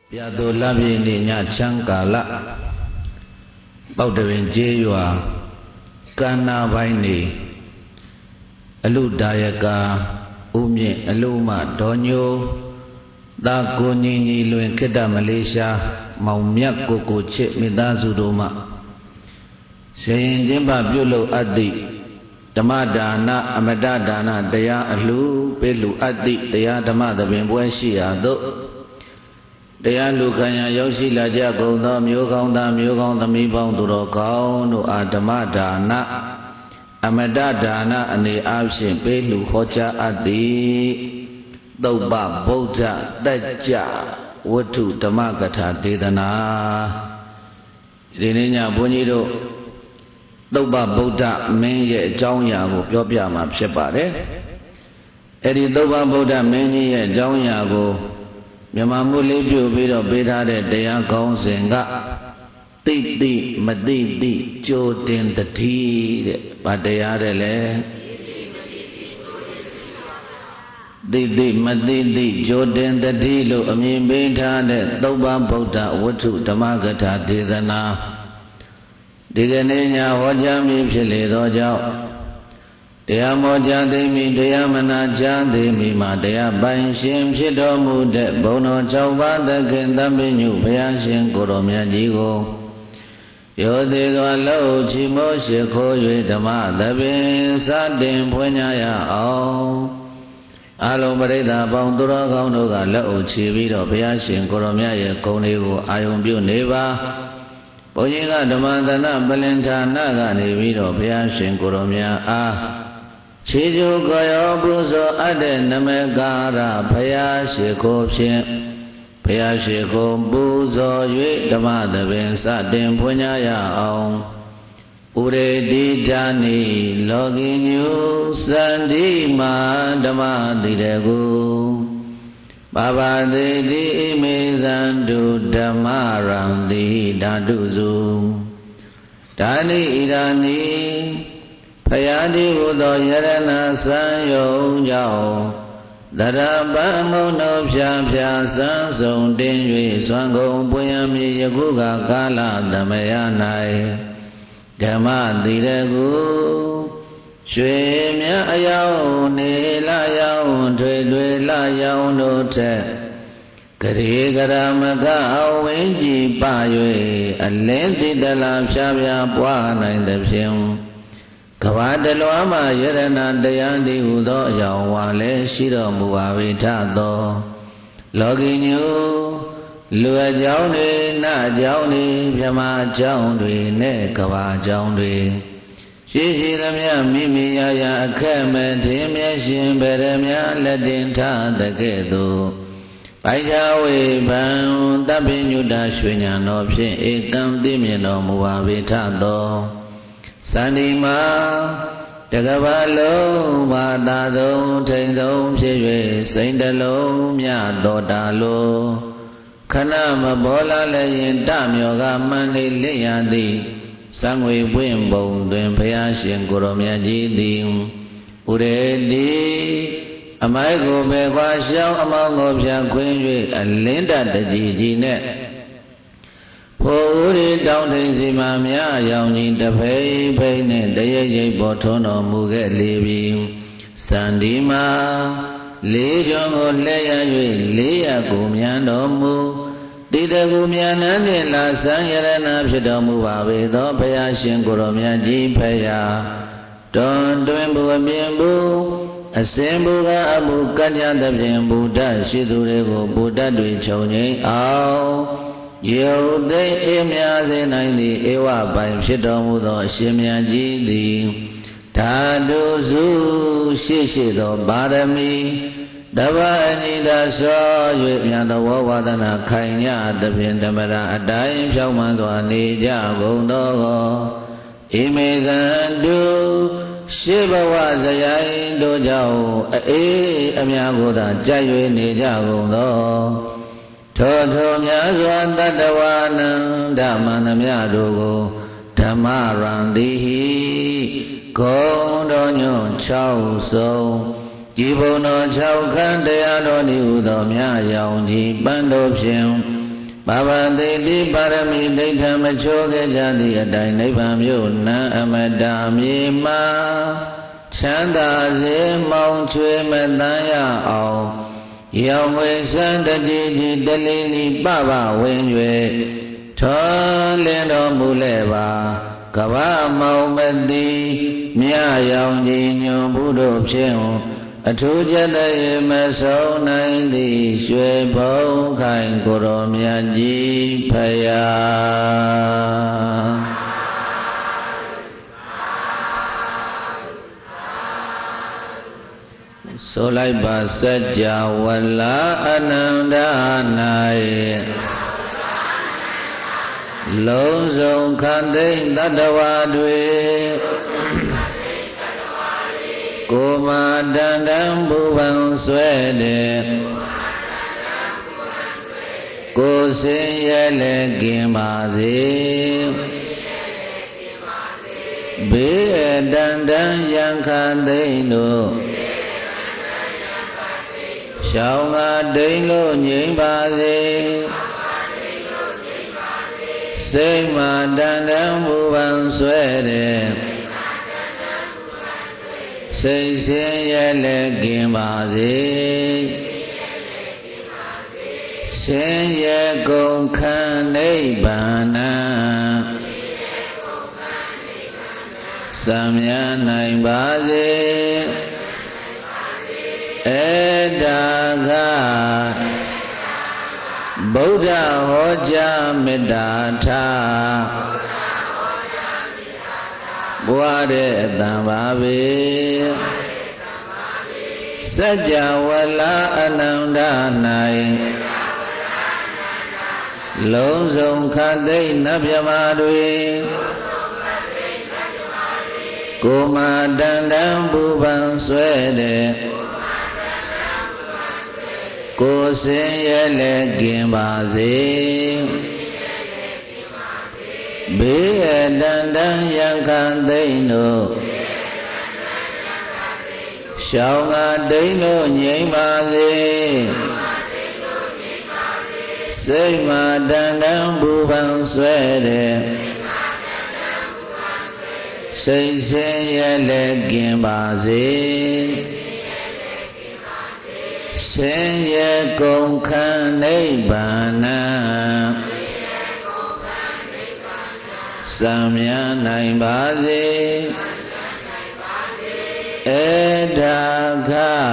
ပြတ်တော်လပြည့်နေ့ညချမ်းကာလပေါတပင်ကျေးရွာကန္နာပိုင်းနေအလုဒါယကာဦးမြင့်အလုမဒေါ်ညိုသာကိုညီညီလွင်ခေတ္တမလေးရှားမောင်မြတ်ကိုချစ်မိသားစုတို့မှဆရင်ကျင်းပပြုလုပ်အပ်သည့်ဓမ္မဒါနအမတဒါနတရားအလှပေးလူအပ်သည့်တရားဓမ္မသဘင်ပွဲရှိရာသို့တရားလူခံရရောက်ရှိလာကြကုန်သောမျိုးကောင်းသားမျိုးကောင်းသမီးပေါင်းသူတော်ကောင်းတို့အားဓမ္မဒါနအမတဒါနအနေအားဖြင့်ပေးလူဟောကြားအပ်သည်သုပ္ပဗုဒ္ဓတက်ကြဝတ္ထုဓမ္မကထာဒေသနာဒီနေ့ညဘုန်းကြီးတို့သုပ္ပဗုဒ္ဓမင်းရဲ့အကြောင်းအရာကိုပြောပြမှာဖြစ်ပါတယ်အဲ့ဒီသုပ္ပဗုဒ္ဓမင်းကြီးရဲ့အကြောင်းအရာကိုမြန်မာမှုလေးပြုပြီးတော့ပေးထားတဲ့တရားကောင်းစဉ်ကသိသိမသိသိကြိုတင်တတိတဲ့ဗာတရားတဲ့လေသိသိမသိသိကြိုတင်တတိလို့အမည်ပေးထားတဲ့သုပ္ပဗုဒ္ဓဝတ္ထုဓမ္မကထာဒေသနာဒီကနေ့ညဟောကြားမည်ဖြစ်လေသောကြောင့်တရားမောကြားသိမိတရားမနာကြားသိမိမှာတရားပိုင်ရှင်ဖြစ်တော်မူတဲ့ဘုံတော်၆ပါးသခင်သမ္ပညုဘုရားရှင်ကိုယ်တော်မြတ်ကြီးကိုယောသေးသောလောက်ချီမောရှိခိုး၍ဓမ္မသဘင်စတင်ဖွင့်ကြရအောင်အလုံးပရိသတ်ပေါင်းသူတော်ကောင်းတို့ကလက်အုပ်ချီပြီးတော့ဘုရားရှင်ကိုယ်တော်မြတ်ရဲ့ဂုဏ်တွေကိုအာယုံပြုနေပါဘုန်းကြီးကဓမ္မသနပလင်ဌာနကနေပြီးတော့ဘုရားရှင်ကိုယ်တော်မြတ်အားခြေကျိုးကိုရောပူဇော်အပ်တဲ့နမကာရဘုရားရှိခိုးဖြင့်ဘုရားရှိခိုးပူဇော်၍ဓမ္မသဘင်စတင်ဖွင့်ကြရအောင်ဥရေတိဒါနိလောကီညုစန္ဒီမာဓမ္မတိတကုပါပါတိတိမေဇန္တုဓမ္မရံတိဓာတုစုဒါနိဣဒာနိဖယားတိဟုသောယရဏစံယုံကြောင့်သရပံမုံတော်ဖြာဖြာစံဆုံးတင်၍သွန်ကုန်ပွင့်ရမည်ယခုကကာလသမယ၌ဓမ္မတိရကုရွှေမြအယောင်နေလယောင်ထွေထွေလယောင်တို့ထက်ဂရေဂရမကအဝင်းကြည်ပ၍အလင်းတိတလာဖြာဖြာပွားနိုင်သဖြင့်ကဘာတလွားမှယရဏတရားတည်ဟူသောအယောင်ဝါလည်းရှိတော်မူပါဝိထသောလောကီညုလူအကြောင်းတွေနတ်အကြောင်းတွေမြမအကြောင်းတွေနဲ့ကဘာအကြောင်းတွေရှိရှိသမျှမိမိရရအခက်မဲ့ထင်းမြရှင်ဗရမလက်တင်ထားတဲ့ကဲ့သို့ပိုက်ချဝေဘံတပ်ပိညုတရွှေညာတော်ဖြင့်ဧကံသိမြင်တော်မူပါဝိထသောစန္ဒီမာတကဘာလုံးဘာသာဆုံးထိန်ဆုံးဖြစ်၍စိတ်တလုံးမြတော်တာလိုခဏမဘောလာလည်းရင်တမြော်ကမှန်နေလင့်ရသည်စံငွေပွင့်ပုံတွင်ဘုရားရှင်ကိုယ်တော်မြတ်ကြီးသည်ဥရေတိအမိုက်ကိုပဲခွာရှောင်းအမောင်းကိုဖြန့်ခွင်း၍အလင်းတတကြီးကြီးနဲ့ဖို့ဥရိတောင်းထိန်စီမှာမြရောင်ကြီးတဖိဖိနဲ့တရိပ်ရိပ်ပေါ်ထွန်းတော်မူခဲ့လေပြီစန္ဒီမှာလေးကျော်ကိုလှည့်ရ၍လေးရကိုမြန်တော်မူတိတကူမြန်နှန်းနှင့်လာဆံရဏဖြစ်တော်မူပါပေသောဘုရားရှင်ကိုယ်တော်မြတ်ကြီးဖရာတွန်တွင်ဘုအမြင်ဘူးအစဉ်ဘုရားအမှုကညသဖြင့်ဘုဒ္ဓရှိသူတွေကိုဘုဒ္ဓတွေခြုံငိမ့်အောင်ယုတ်သိအေးမြစေနိုင်သည့်ဧဝပိုင်ဖြစ်တော်မူသောအရှင်မြတ်ကြီးသည်ဓာတုစုရှိသောပါရမီတပ္ပအနိဒသော၍မြတ်သောဝါဒနာခိုင်ညသဖြင့်ဓမ္မရာအတိုင်းဖြောင်းမှန်စွာနေကြကုန်သောဣမေသန္တုရှေးဘဝဇယိုင်တို့ကြောင့်အေးအများကိုသာကြိုက်၍နေကြကုန်သောထိုထိုများစွာတတ္တဝါနံဓမ္မသမျှတို့ကိုဓမ္မရံတိဟိဂုံတော်ညွန့်6ဆုံးကြည်ဘုံတော်6ခန်းတရားတော်ဤဟူသောမြရောင်ကြီးပန်းတို့ဖြင့်ဘာဝတိတိပါရမီဒိဋ္ဌမချိုးခဲ့ကြသည့်အတိုင်းနိဗ္ဗာန်မြို့နံအမတမြေမှာချမ်းသာစေမောင်ချွေမတန်ရအောင်ရောင်ဝေစံတတိကြီးတလင်းလီပပဝင်၍ထောလင်းတော်မူလဲပါကဗ္ဗမောင်မတိမြရောင်ကြီးညွန်ဘုဒ္ဓဖြင့်အထူးကျတရေမဆုံးနိုင်သည်ရွှေဘုံခိုင်ကိုရောမြတ်ကြီးဖယားဆိုလိုက်ပါစัจ java လာအနန္တ၌လုံးစုံခန္တိတတ္တဝါတွေကိုမတန်တံဘူပံဆွဲတဲ့ကိုစင်ရဲ့လည်းกินပါစေဘေးအတန်တန်ယံခသိမ့်တို့ရှောင်းကဒိန်လို့ငြိမ့်ပါစေစိတ်မှတန်တံဘူပံဆွဲတဲ့စိတ်စင်ရဲ့လည်းกินပါစေဆင်းရဲကုန်ခန္နိဗ္ဗာန်စံမြတ်နိုင်ပါစေဧတာကဗုဒ္ဓဟောကြားမေတ္တာထားဘွားတဲ့အတန်ပါပဲစัจ java လာအနန္တ၌လုံးစုံခတ်သိမ့်နတ်မြမာတွေကိုမတန်တံဘူပံဆွဲတဲ့ကိုစင်ရဲ့လည်းกินပါစေဘေးအတန်တန်ယံခသိမ့်တို့ရှောင်းကဒိန်တို့ငြိမ့်ပါစေစိတ်မှတန်တံဘူပံဆွဲတဲ့စိတ်စင်ရဲ့လည်းกินပါစေဆင်းရဲကုန်ခန္နိဗ္ဗာန်စံမြတ်နိုင်ပါစေဧတာခ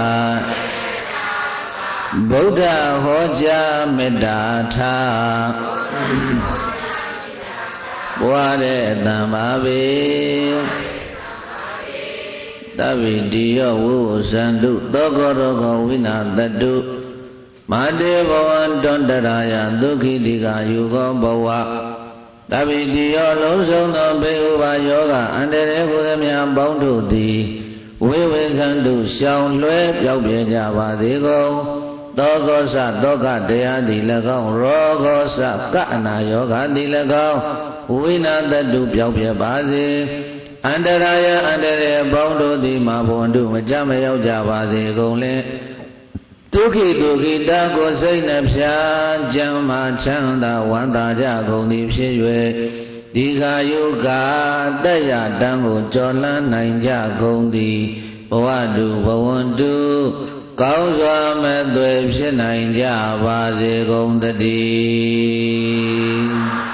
ဗုဒ္ဓဟောကြားမေတ္တာထားဘွားတဲ့အတန်ပါပဲသဗ္ဗိတိယောဝုဇန္တုသောကောရောဂဝိနာတတုမတေဘဝံတွန္တရာယဒုက္ခိတိကယူကောဘဝသဗ္ဗိတိယောလုံးစုံသောဘေဥပါယောဂအန္တရေဟုသမျှပေါင်းတို့သည်ဝိဝေဇန္တုရှောင်လွှဲပြောက်ပြကြပါသေးကုန်သောကောသသောကတရားသည်၎င်းရောဂောသကအနာယောဂသည်၎င်းဝိနာတတုပြောက်ပြပါစေအန္တရာယအန္တရေပေါင်းတို့သည်မဘွန်တို့မကြမရောက်ကြပါစေကုန်လေဒုက္ခိဒုက္ခိတာကိုစိတ်နှဖျားကြမ်းမှချမ်းသာဝမ်းသာကြကုန်သည်ဖြစ်၍ဒီခါယုကတက်ရတန်းကိုကြော်လန်းနိုင်ကြကုန်သည်ဘဝတုဘဝန္တုကောင်းစွာမဲ့သွေဖြစ်နိုင်ကြပါစေကုန်တည်း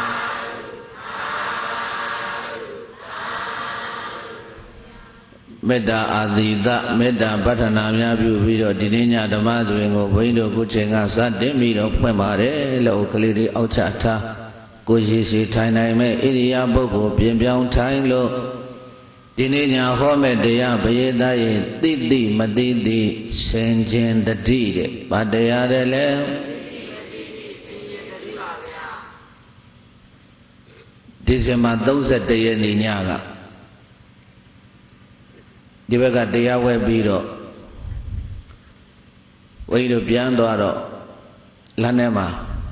မေတ္တာအာသီသမေတ္တာပဋ္ဌာနာများပြုပြီးတော့ဒီနေ့ညဓမ္မသဘင်ကိုဘုန်းကြီးတို့ခုချိန်ကစတင်ပြီးတော့ဖွင့်ပါတယ်လို့ကလေးလေးအောက်ချထားကိုရည်ရှိထိုင်နိုင်မဲ့ဣရိယာပုဂ္ဂိုလ်ပြင်ပြောင်းထိုင်လို့ဒီနေ့ညဟောမဲ့တရားဘယေသားရဲ့တိတိမတိတိရှင်ချင်းတတိတဲ့ဗာတရားတယ်လဲဒီဇင်ဘာ31ရက်နေ့ညကဒီဘက်ကတရားဝဲပြီးတော့ဝိတို့ပြန်သွားတော့လမ်းထဲမှာ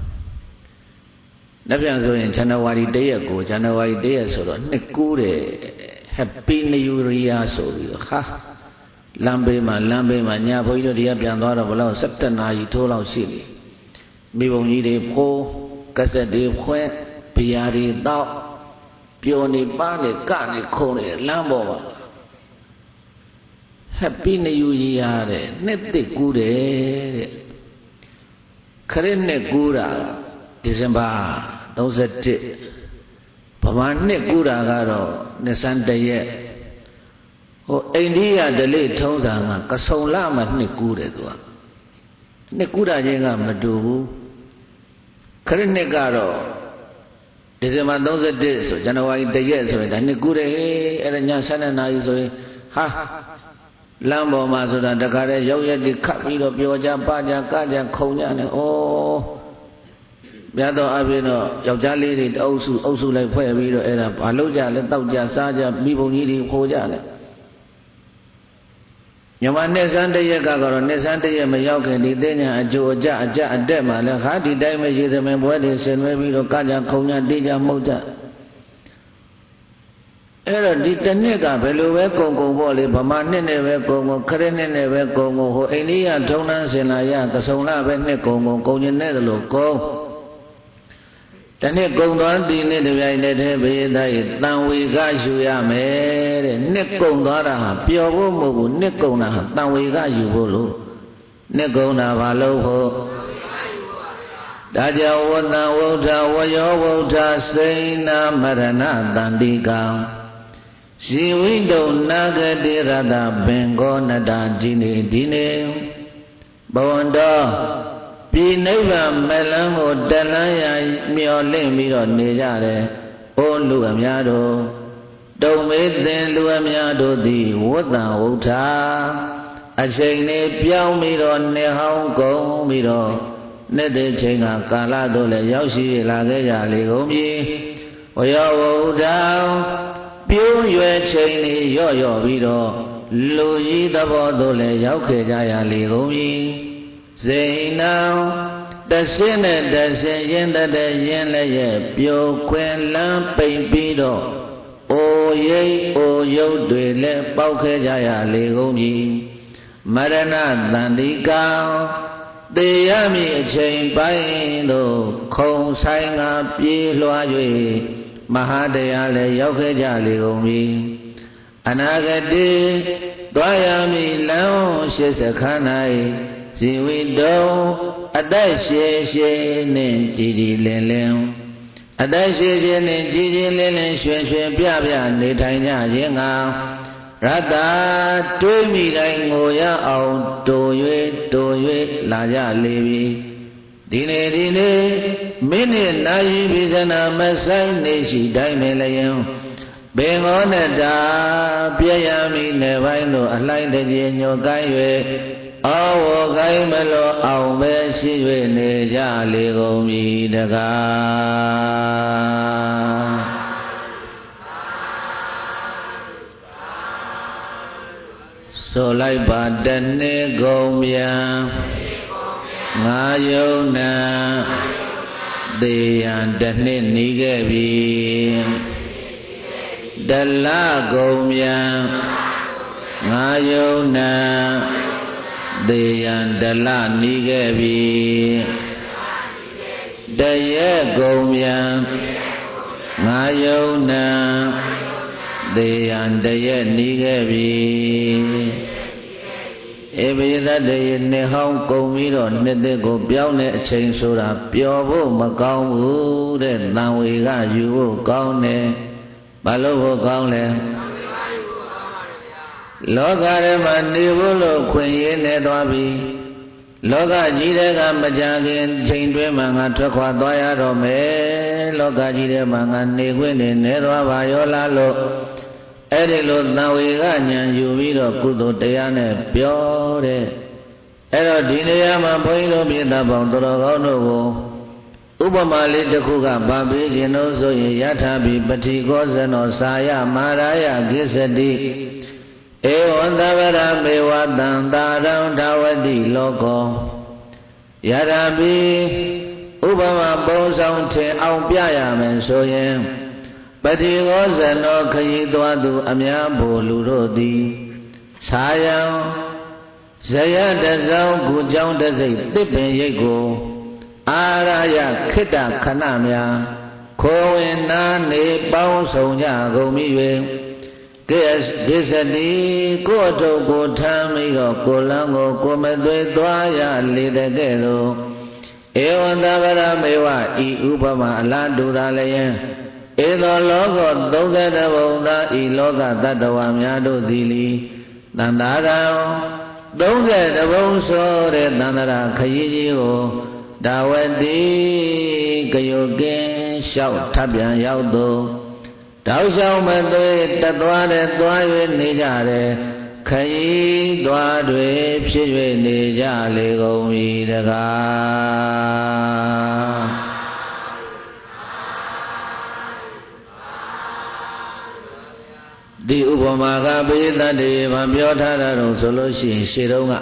လက်ပြန်ဆိုရင်ဇန်နဝါရီ1ရက်ကိုဇန်နဝါရီ1ရက်ဆိုတော့နှစ်ကူးတယ် Happy New Year ဆိုပြီးတော့ဟာလမ်းဘေးမှာညဘုန်းကြီးတို့တရားပြန်သွားတော့ဘလောက်17နာရီထိုးလောက်ရှိပြီမိဘုံကြီးတွေဖိုးကစက်တွေဖွင့်ဘီယာတွေတောက်ပျော်နေပါနေကနေခုံနေလမ်းပေါ်မှာ Happy New Year တဲ့နှစ်သိကူးတယ်တဲ့ခရစ်နှစ်ကူးတာဒီဇင်ဘာ31ဗမာနှစ်ကူးတာကတော့နှစ်ဆန်းတရက်ဟိုအိန္ဒိယဓလေ့ထုံးစံကကဆုံလမှာနှစ်ကူးတယ်သူကနှစ်ကူးတာချင်းကမတူဘူးခရစ်နှစ်ကတော့ဒီဇင်ဘာ31ဆိုဇန်နဝါရီ1ရက်ဆိုရင်ဒါနှစ်ကူးတယ်အဲ့ဒါည7 နာရီဆိုရင်ဟာလမ်းပေါ်မှာဆိုတာတခါတည်းရောက်ရက်တိခတ်ပြီးတော့ပျော်ကြပါကြကကြခုံကြနဲ့ဩမြတ်တော်အပြင်တော့ယောက်ျားလေးတွေအုပ်စုလိုက်ဖွဲ့ပြီးတော့အဲ့ဒါဘာလို့ကြလဲတောက်ကြစားကြမိဘုံကြီးတွေခိုးကြတယ်ညမနှစ်ဆန်းတရက်ကတော့နှစ်ဆန်းတရက်မရောက်ခင်ဒီသိညာအကျိုးအကြအတက်မှာလဲခါဒီတိုင်းပဲရေသမင်ပွဲတွေဆင်နွှဲပြီးတော့ကကြခုံကြတေးကြမှုတ်ကြအဲ့တော့ဒီတစ်နှစ်ကဘယ်လိုပဲကုံပေါ့လေဗမာနှစ်နဲ့ပဲကုံခရစ်နှစ်နဲ့ပဲကုံဟိုအိန္ဒိယထုံးတမ်းစင်လာရကဆုံလပဲနှစ်ကုံကျင်တဲ့လို့ကုံတနှစ်ကုံသွားဒီနှစ်တပြိုင်တည်းဘေးသားရတန်ဝေကယူရမယ်တဲ့နှစ်ကုံသွားတာဟာပျော်ဖို့မဟုတ်ဘူးနှစ်ကုံတာဟာတန်ဝေကယူဖို့လို့နှစ်ကုံတာဘာလို့ဖို့ဒါကြောင့်ဝတ္တဝုဒ္ဓဝယောဝုဒ္ဓစိဏမရဏတန္တိကံဇီဝိတုနာဂတိရတဘင်္ဂောနတဒီနေဘဝန္တောပြည်နိဗ္ဗာန်မလန်းကိုတလန်းရမျောလင့်ပြီးတော့နေကြတယ်။အိုလူအများတို့တုံမေသင်လူအများတို့သည်ဝတ္တဝုထာအချိန်လေးပြောင်းပြီးတော့နေဟောင်းကုန်ပြီးတော့နေ့တဲ့ချိန်ကကာလတို့လည်းရောက်ရှိလာခဲ့ကြလေကုန်ပြီ။ဝယောဝုထာပြုံးရွယ်ချိန်လေးရော့ပြီးတော့လူကြီးသဘောတို့လည်းရောက်ခဲ့ကြရလေကုန်ပြီ။ဇိဏံတဆင်းနဲ့တဆင်းရင်တဲ့ရင်လည်းရဲ့ပြိုခွင်းလန်းပိန်ပြီးတော့အိုရိပ်အိုရုပ်တွေလည်းပေါက်ခဲ့ကြရလေကုန်ပြီမရဏတန္တိကံတေရမည်အချိန်ပိုင်းတို့ခုံဆိုင်ကပြေးလွှား၍မဟာတရားလည်းရောက်ခဲ့ကြလေကုန်ပြီအနာဂတိသွားရမည်လမ်း80ခန်း၌ဇီဝိတုံအသက်ရှည်နှင့်ကြည်လင်းအသက်ရှည်နှင့်ကြည်လင်းရွှင်ပြနေထိုင်ကြခြင်းကရတ္တတွေးမိတိုင်းငိုရအောင်တို၍လာကြလေပြီဒီနေ့မိနစ်နာရီပိစနာမဆိုင်နေရှိတိုင်းနဲ့လျင်ဘင်္ဂောနတာပြည့်ရမည်နယ်ပိုင်းတို့အလိုက်တကြီးညိုကိုင်း၍အောဝကိုင်းမလို့အောင်ပဲရှိ၍နေကြလေကုန်ပြီတကားဆိုလိုက်ပါတနေ့ကုန်ပြန်ငါယုံနာသေရန်တနှစ်နီးခဲ့ပြီတလကုန်ပြန်ငါယုံနာသေရန်တလနီးခဲ့ပြီတရက်ကုန်ပြန်ငါယုံနာသေရန်တရက်နီးခဲ့ပြီဧဘိသတ္တေနေဟောင်းကုန်ပြီးတော့နှစ်သက်ကိုပြောင်းတဲ့အချိန်ဆိုတာပျော်ဖို့မကောင်းဘူးတဲ့တန်ဝေကယူဖို့ကောင်းတယ်ဘာလို့ဖို့ကောင်းလဲလောကထဲမှာနေဖို့လို့ခွင့်ရနေသွားပြီလောကကြီးတဲ့ကမကြခင်ချိန်တွင်းမှာငါထွက်ခွာသွားရတော့မယ်လောကကြီးထဲမှာငါနေခွင့်နေသွားပါရောလားလို့အဲ့ဒီလိုသံဝေကဉာဏ်ယူပြီးတော့ကုသိုလ်တရားနဲ့ပြောတဲ့အဲ့တော့ဒီနေရာမှာဘုန်းကြီးတို့ပြည်သားပေါင်းတော်ကောင်းတို့ကိုဥပမာလေးတစ်ခုကဗာပေးခြင်းလို့ဆိုရင်ယထာပိပတိကောဇနောစာယမာရယကိစ္စတိဧဝံသဗ္ဗရမေဝတံတာရံဓဝတိလောကောယထာပိဥပမာပုံဆောင်ထင်အောင်ပြရမယ်ဆိုရင်ပတိဃောဇနောခရီးသွားသူအများဘို့လူတို့သည်ခြာယံဇယတစောင်းကူကြောင်းတစိတ်တစ်ပင်ရိပ်ကိုအာရယခိတ္တခဏများခိုးဝင်နာနေပေါင်းဆောင်ကြကုန်ပြီ၍ကိစ္စတိကိုအထုပ်ကိုထမ်းပြီးတော့ကိုလန်းကိုကိုမသွေသွားရလေတဲ့ကဲ့သို့ဧဝံသဗ္ဗရမေဝဤဥပမာအလားတူတာလည်းဧသောလောက32ဘုံသာဤလောကတတ္တဝါများတို့သည်လီတန္တာရံ32ဘုံဆိုတဲ့တန္တရာခရီးကြီးကိုဒါဝတိကယုကင်းလျှောက်ထပ်ပြန်ရောက်သူတောက်လျှောက်မသွေတသွားတဲ့သွား၍နေကြတယ်ခရီးသွားတွေဖြစ်၍နေကြလေကုန်၏တကားဒီဥပမာကပိဋကတေဘာပြောထားတာတော့ဆိုလို့ရှိရင်ရှေ့တုန်းက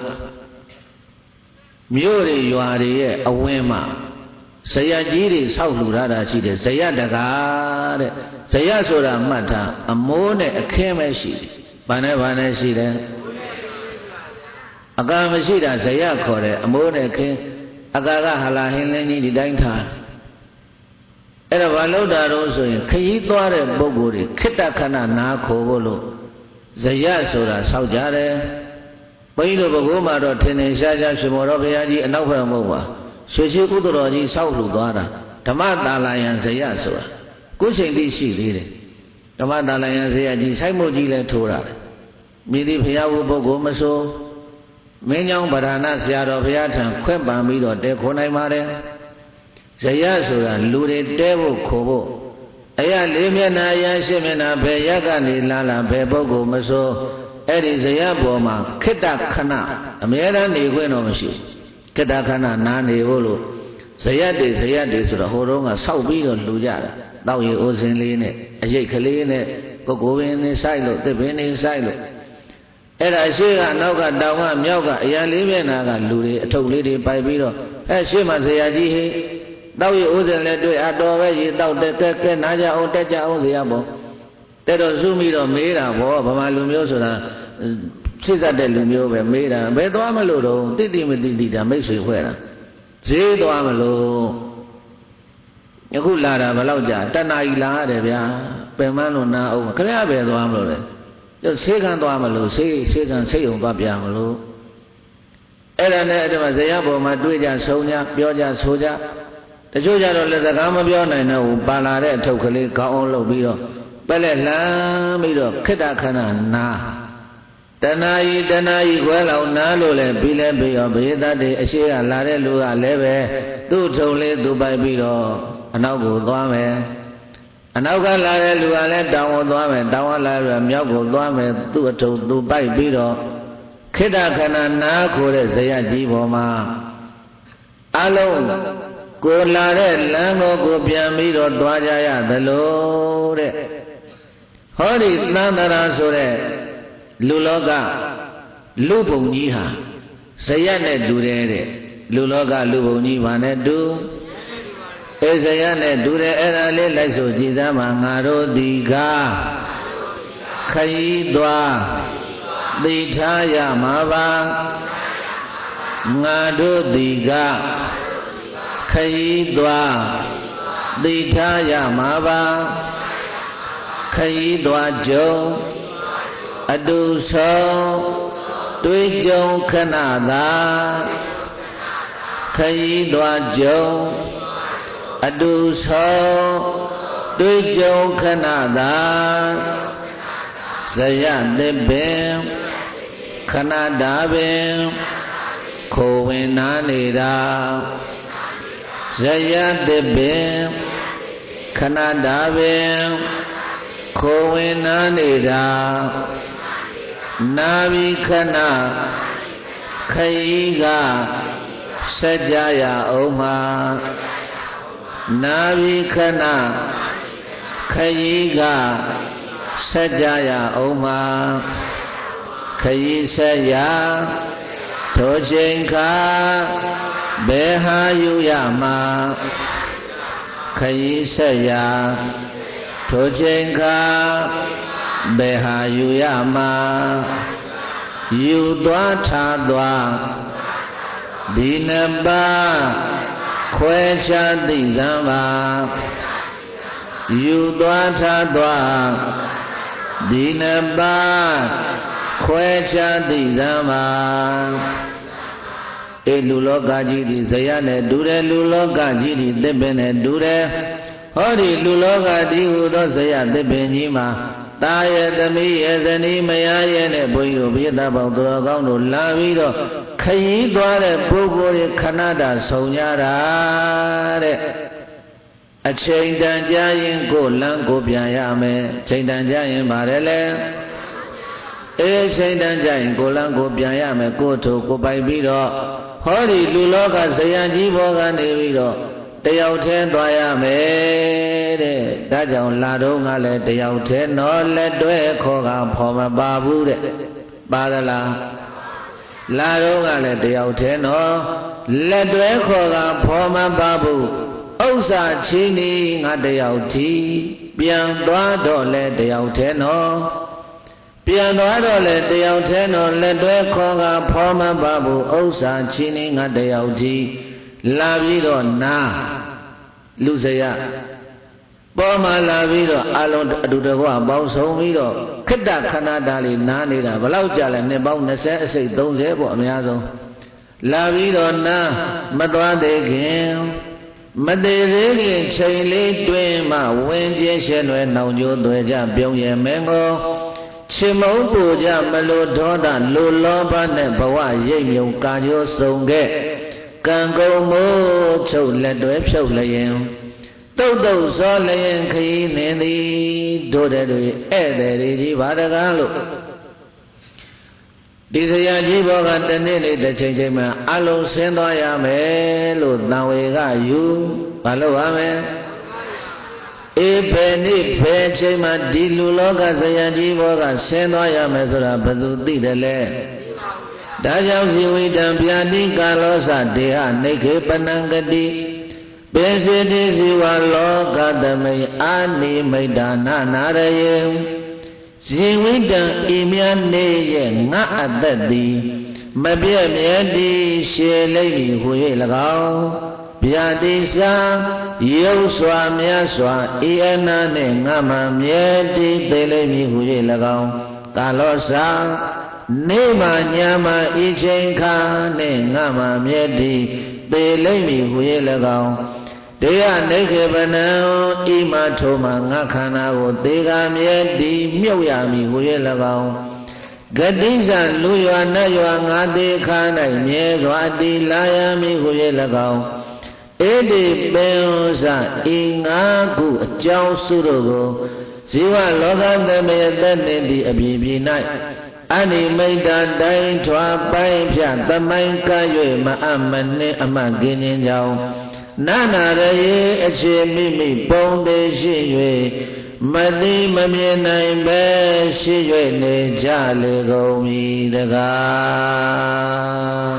မြို့တွေရွာတွေရဲ့အဝင်းမှာဇယကြီးတွေဆောက်လှူထားတာရှိတယ်ဇယတကားတဲ့ဇယဆိုတာမှတ်ထားအမိုးနဲ့အခင်းပဲရှိတယ်ဘာနဲ့ရှိတယ်အကာမရှိတာဇယခေါ်တယ်အမိုးနဲ့ခင်းအကာကဟလာဟင်းလင်းကြီးဒီတိုင်းထားအဲ့ဒါဘာလို့တာတော့ဆိုရင်ခရီးသွားတဲ့ပုဂ္ဂိုလ်တွေခိတ္တခဏနာခိုဖို့လို့ဇယဆိုတာဆောက်ကြတယ်ဘုန်းကြီးတို့ဘကုမှာတော့ထင်ထင်ရှားရှားရှင်မောတော်ဘုရားကြီးအနောက်ဘက်မဟုတ်ပါရွှေရှိကုသိုလ်တော်ကြီးဆောက်လှူသွားတာဓမ္မတာလယံဇယဆိုတာခုချိန်တိရှိသေးတယ်ဓမ္မတာလယံဇယကြီးစိုက်မှုကြီးလည်းထိုးရတယ်မြည်သည့်ဘုရားဝပုဂ္ဂိုလ်မဆိုမင်းကြောင့်ဗဒနာဆရာတော်ဘုရားထံခွင့်ပန်ပြီးတော့တဲခေါ်နိုင်ပါတယ်ဇယဆိုတာလူတွေတဲဖို့ခိုးဖို့အရာ၄မျက်နှာအရာ၈မျက်နှာဘယ်ရက်ကနေလာဘယ်ပုဂ္ဂိုလ်မဆိုအဲ့ဒီဇယပေါ်မှာခိတ္တခဏအမြဲတမ်းနေခွင့်တော့မရှိခိတ္တခဏနားနေဖို့လို့ဇယတွေဆိုတော့ဟိုတုန်းကဆောက်ပြီးတော့လှူကြတာတောက်ရည်အိုးစင်လေးနဲ့အရိတ်ကလေးနဲ့ကိုကိုပင်နဲ့စိုက်လို့တစ်ပင်နဲ့စိုက်လို့အဲ့ဒါရှေ့ကနောက်ကတောင်ကမြောက်ကအရာလေးမျက်နှာကလူတွေအထုပ်လေးတွေပိုက်ပြီးတော့ရှေ့မှာဇယကြီးဟိတောက်ရည်အိုးစင်လည်းတွေ့အတော်ပဲရေတောက်တဲ့ကဲနားကြအောင်တက်ကြအောင်ဇယပေါ်တဲ့တော့စုမိတော့မေးတာဗောဗမာလူမျိုးဆိုတာဖြစ်တတ်တဲ့လူမျိုးပဲမေးတာဘယ်သွားမလို့တော့တိမတိတာမိတ်ဆွေဖွဲ့တာဈေးသွားမလို့အခုလာတာဘယ်လောက်ကြာတဏှာကြီးလာရတယ်ဗျာပင်မလို့နာအောင်ခရပဲသွားမလို့လေကျဆေးခံသွားမလို့ဆေးခံဆေးုံသွားပြမလို့အဲ့ဒါနဲ့အဲ့ဒီမှာဇယပေါ်မှာတွေ့ကြဆုံကြပြောကြဆိုကြတချို့ကြတော့လည်းစကားမပြောနိုင်တော့ဘူးပါလာတဲ့အထုပ်ကလေးခေါင်းအောင်လုပ်ပြီးတော့ပက်လက်လှမ်းပြီးတော့ခိတ္တခဏနာတဏှာကြီးခွဲလောက်နားလို့လဲပြီးလဲပြီးရောဘေးသတ္တေအရှိကလာတဲ့လူကလည်းပဲသူ့ထုံလေးသူပိုက်ပြီးတော့အနောက်ကိုသွားမယ်အနောက်ကလာတဲ့လူကလည်းတောင်ကိုသွားမယ်တောင်ကလာပြီးမြောက်ကိုသွားမယ်သူ့အထုံသူပိုက်ပြီးတော့ခိတ္တခဏနာခိုတဲ့ဇယကြီးပေါ်မှာအလုံးကိုလာတဲ့လမ်းကိုပြန်ပြီးတော့သွားကြရသလိုတဲ့ဟောဒီသန္တရာဆိုတဲ့လူလောကလူပုံကြီးဟာဇယနဲ့တူတယ်တဲ့လူလောကလူပုံကြီးဘာနဲ့တူဇယနဲ့တူတယ်အဲ့ဒါလေးလိုက်ဆိုကြည်စားမှာငါတို့ဒီကခရီးသွားသိထားရမှာပါငါတို့ဒီကခရီးသွားသိထားရမှာပါခရီးသွားကြုံအတူဆုံးတွေ့ကြုံခဏသာခရီးသွားကြုံအတူဆုံးတွေ့ကြုံခဏသာဇယသစ်ပင်ခဏတာပင်ခိုဝင်နာနေတာဇယသစ်ပင်ခဏတာပင်ခိုဝင်နာနေတာနာဘိခဏခရီးကဆက်ကြရအောင်မှာနာဘိခဏခရီးကဆက်ကြရအောင်မှာခရီးဆက်ရထိုချိန်ခါဘယ်ဟာယူရမှာခရီးဆက်ရထိုချိန်ခါဘယ်ဟာယူရမှာယူသွားထားသွားဒီနှစ်ပါးခွဲခြားသိစမ်းပါယူသွားထားသွားဒီနှစ်ပါးခွဲခြားသိစမ်းပါလူလောကကြီးဒီဇယနဲ့တူတယ်လူလောကကြီးဒီသစ်ပင်နဲ့တူတယ်ဟောဒီလူလောကဒီဟူသောဇယသစ်ပင်ကြီးမှာတာရဲ့သမီးရဲ့ဇနီးမယားရဲ့နဲ့ဘုန်းကြီးတို့ဘုရားသားပေါင်းသူတော်ကောင်းတို့လာပြီးတော့ခရီးသွားတဲ့ပုဂ္ဂိုလ်တွေခဏတာဆုံကြတာတဲ့အချိန်တန်ကြာရင်ကိုလမ်းကိုပြန်ရမယ်ချိန်တန်ကြာရင်ပါတယ်လေချိန်တန်ကြာရင်ကိုလမ်းကိုပြန်ရမယ်ကိုထိုကိုပိုက်ပြီးတော့ဟောဒီလူလောကဇယံကြီးဘောကနေပြီးတော့တယောက်တည်းသွားရမယ်တဲ့ဒါကြောင့်လာတော့ကလည်းတယောက်တည်းတော့လက်တွဲခေါ်ကဖော်မပါဘူးတဲ့ပါသလားလာတော့ကလည်းတယောက်တည်းတော့လက်တွဲခေါ်ကဖော်မပါဘူးဥစ္စာချင်းနေငါတယောက်ထီပြန်သွားတော့လဲတယောက်တည်းတော့ပြန်သွားတော့လဲတယောက်တည်းတော့လက်တွဲခေါ်ကဖော်မပါဘူးဥစ္စာချင်းနေငါတယောက်ထီလာပြီးတော့နာလူစရပေါ်မှာလာပြီးတော့အလုံးအတူတကွပေါင်းဆုံးပြီးတော့ခိတ္တခဏတားလေးနားနေတာဘယ်လောက်ကြာလဲနှစ်ပေါင်း20အစိတ်30ပေါ့အများဆုံးလာပြီးတော့နာမသွားသေးခင်မသေးသေးခင်ချိန်လေးတွင်မှဝင်ကျင်းရှဲလွယ်နှောင်ကြိုးသွဲကြပြုံးရမင်းကိုချင်မုန်းပူကြမလို့ဒေါသလိုလောဘနဲ့ဘဝရိပ်မြုံကာကြိုးစုံခဲ့ကံကုန်မိုးချုပ်လက်တွဲဖြုတ်လျင်တုတ်တုတ်စောလျင်ခရီးနေသည်တို့တဲ့တွေဧည့်သည်တွေကြီးဘာတကားလို့ဒီဇယကြီးဘောကတနေ့နေ့တစ်ချိန်ချိန်မှာအလုံးဆင်းသွားရမယ်လို့တန်ဝေကယူဘာလို့ရမလဲဘယ်နေ့ဘယ်ချိန်မှာဒီလူလောကဇယကြီးဘောကဆင်းသွားရမယ်ဆိုတာဘယ်သူသိတယ်လဲဒါကြောင့်ဇီဝိတံဗျာတိကာလောစဒေဟနိခေပနံကတိပိစေတိဇီဝလောကသမိအာနိမိတ်ဒါနနာရယေဇီဝိတံဤမြတ်နေရဲ့ငါအသက်သည်မပြည့်မြဲတည်ရှည်လိမ့်မည်ဟူ၍၎င်းဗျာတိစာရုပ်စွာမြတ်စွာဤအနာနှင့်ငါမှမြဲတည်သိလိမ့်မည်ဟူ၍၎င်းကာလောစာနေမှညာမှဤချိန်ခါနဲ့ငါမှမြဲတည်သေလိမ့်မည်ဟူ၍၎င်းတရားနိခေပနံဤမှထိုမှငါခန္ဓာကိုသေကမြဲတည်မြုပ်ရမည်ဟူ၍၎င်းဂတိဇလူရွာနတ်ရွာငါသေးခါ၌မြဲစွာတည်လာရမည်ဟူ၍၎င်းဧတိပင်စဤငါခုအကြောင်းစုတို့ကိုဇီဝလောကသမေသက်နှင့်ဒီအပြည်ပြည်၌အနိမိတ်တာတိုင်းထွာပိုင်းဖြတ်သမိုင်းက၍မအမနှင့်အမှန်ကင်းခြင်းကြောင့်နာနာရေအခြေမိမိပုံသေးရှိ၍မသိမမြင်နိုင်ပဲရှိ၍နေကြလေကုန်မည်တကား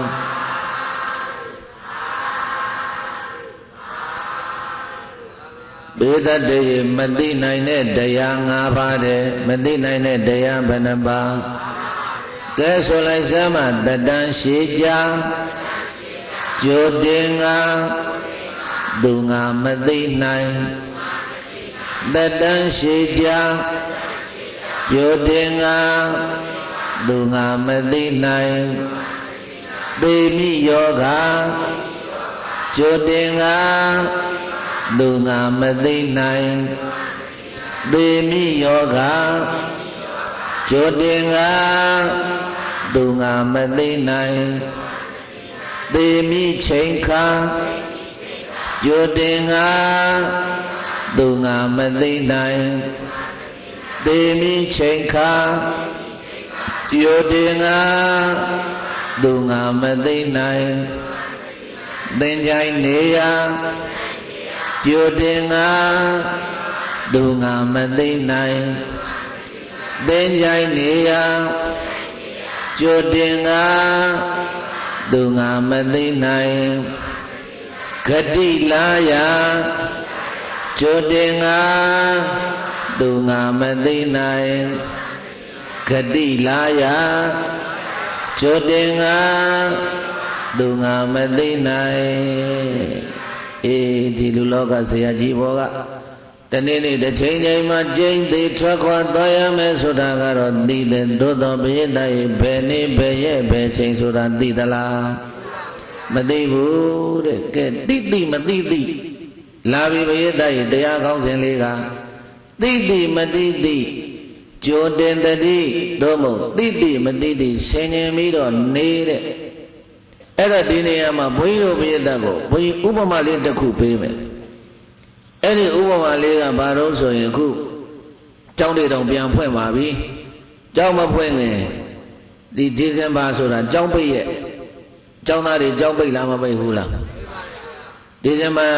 ဘေဒတရေမသိနိုင်တဲ့တရား၅ပါးတဲ့မသိနိုင်တဲ့တရားဘယ်နှပါးကဲဆိုလိုက်စမ်းမတတန်ရှိကြကြိုတင်ငါသူငါမသိနိုင်တတန်ရှိကြကြိုတင်ငါသူငါမသိနိုင်သေမိယောဂကြိုတင်ငါသူငါမသိနိုင်သေမိယောဂကြိုတင်ငါသူငါမသိနိုင်သေမိချိန်ခါကြိုတင်ငါသူငါမသိနိုင်သေမိချိန်ခါကြိုတင်ငါသူငါမသိနိုင်သင်္ကြိုင်နေရာကြိုတင်ငါသူငါမသိနိုင်သင်္ကြိုင်နေရာကြိုတင်ငါသူငါမသိနိုင်ဂတိလာယာကြိုတင်ငါသူငါမသိနိုင်ဂတိလာယာကြိုတင်ငါသူငါမသိနိုင်ဒီလူလောကဆရာကြီးဘောကတနေ့နေ့တစ်ချိန်ချိန်မှာကျိန်းသေးထွက်ခွာသွားရမယ်ဆိုတာကတော့သိတယ်သို့တော်ဘုရားရဲ့ဘယ်နေ့ဘယ်ရက်ဘယ်ချိန်ဆိုတာသိသလားမသိဘူးတဲ့ကဲသိမသိလာပြီဘုရားရဲ့တရားကောင်းစဉ်လေးကသိမသိကြိုတင်တတိသို့မဟုတ်သိမသိဆင်ញင်ပြီးတော့နေတဲ့အဲ့ဒါဒီနေရာမှာဘုန်းကြီးတို့ဘုရားကိုဘုန်းကြီးဥပမာလေးတစ်ခုပေးမယ်အဲ့ဒီဥပမာလေးကဘာလို့ဆိုရင်ခုကျောင်းတွေတောင်ပြန်ဖွင့်ပါပြီကျောင်းမဖွင့်ခင်ဒီဇင်ဘာဆိုတာကျောင်းပိတ်ရဲ့ကျောင်းသားတွေကျောင်းပိတ်လားမပိတ်ဘူးလားဒီဇင်ဘာ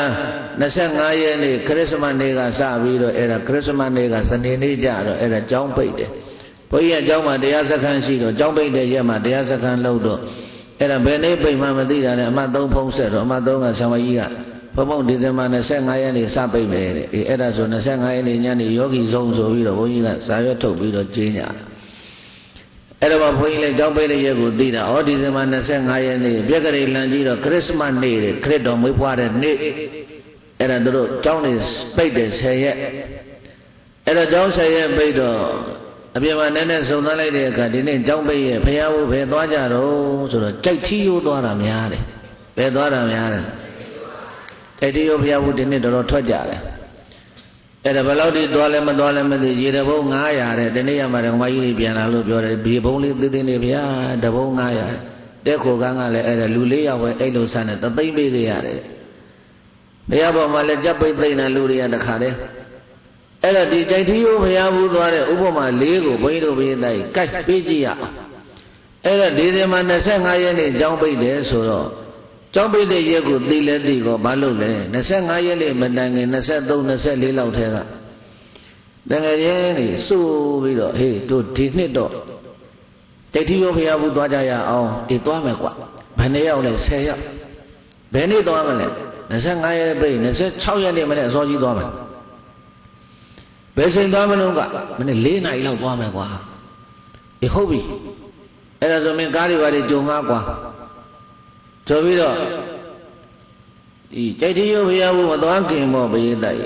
25ရက်နေ့ခရစ်စမတ်နေ့ကစပြီးတော့အဲ့ဒါခရစ်စမတ်နေ့ကစနေနေ့ကြတော့အဲ့ဒါကျောင်းပိတ်တယ်ဘုန်းကြီးကကျောင်းမှာတရားစခန်းရှိတော့ကျောင်းပိတ်တဲ့ရက်မှာတရားစခန်းလုပ်တော့အဲ့ဒါဘယ်နေ့ပိတ်မှမသိတာနဲ့အမှတ်3ဖုံးဆက်တော့အမှတ်3ကဆံမကြီးကဘုံဒီဇင်ဘာ25ရက်နေ့စပိတ်မယ်တဲ့အဲ့ဒါဆို25ရက်နေ့ညနေယောဂီဆုံးဆိုပြီးတော့ဘုန်းကြီးကစာရွက်ထုတ်ပြီးတော့ကျင်းညာအဲ့တော့ဘုန်းကြီးလည်းကျောင်းပိတ်တဲ့ရက်ကိုသိတာဩဒီဇင်ဘာ25ရက်နေ့ပြက္ခရိလန်ကြီးတော့ခရစ်စမတ်နေ့တဲ့ခရစ်တော်မွေးဖွားတဲ့နေ့အဲ့ဒါတို့ကျောင်းနေပိတ်တယ်10ရက်အဲ့တော့ကျောင်း10ရက်ပိတ်တော့အပြင်မှာနည်းနည်းစုံစမ်းလိုက်တဲ့အခါဒီနေ့ကျောင်းပိတ်ရဲ့ဘုရားဘုဘယ်သွားကြတော့ဆိုတော့ကြိုက်ထီးရိုးသွားတာများတယ်ဘယ်သွားတာများတယ်ကြိုက်ထီးရိုးဘုရားဘုဒီနေ့တော်ထွက်ကြတယ်အဲ့ဒါဘယ်လောက်ထိသွားလဲမသွားလဲမသိရေတဘုံ900တဲ့ဒီနေ့ရမှာဓမ္မကြီးတွေပြန်လာလို့ပြောတယ်ဒီဘုံလေးသေးသေးလေးဗျာတဘုံ900တဲ့ခိုကန်းကလည်းအဲ့ဒါလူ4ယောက်ပဲအဲ့လိုဆန်းတယ်3သိန်းပေးခဲ့ရတယ်ဘုရားပေါ်မှာလည်းကြက်ပိတ်သိမ့်တဲ့လူတွေကတခါတည်းအဲ့ဒါဒီကြိုက်ထီးရိုးဘုရားဘူးသွားတဲ့ဥပမာ၄ကိုဘုန်းကြီးတို့ဘုရားတိုက်ကြိုက်ပေးကြည့်ရအောင်အဲ့ဒါဒီဒီမှာ25ရက်နေ့ကျောင်းပိတ်တယ်ဆိုတော့ကျောင်းပိတ်တဲ့ရက်ကိုသိလဲသိကောဘာလို့လဲ25ရက်နေ့မတိုင်ခင်23 24လောက်ထဲကတကယ်ရင်နေစိုးပြီးတော့ဟေးတို့ဒီနှစ်တော့ကြိုက်ထီးရိုးဘုရားဘူးသွားကြရအောင်ဒီသွားမယ်ကွာဘယ်နှစ်ယောက်လဲ10ယောက်ဘယ်နေ့သွားမလဲ25ရက်ပိတ်26ရက်နေ့မနေ့အစောကြီးသွားမယ်ဘယ်ချိန်သွားမလို့ကမနေ့4နာရီလောက်သွားမယ်ကွာဒီဟုတ်ပြီအဲ့ဒါဆိုမင်းကားတွေဘာတွေကြုံငါကွာဆိုပြီးတော့ဒီကြိုက်ထီးရိုးဘုရားဘုမသွားခင်မောဘုရားတိုက်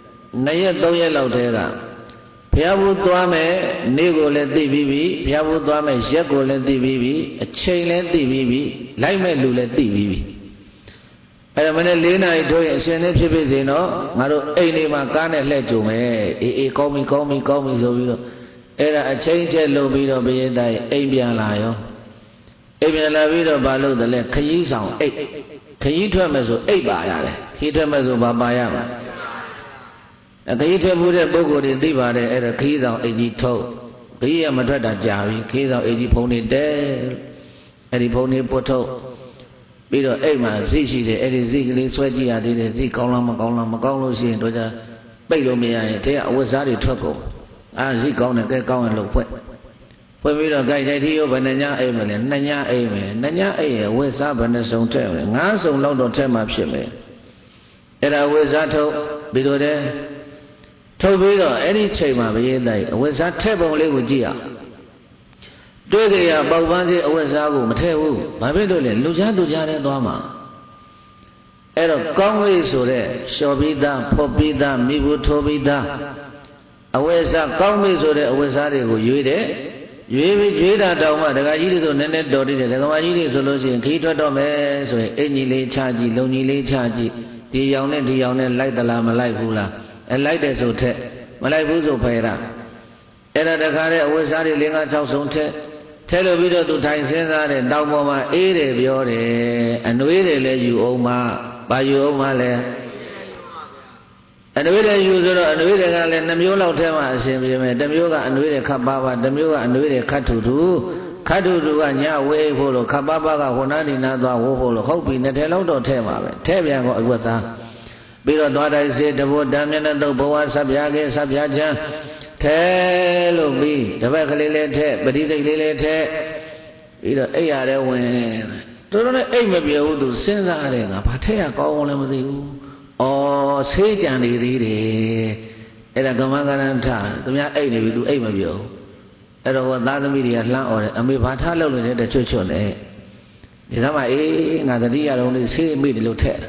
2ရက်3ရက်လောက်တည်းကဘုရားဘုသွားမယ်နေ့ကိုလည်းသိပြီးပြီဘုရားဘုသွားမယ်ရက်ကိုလည်းသိပြီးပြီအချိန်လည်းသိပြီးပြီလိုက်မဲ့လူလည်းသိပြီးပြီအဲ့ဒါမနေ့4နာရီထိုးရင်အရှင်လေးဖြစ်ဖြစ်စေနော်ငါတို့အိမ်လေးမှာကားနဲ့လှည့်ကြုံမယ်အေးကောင်းပြီဆိုပြီးတော့အဲ့ဒါအချိန်ချက်လုပ်ပြီးတော့ဘုရားတိုက်အိမ်ပြန်လာရောအိမ်ပြန်လာပြီးတော့ဘာလို့တလဲခရီးဆောင်အိတ်ခရီးထွက်မယ်ဆိုအိတ်ပါရတယ်ခရီးထွက်မယ်ဆိုဘာပါရမှာခရီးထွက်မှုတဲ့ပုဂ္ဂိုလ်တွေသိပါတယ်အဲ့ဒါခရီးဆောင်အိတ်ကြီးထုတ်ခရီးရမထွက်တာကြာပြီခရီးဆောင်အိတ်ကြီးဖုံးနေတဲအဲ့ဒီဖုံးနေပုတ်ထုတ်ပြီးတော့အိတ်မှာဇိရှိတယ်အဲ့ဒီဇိကလေးဆွဲကြည့်ရသေးတယ်ဇိကောင်းလားမကောင်းလားမကောင်းလို့ရှိရင်တို့ကြပိတ်လို့မရရင်တဲအဝတ်စားတွေထွက်ကုန်ဇိကောင်းတယ်ကဲကောင်းရင်လို့ဖွဲ့ပြီးတော့ကြိုက်တဲ့ထီးရောဘယ်နှညအိမ်မလဲ2ညအိမ်မယ်2ညအိမ်ရဝတ်စားဘယ်နှစုံထည့်မလဲ9စုံလောက်တော့ထည့်မှဖြစ်မယ်အဲ့ဒါဝတ်စားထုတ်ပြီးတော့တဲ့ထုတ်ပြီးတော့အဲ့ဒီချိန်မှာဘရေးတိုက်အဝတ်စားထည့်ပုံလေးကိုကြည့်ရတွေ့ကြရပေါက်ပန်းစီအဝတ်စားကိုမထည့်ဘူးဘာဖြစ်လို့လဲလူချသူချတဲ့သွားမှာအဲ့တော့ကောင်းဝေးဆိုတဲ့လျှော်ပြီးသားဖော်ပြီးသားမိဘူးထိုးပြီးသားအဝတ်စားကောင်းဝေးဆိုတဲ့အဝတ်စားတွေကိုရွေးတယ်ရွေးပြီးရွေးတာတောင်မှဒကာကြီးတွေဆိုနည်းနည်းတော်တည်တယ်ဒကာမကြီးတွေဆိုလို့ရှိရင်ခီးထွက်တော့မယ်ဆိုရင်အင်ကြီးလေးချကြည့်လုံကြီးလေးချကြည့်ဒီရောင်နဲ့ဒီရောင်နဲ့လိုက်သလားမလိုက်ဘူးလားလိုက်တယ်ဆိုထက်မလိုက်ဘူးဆိုဖယ်ရအဲ့ဒါတခါတည်းအဝတ်စားတွေ5 6စုံထက်ထဲလို့ပြီးတော့သူထိုင်စင်းစားတဲ့တောင်ပေါ်မှာအေးတယ်ပြောတယ်အနှွေးတယ်လည်းယူအောင်မဘာယူအောင်မလဲအနှွေးတယ်ယူဆိုတော့အနှွေးတွေကလည်း2မျိုးလောက်ထဲမှာအရှင်ပြေမယ်တစ်မျိုးကအနှွေးတယ်ခပ်ပါတစ်မျိုးကအနှွေးတယ်ခတ်ထူထူကညဝေးဖို့လို့ခပ်ပါကဟိုနာဒီနာသွားဝိုးဖို့လို့ဟုတ်ပြီ2ထည်လောက်တော့ထဲမှာပဲထဲပြန်ကောအဝတ်စားပြီးတော့သွားတိုင်းစေတဘုဒ္ဓမျက်နှာတုပ်ဘဝဆက်ပြားခဲ့ဆက်ပြားချမ်းထဲလို့ပြီးတပတ်ကလေးလေးထဲပရိသိတ်လေးလေးထဲပြီးတော့အိပ်ရတဲ့ဝင်တော်တော်နဲ့အိပ်မပြေဘူးသူစဉ်းစားရတယ်ငါဘာထက်ရကောင်းလည်းမသိဘူးဩဆေးကြံနေသေးတယ်အဲ့ဒါကမ္မကရဏထသူများအိပ်နေပြီသူအိပ်မပြေဘူးအဲ့တော့သားသမီးတွေကလှမ်းអော်တယ်အမေဘာထားလုပ်လို့လဲတဲ့ချွတ်နဲ့ဒီကမှအေးငါတတိယလုံးလေးဆေးမိတယ်လို့ထက်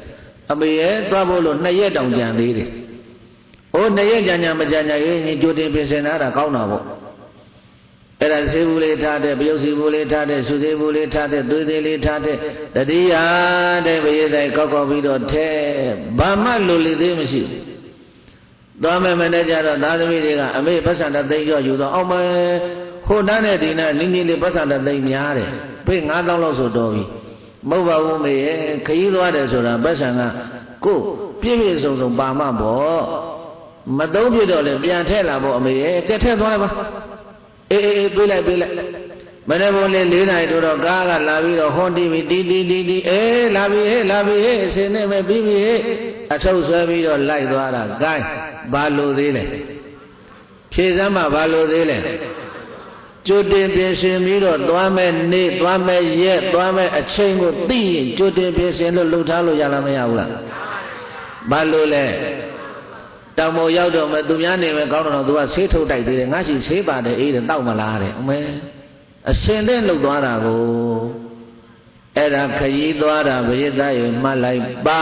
အမေရဲ့သွားဖို့လို့2ရက်တောင်ကြံသေးတယ်။ဟို2ရက်ကြံမကြံရင်ကြိုတင်ပြင်ဆင်တာကောင်းတာပေါ့။အဲ့ဒါဆေးဘူးလေးထားတဲ့ပြုတ်စီဘူးလေးထားတဲ့စုသေးဘူးလေးထားတဲ့သွေးသေးလေးထားတဲ့တတိယတဲ့ဘရေတိုင်းကောက်ပြီးတော့ထဲဘာမှလိုလေသေးမရှိဘူး။သွားမယ်မနဲ့ကြတော့သားသမီးတွေကအမေပတ်စံတသိန်းကျော်ယူတော့အောင်မယ်ဟိုတန်းနဲ့ဒီနဲ့နင်းနင်းလေးပတ်စံတသိန်းများတယ်။ပေး9000လောက်ဆိုတော်ပြီ။မဟုတ်ပါဘူးမေရဲ့ခရီးသွားတယ်ဆိုတာပတ်စံကကိုပြည့်ပြည့်စုံစုံပါမှပေါ့မသုံးပြတော့လေပြန်ထည့်လာပေါ့အမေရဲ့တက်ထည့်သွားလိုက်ပါအေးပြေးလိုက်မနေ့ကလေး4နာရီတော့ကားကလာပြီးတော့ဟွန်တီးပြီးတီးလာပြီဟဲ့အစင်းနဲ့ပဲပြီးပြီဟဲ့အထုပ်ဆွဲပြီးတော့လိုက်သွားတာဂိုင်းဘာလို့သေးလဲဖြေစမ်းမှဘာလို့သေးလဲကြိုတင်ပြင်ဆင်ပြီးတော့သွားမဲ့နေ့သွားမဲ့ရက်သွားမဲ့အချိန်ကိုသိရင်ကြိုတင်ပြင်ဆင်လို့လှုပ်ထားလို့ရလားမရဘူးလားဘာလို့လဲတောင်ပေါ်ရောက်တော့မှသူများနေမဲ့ကောင်းတော့သူကဆေးထုတ်တိုက်သေးတယ်ငါရှိဆေးပါတယ်အေးတယ်တောက်မလားတဲ့အမေအရှင်တဲ့လှုပ်သွားတာကိုအဲ့ဒါခရီးသွားတာဘယတရေမှတ်လိုက်ပါ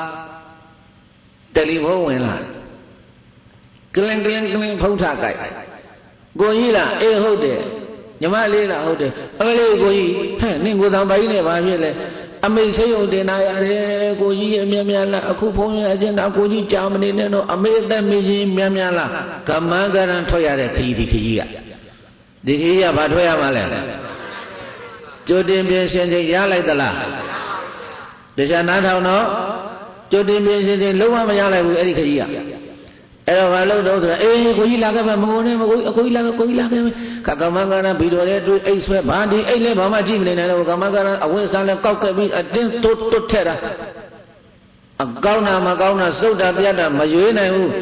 တယ်လီဖုန်းဝင်လာကလင်ဖုန်းထားကြိုက်ကိုကြီးလားအေးဟုတ်တယ်ညီမလေးလားဟုတ်တယ်အမလေးကိုကြီးဟဲ့နင်ကိုယ်ဆောင်ပိုင်းနဲ့ဘာဖြစ်လဲအမေစိတ်ုံတင်လာရတယ်ကိုကြီးရဲ့မြများလားအခုဖုန်းရအကျဉ်းတော့ကိုကြီးကြာမနေနဲ့တော့အမေအသက်မေးချင်းများလားကမန်းကရန်ထွက်ရတဲ့ခရီးကဒီခရီးကဘာထွက်ရမှာလဲကြိုတင်ပြင်ဆင်ချိန်ရလိုက်သလားတရားနားထောင်တော့ကြိုတင်ပြင်ဆင်ချိန်လုံးဝမရလိုက်ဘူးအဲ့ဒီခရီးကအဲ့တော့ဘာလို့တော့ဆိုတော့အေးကိုကြီးလာခဲ့မယ်မငုံနဲ့မကိုကြီးလာခဲ့မယ်ကမန်းကရန်ဗီဒီယိုလေးတွေ့အိတ်ဆွဲဘာဒီအိတ်လဲဘာမှကြည့်မနေနဲ့တော့ကမန်းကရန်အဝတ်စားလဲကောက်ခဲ့ပြီးအတင်းတွတ်ထက်တာအကောင်းတာမကောင်းတာစုတ်တာပြတ်တာမရွေးနိုင်ဘူး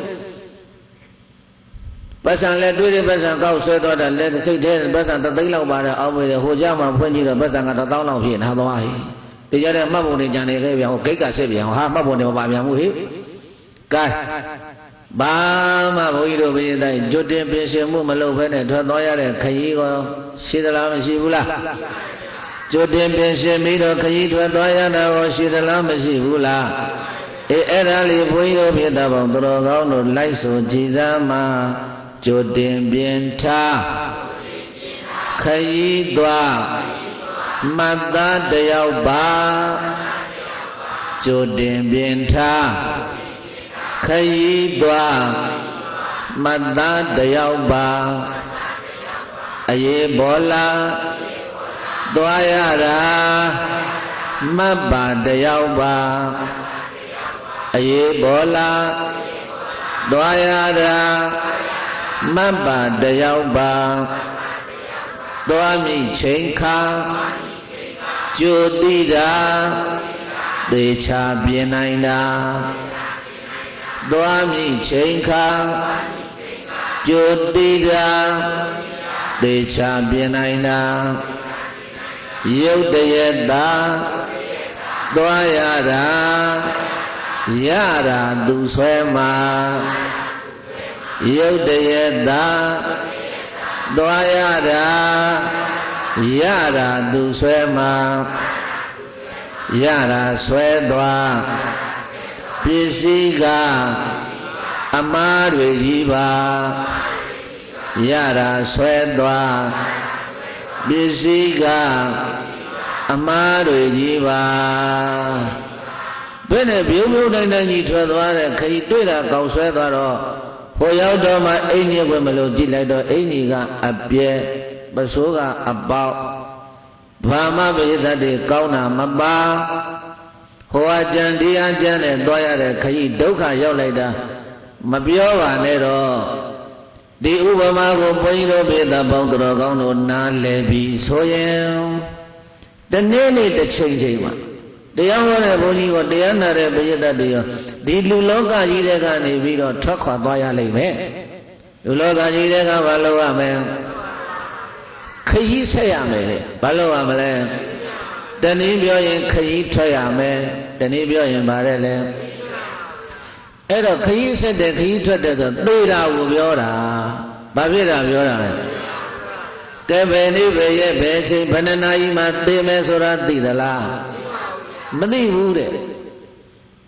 ပတ်စံလဲတွေးတဲ့ပတ်စံကောက်ဆွဲသွားတာလဲစိတ်ထဲပတ်စံ3သိန်းလောက်ပါတယ်အောက်ပဲဟိုကြမှာဖွင့်ကြည့်တော့ပတ်စံက1000လောက်ဖြစ်နေသွားဟိဒီကြတဲ့မှတ်ပုံတွေကြံနေခဲ့ပြန်ဟိုဂိတ်ကဆက်ပြန်ဟာမှတ်ပုံတွေမပါပြန်ဘူးဟိကဲဘာမှဘုန်းကြီးတို့ဘုရားတိုင်းကြွတင်ပြင်ဆင်မှုမလုပ်ဘဲနဲ့ထွက်သွားရတဲ့ခရီးကိုရှိသလားမရှိဘူးလားကြွတင်ပြင်ဆင်ပြီးတော့ခရီးထွက်သွားရတာကိုရှိသလားမရှိဘူးလားအေးအဲ့ဒါလေးဘုန်းကြီးတို့ဖြစ်တာပေါ့သူတော်ကောင်းတို့လိုက်ဆိုကြည်စားမှာကြွတင်ပြင်ထားခရီးသွားမှတ်သားတယောက်ပါကြွတင်ပြင်ထားခရီးသွားမတ္တတယောက်ပါအရေးပေါ်လာသွားရတာမတ်ပါတယောက်ပါအရေးပေါ်လာသွားရတာမတ်ပါတယောက်ပါသွားမိချိန်ခါကြိုတိတာသေချာပြင်နိုင်တာသွားမိချိန်ခါကြိုတိတာသေချာပြင်နိုင်တာရုပ်တရက်သာသွားရတာရတာသူဆွဲမှာရုပ်တရက်သာသွားရတာရတာသူဆွဲမှာရတာဆွဲသွားပစ္စည်းကအမှားတွေကြီးပါရတာဆွဲသွားပစ္စည်းကအမှားတွေကြီးပါဘယ်နဲ့ပြုံးတိုင်းကြီးထွက်သွားတဲ့ခရီးတွေ့တာကောင်းဆွဲသွားတော့ဟိုရောက်တော့မှအိမ်ကြီးပဲမလို့ကြည့်လိုက်တော့အိမ်ကြီးကအပြဲပစိုးကအပေါက်ဘာမှပိသတ်တွေကောင်းတာမပါဟိုအကျန်ဒီအကျန်နဲ့တွားရတဲ့ခရီးဒုက္ခရောက်လိုက်တာမပြောပါနဲ့တော့ဒီဥပမာကိုဘုန်းကြီးတို့ပြည်သားပေါင်းတော်ကောင်းတို့နားလည်ပြီးဆိုရင်တနေ့နေ့တစ်ချိန်မှာတရားဟောတဲ့ဘုန်းကြီးကတရားနာတဲ့ပရိသတ်တွေရောဒီလူလောကကြီးတွေကနေပြီးတော့ထွက်ခွာသွားရလိမ့်မယ်လူလောကကြီးတွေကဘာလုပ်ရမလဲခရီးဆက်ရမယ်လေဘာလုပ်ရမလဲတနည်းပြောရင်ခရီးထွက်ရမယ်တနည်းပြောရင်ဗါတဲ့လေအဲ့တော့ခရီးဆက်တယ်ခရီးထွက်တယ်ဆိုသေတာကိုပြောတာဘာဖြစ်တာပြောတာလဲကဲဘယ်နေ့ပဲရဲ့ဘယ်ချိန်ဘယ်နှနာရီမှသေမယ်ဆိုတာသိသလားမသိဘူးတဲ့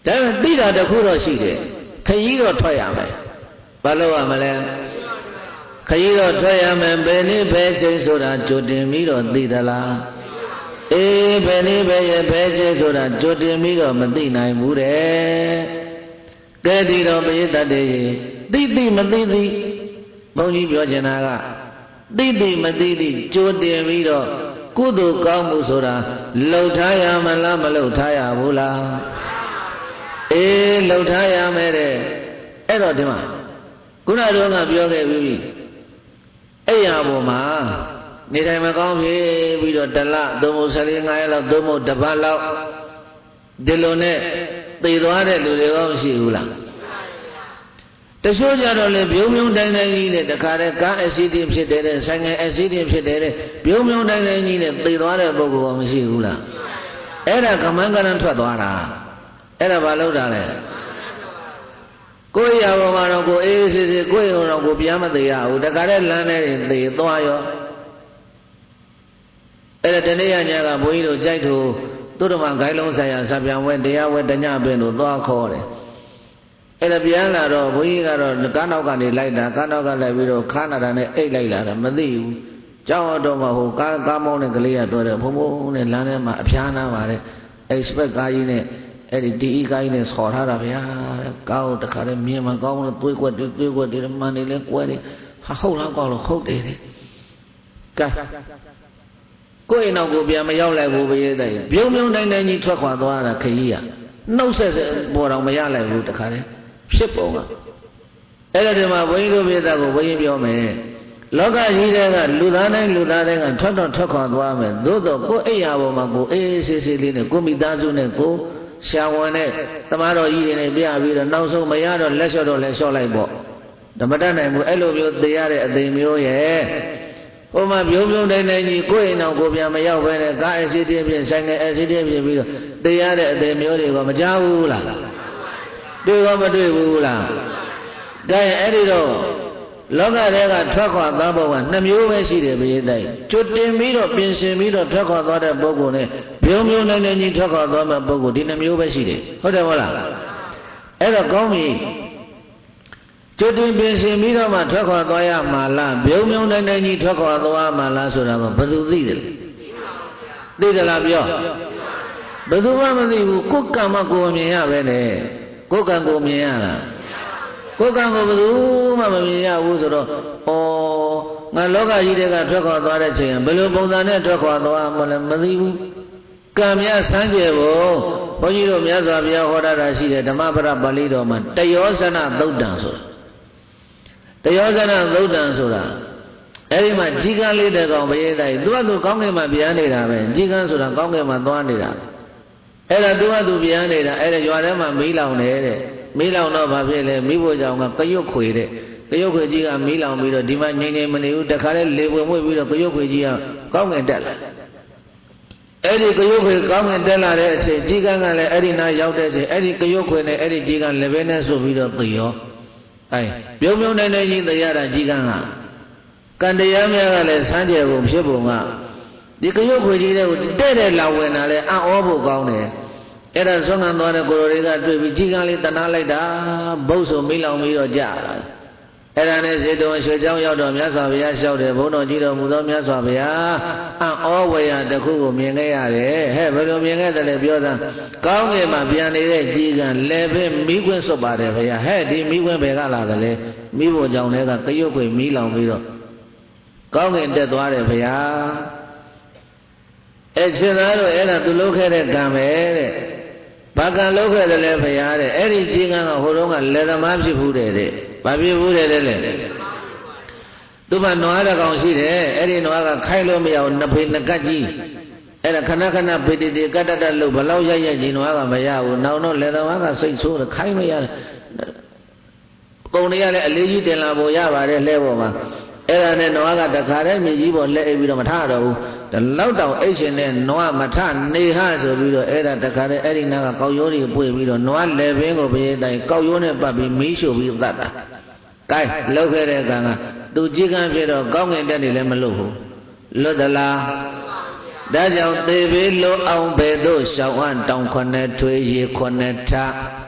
ဒါပေမဲ့သိတာတစ်ခုတော့ရှိတယ်ခရီးတော့ထွက်ရမယ်ဘာလို့ရမလဲခရီးတော့ထွက်ရမယ်ဘယ်နည်းဘယ်ချိန်ဆိုတာကြိုတင်ပြီးတော့သိသလားအေးဘယ်နည်းဘယ်ရဲ့ဘယ်ချိန်ဆိုတာကြိုတင်ပြီးတော့မသိနိုင်ဘူးတဲ့ကဲဒီတော့ပရိသတ်တွေသိမသိသိဘုန်းကြီးပြောချင်တာကသိမသိသိကြိုတင်ပြီးတော့ကုသိုလ်ကောင်းမှုဆိုတာလှုပ်ထားရမလားမလှုပ်ထားရဘူးလားအေးလှုပ်ထားရမယ်တဲ့အဲ့တော့ဒီမှာခုနတုန်းကပြောခဲ့ပြီအဲ့ရပေါ်မှာနေတိုင်းမကောင်းဖြစ်ပြီးတော့တလသုံးမို့14 5ရက်လောက်သုံးမို့တစ်ပတ်လောက်ဒီလိုနဲ့သိသွားတဲ့လူတွေကောမရှိဘူးလားတချို့ကြတော့လေပြုံးပြုံးတိုင်းတိုင်းကြီးနဲ့တခါတည်းကားအက်ဆီဒင့်ဖြစ်တယ်တဲ့ဆိုင်ငယ်အက်ဆီဒင့်ဖြစ်တယ်တဲ့ပြုံးပြုံးတိုင်းတိုင်းကြီးနဲ့သိသွားတဲ့ပုဂ္ဂိုလ်ကမရှိဘူးလားအဲ့ဒါကမန်းကရန်ထွက်သွားတာအဲ့ဒါဘာလို့တာလဲကိုယ်ရပေါ်မှာတော့ကိုအေးစစ်စစ်ကိုယ်ရုံတော့ကိုပြန်မသေးရဘူးတခါတည်းလမ်းနဲ့သေသွားရောအဲ့ဒါတနေ့ညကဘုန်းကြီးတို့ကြိုက်သူတို့ဓမ္မဂိုင်းလုံးဆိုင်ရာစပြန်ဝဲတရားဝဲတညပင်တို့သွားခေါ်တယ်အဲ့ဒါပြန်လာတော့ဘုန်းကြီးကတော့ကားနောက်ကနေလိုက်တာကားနောက်ကလိုက်ပြီးတော့ခါနာတာနဲ့အိတ်လိုက်လာတာမသိဘူးကျောင်းတော်မှာဟိုကားမောင်းတဲ့ကလေးကတွေ့တယ်ဘုံဘုံနဲ့လမ်းထဲမှာအဖျားနာပါတယ် expect ကားကြီးနဲ့အဲ့ဒီ DE ကားကြီးနဲ့ဆော်ထားတာဗျာကားကိုတခါတည်းမြင်မှကောင်းလို့တွေးကွက်တွေမှန်နေလဲကွဲတယ်ဟာဟုတ်လားကောင်းလို့ဟုတ်တယ်တဲ့ကဲကိုယ့်အိမ်နောက်ကိုပြန်မရောက်လိုက်ဘူးဘရေးတဲ့ပြုံးတိုင်းတိုင်းကြီးထွက်ခွာသွားတာခကြီးကနှုတ်ဆက်ပေါ်တော့မရလိုက်ဘူးတခါတည်းဖြစ်ပုံကအဲ့ဒါဒီမှာဘုန်းကြီးတို့ပြည်သားကိုဘုန်းကြီးပြောမယ်လောကကြီးတွေကလူသားတိုင်းကထွက်ခွာသွားမယ်သို့တော့ကိုယ့်အိယာပေါ်မှာကိုအေးဆေးဆေးလေးနဲ့ကိုမိသားစုနဲ့ကိုရှာဝန်နဲ့သမားတော်ကြီးတွေနဲ့ပြပြီးတော့နောက်ဆုံးမရတော့လက်လျှော့တော့လက်လျှော့လိုက်ပေါ့ဓမ္မတတ်နိုင်ဘူးအဲ့လိုမျိုးသိရတဲ့အသိမျိုးရဲ့ဟိုမှာပြုံးတိုင်းတိုင်းကြီးကိုယ့်အိမ်အောင်ကိုပြန်မရောက်ဘဲနဲ့ကားအက်ဆီဒင့်ဖြစ်ဆိုင်ငယ်အက်ဆီဒင့်ဖြစ်ပြီးတော့သိရတဲ့အသိမျိုးတွေကမကြောက်ဘူးလားတွေ့ရောမတွေ့ဘူးလားဒါရင်အဲ့ဒီတော့လောကထဲကထွက်ခွာသွားဖို့က2မျိုးပဲရှိတယ်ဘုရားတိုက်ကျွတ်တင်ပြီးတော့ပြင်ဆင်ပြီးတော့ထွက်ခွာသွားတဲ့ပုဂ္ဂိုလ်နဲ့ပြုံးတိုင်းတိုင်းကြီးထွက်ခွာသွားမဲ့ပုဂ္ဂိုလ်ဒီ2မျိုးပဲရှိတယ်ဟုတ်တယ်မဟုတ်လားအဲ့တော့ကောင်းပြီကျွတ်တင်ပြင်ဆင်ပြီးတော့မှထွက်ခွာသွားရမှာလားပြုံးတိုင်းတိုင်းကြီးထွက်ခွာသွားမှာလားဆိုတာကဘယ်သူသိတယ်သိတယ်လားပြောဘယ်သူမှမသိဘူးကိုယ်ကံမကိုယ်မြင်ရပဲနဲ့ကိုယ်ကံကိုမြင်ရလားကိုယ်ကံကိုဘယ်သူမှမမြင်ရဘူးဆိုတော့ငါလောကကြီးတွေကထွက်ခွာသွားတဲ့ချိန်ဘယ်လိုပုံစံနဲ့ထွက်ခွာသွားမှလည်းမသိဘူးကံများဆန်းကျယ်ဖို့ဘုန်းကြီးတို့မြတ်စွာဘုရားဟောတာရှိတယ်ဓမ္မပဒပါဠိတော်မှာတယောဇနသုတ်တံဆိုတာတယောဇနသုတ်တံဆိုတာအဲ့ဒီမှာကြီးကန်းလေးတဲ့ကောင်ဘယေတိုင်းသူကသူကောင်းကင်မှာပြန်နေတာပဲကြီးကန်းဆိုတာကောင်းကင်မှာသွားနေတာအဲ့ဒါသူကသူပြန်နေတာအဲ့ဒါရွာထဲမှာမီးလောင်နေတဲ့မီးလောင်တော့ဘာဖြစ်လဲမိဖို့ကြောင့်ကကရွတ်ခွေတဲ့ကရွတ်ခွေကြီးကမီးလောင်ပြီးတော့ဒီမှာငြိမ်မနေဘူးတခါလဲလေပွေမွေ့ပြီးတော့ကရွတ်ခွေကြီးကကောင်းငင်တက်လာအဲ့ဒီကရွတ်ခွေကောင်းငင်တက်လာတဲ့အချိန်ကြီးကန်းကလည်းအဲ့ဒီနားရောက်တဲ့အချိန်အဲ့ဒီကရွတ်ခွေနဲ့အဲ့ဒီကြီးကန်းလည်းပဲနဲ့ဆိုပြီးတော့သိရောပြုံးတိုင်းတိုင်းကြီးသိရတာကြီးကန်းကကံတရားများကလည်းစမ်းကြယ်ဖို့ဖြစ်ပုံကဒီကရွတ်ခွေကြီးတွေကိုတဲ့လာဝင်တာလဲအံ့ဩဖို့ကောင်းတယ်အဲ့ဒါဆွမ်းခံသွားတဲ့ကိုရိုတွေကတွေ့ပြီးကြီးကန်းလေးတနာလိုက်တာဘုတ်ဆိုမိလောင်ပြီးတော့ကြာလာအဲ့ဒါနဲ့ဇေတဝန်ရွှေချောင်းရောက်တော့မြတ်စွာဘုရားလျှောက်တယ်ဘုန်းတော်ကြီးတော်မူသောမြတ်စွာဘုရားအံ့ဩဝေယတစ်ခုကိုမြင်ခဲ့ရတယ်ဟဲ့ဘယ်လိုမြင်ခဲ့တယ်လဲပြောစမ်းကောင်းကင်မှာပြန်နေတဲ့ကြီးကန်းလည်းပဲမိခွင့်စွတ်ပါတယ်ဘုရားဟဲ့ဒီမိခွင့်ဘယ်ကလာတယ်လဲမိဖို့ကြောင့်လည်းကကရွတ်ခွေမိလောင်ပြီးတော့ကောင်းကင်တက်သွားတယ်ဘုရားအဲ့ရှင်သားတို့အဲ့ဒါသူလုပ်ခဲ့တဲ့ကံပဲတဲ့ဘာကံလုပ်ခဲ့တယ်လဲဘုရားတဲ့အဲ့ဒီကြီးကန်းကဟိုတုန်းကလက်သမားဖြစ်ဘူးတဲ့ဘာဖြစ်ဘူးတဲ့လဲသူမနွားတစ်ကောင်ရှိတယ်အဲ့ဒီနွားကခိုင်းလို့မရအောင်နှစ်ဖေနှစ်ကတ်ကြီးအဲ့ဒါခဏခဏပေတေတေကတ်တလို့ဘလောက်ရိုက်ကြီးနွားကမရဘူးနောက်တော့လက်သမားကစိတ်ဆိုးတယ်ခိုင်းမရတယ်ပုံတွေကလည်းအလေးကြီးတင်လာပေါ်ရပါတယ်လှဲပေါ်မှာအဲ့ဒါနဲ့နွားကတခါတည်းမြေကြီးပေါ်လက်အိပ်ပြီးတော့မထတော့ဘူးတလောက်တောင်အိတ်ရှင်နဲ့နွားမထနေဟဆိုပြီးတော့အဲ့ဒါတခါတည်းအဲ့ဒီနာကကောက်ရိုးတွေပွေပြီးတော့နွားလက်ပင်ကိုပြေးတိုင်းကောက်ရိုးနဲ့ပတ်ပြီးမီးရှို့ပြီးသတ်တာကဲလောက်ခဲ့တဲ့ကံကသူကြီးကန်းဖြစ်တော့ကောင်းငင်တက်နေလည်းမလို့ဘူးလွတ်သလားဒါကြောင့်သေဘေးလွတ်အောင်ဘယ်သို့ရှောင်အံ့တောင်ခွနဲ့ထွေးရေခွနဲ့ထ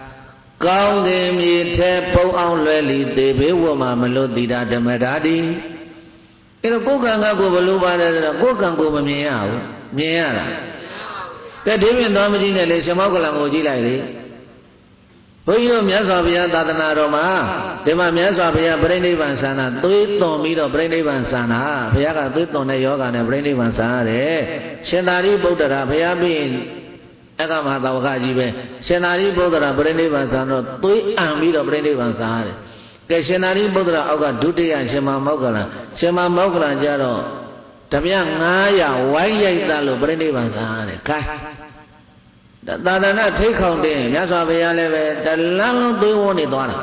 ကောင်းကင်မြေထဲပုံအောင်လွယ်လီသေးဘေးဝမှာမလို့တိတာဓမ္မဓာတိအဲ့တော့ကိုယ်ကံကကိုဘလို့ပါတယ်ဆိုတော့ကိုယ်ကံကိုမမြင်ရဘူးမြင်ရလားကဲဒီပြင်သွားမကြည့်နဲ့လေရှင်မောကလံကိုကြည့်လိုက်လေဘုန်းကြီးတို့မြတ်စွာဘုရားသာသနာတော်မှာဒီမှာမြတ်စွာဘုရားပြိဋိဘံဆန္ဒသွေးသွန်ပြီးတော့ပြိဋိဘံဆန္ဒဘုရားကသွေးသွန်တဲ့ယောဂနဲ့ပြိဋိဘံဆန္ဒရတယ်ရှင်သာရိပုတ္တရာဘုရားပြီးအက္ခမသာဝကကြီးပဲရှင်သာရိပုတ္တရာပြိဋိဘံဆန္ဒတော့သွေးအံပြီးတော့ပြိဋိဘံဆန္ဒရတယ်ကဲရှင်သာရိပုတ္တရာအောက်ကဒုတိယရှင်မမောက္ကလံရှင်မမောက္ကလံကျတော့ဓမြ900ဝိုင်းရိုက်သလို့ပြိဋိဘံဆန္ဒရတယ်ခိုင်းသာသနာထိတ်ခေါင်တဲ့မြတ်စွာဘုရားလည်းပဲတလန်းလုံးသွေးဝန်းနေသွားတာ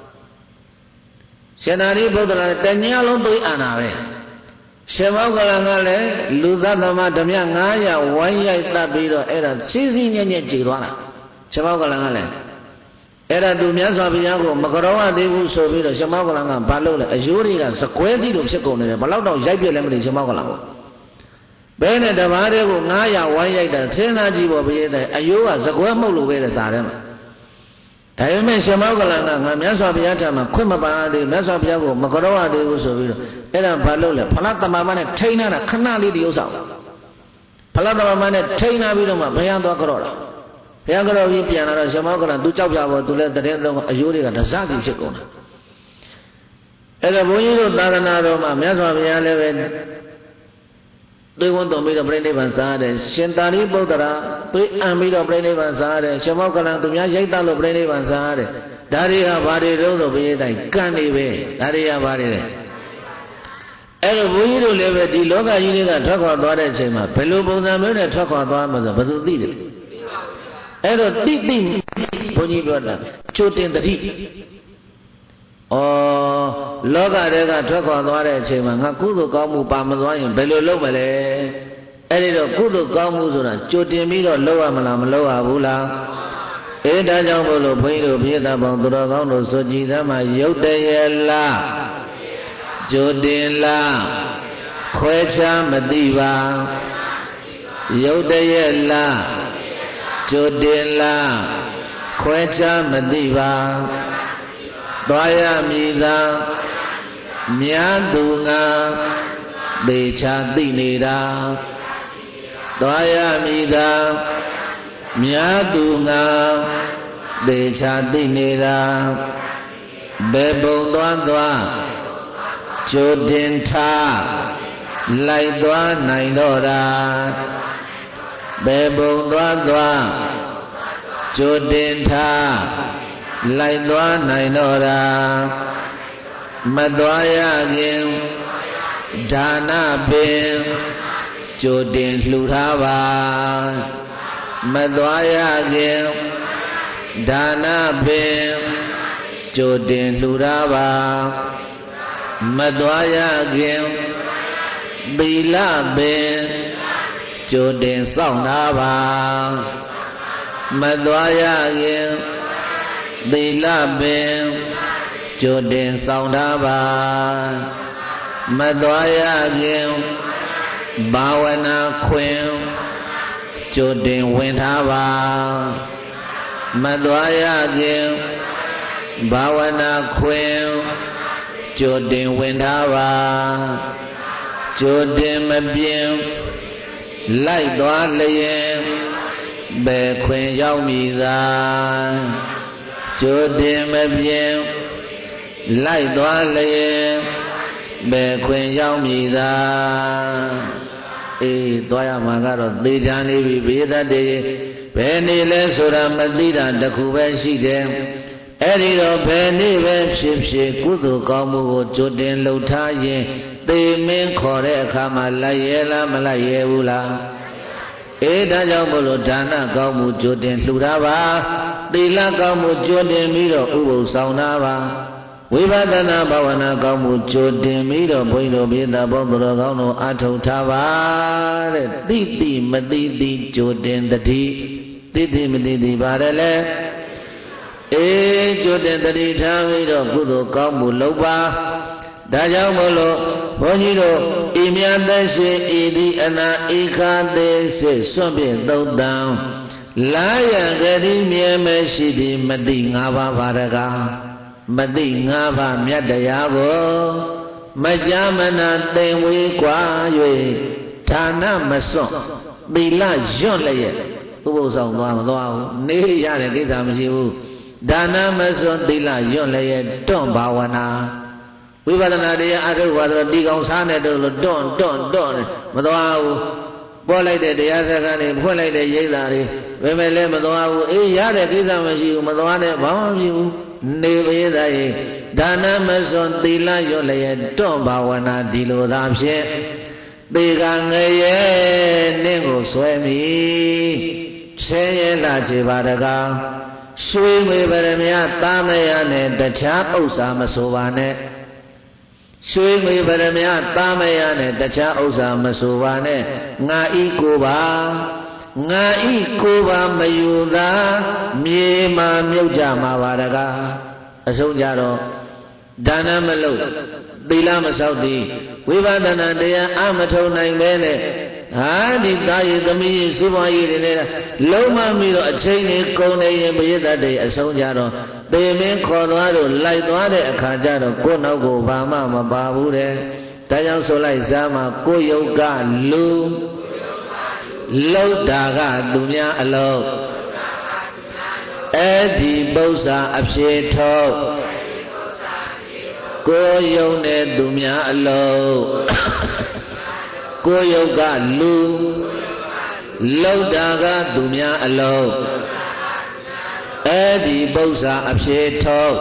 ရှင်သာရိပုတ္တရာတညလုံးသွေးအံတာပဲရှင်မောကလံကလည်းလူသတ္တမဓမြ900ဝိုင်းရိုက်သပြီးတော့အဲ့ဒါစီးစီးညက်ညက်ကြည်သွားတာရှင်မောကလံကလည်းအဲ့ဒါသူမြတ်စွာဘုရားကိုမကြောရသေးဘူးဆိုပြီးတော့ရှင်မောကလံကဘာလုပ်လဲအယိုးတွေကစကွဲစီလိုဖြစ်ကုန်နေတယ်ဘလောက်တော့ရိုက်ပြက်လည်းမသိရှင်မောကလံကိုဘယ်နဲ့တဘာတွေကို900ဝိုင်းရိုက်တာစဉ်းစားကြည့်ဖို့ဘုရားတဲ့အယိုးကစကွဲမှုလို့ပဲတဲ့စာထဲမှာဒါပေမဲ့ရှင်မောကလန်ကငါမြတ်စွာဘုရားထံမှာခွင့်မပါသေးမြတ်စွာဘုရားကိုမကြောရသေးဘူးဆိုပြီးတော့အဲ့ဒါဘာလို့လဲဖလားတမမနဲ့ထိန်းထားတာခဏလေးတရုပ်ဆောင်ဖလားတမမနဲ့ထိန်းထားပြီးတော့မှဘုရားသွားကြောတာဘုရားကြောပြီးပြန်လာတော့ရှင်မောကလန်သူကြောက်ကြပေါ်သူလည်းတရင်သုံးအယိုးတွေကတစစီဖြစ်ကုန်တာအဲ့ဒါဘုန်းကြီးတို့သာသနာတော်မှာမြတ်စွာဘုရားလည်းပဲသွေးဝန်းတော်ပြီးတော့ပြိဋိဘံစားရတယ်ရှင်သာရိပုတ္တရာသွေးအံပြီးတော့ပြိဋိဘံစားရတယ်ရှင်မောကလံသူများရိုက်တလို့ပြိဋိဘံစားရတယ်ဒါတွေကဘာတွေတုံးဆိုဘုရားတိုင်းကံနေပဲဒါတွေကဘာတွေလဲအဲ့တော့ဘုန်းကြီးတို့လည်းပဲဒီလောကကြီးတွေကထွက်ခွာသွားတဲ့အချိန်မှာဘယ်လိုပုံစံမျိုးနဲ့ထွက်ခွာသွားမှာဆိုဘယ်သူသိတယ်အဲ့တော့တိတိဘုန်းကြီးပြောတာချိုတင်တတိလောကတွေကထွက်ခွာသွားတဲ့အချိန်မှာငါကုသိုလ်ကောင်းမှုပါမသွားရင်ဘယ်လိုလုပ်မလဲအဲ့ဒီတော့ကုသိုလ်ကောင်းမှုဆိုတာကြိုတင်ပြီးတော့လုပ်ရမလားမလုပ်ရဘူးလားအေးဒါကြောင့်မို့လို့ဘုန်းကြီးတို့ပြည့်သားပေါင်းသူတော်ကောင်းတို့ဆိုကြည်သားမှာရုပ်တရဲ့လားကြိုတင်လားခွဲခြားမသိပါရုပ်တရဲ့လားကြိုတင်လားခွဲခြားမသိပါသွားရမည်သာမြတ်သူငါသေချာသိနေတာသွားရမည်သာမြတ်သူငါသေချာသိနေတာဘယ်ပုံသွားကြိုတင်ထားလိုက်သွားနိုင်တော့တာဘယ်ပုံသွားကြိုတင်ထားလိုက်သွားနိုင်တော့တာမသွားရခင်ဒါနပင်ကြိုတင်လှူထားပါမသွားရခင်ဒါနပင်ကြိုတင်လှူထားပါမသွားရခင်သီလပင်ကြိုတင်စောင့်ထားပါမသွားရခင်သီလပင်ကြိုတင်ဆောင်ထားပါမသွားရခင်ဘာဝနာခွင်ကြိုတင်ဝင်ထားပါမသွားရခင်ဘာဝနာခွင်ကြိုတင်ဝင်ထားပါကြိုတင်မပြင်းလိုက်သွားလျင်ဘယ်ခွင်ရောက်မည်သာကြိုတင်မပြင်းလိုက်သွားလျင်ဘယ်ခွင်ရောက်မည်သာအေးသွားရမှာကတော့သေချာနေပြီဘေးသက်တွေဘယ်နေလဲဆိုတာမသိတာတခုပဲရှိတယ်အဲ့ဒီတော့ဘယ်နေပဲဖြစ်ဖြစ်ကုသိုလ်ကောင်းမှုကိုကြိုတင်လှုပ်ထားရင်သေမင်းခေါ်တဲ့အခါမှာလိုက်ရဲလားမလိုက်ရဲဘူးလားအေးဒါကြောင့်မို့လို့ဒါနကောင်းမှုကြိုတင်လှူထားပါသီလကောင်းမှုကြိုတင်ပြီးတော့ဥပုသ်ဆောင်ထားပါဝိပဿနာဘာဝနာကောင်းမှုကြိုတင်ပြီးတော့ဘုန်းကြီးတို့ပြည်သားပေါင်းသူတော်ကောင်းတို့အားထုတ်ထားပါတဲ့သိသိမသိသိကြိုတင်တတိသိသိမသိသိပါတယ်လေအေးကြိုတင်တတိထားပြီးတော့ကုသိုလ်ကောင်းမှုလုပ်ပါဒါကြောင့်မို့လို့ဘုန်းကြီးတို့ဤမြတ်သက်ရှိဤသည်အနာဧခါသေးစေစွန့်ပြည့်သုံးတန်လာယဂတိမြဲမရှိသည်မသိ၅ပါးပါရကမသိ၅ပါးမြတ်တရားကိုမကြာမနာသိမ်ဝေးกว่า၍ဌာနမစွန့်သီလညွတ်လျက်ဥပုသ်ဆောင်သွားမသွားဘူးနေရတဲ့ကိစ္စမရှိဘူးဒါနမစွန့်သီလညွတ်လျက်တွန့်ဘာဝနာဝိပဿနာတရားအထုပါဆိုတီကောင်စားနေတော့လို့တွန့်မသွားဘူးပေါ်လိုက်တဲ့တရားစကားတွေဖွင့်လိုက်တဲ့ရိပ်သာတွေဘယ်မဲ့လဲမသွားဘူးအေးရတဲ့ကိစ္စမရှိဘူးမသွားနဲ့ဘာမှမရှိဘူးနေပေသားရဲ့ဒါနမစွန့်သီလညွတ်လျက်တွန့်ဘာဝနာဒီလိုသာဖြင့်သေကငရဲနင့်ကိုဆွဲမိဆင်းရဲလာချေပါတကားရွှေငွေပရမယသားမယနဲ့တခြားဥစ္စာမဆိုပါနဲ့ရွှေငွေပရမယသားမယနဲ့တခြားဥစ္စာမဆိုပါနဲ့ငါဤကိုပါငါဤကိုပါမယူသာမြေမှာမြုပ်ကြမှာပါတကားအဆုံးကြတော့ဒါနမလုပ်သီလမဆောက်သည်ဝိပဿနာတရားအမထုံနိုင်ပဲနဲ့ဟာဒီသားရည်သမီးရည်စီးပွားရေးတွေနဲ့လုံးမပြီးတော့အချိန်တွေကုန်နေရင်ပရိသတ်တွေအဆုံးကြတော့သေမင်းခေါ်သွားလို့လိုက်သွားတဲ့အခါကျတော့ကိုယ်နောက်ကိုဘာမှမပါဘူးတဲ့ဒါကြောင့်ဆိုလိုက်ဇာမှာကိုယ်ယုတ်ကလူလောက်တာကသူများအလုံးအဲ့ဒီပု္ပ္ပာအဖြေထုတ်ကိုယ်ယုံတဲ့သူများအလုံးကိုယ်ယုတ်ကလူလောက်တာကသူများအလုံးအဲ့ဒီပု္ပ္ပာအဖြေထုတ်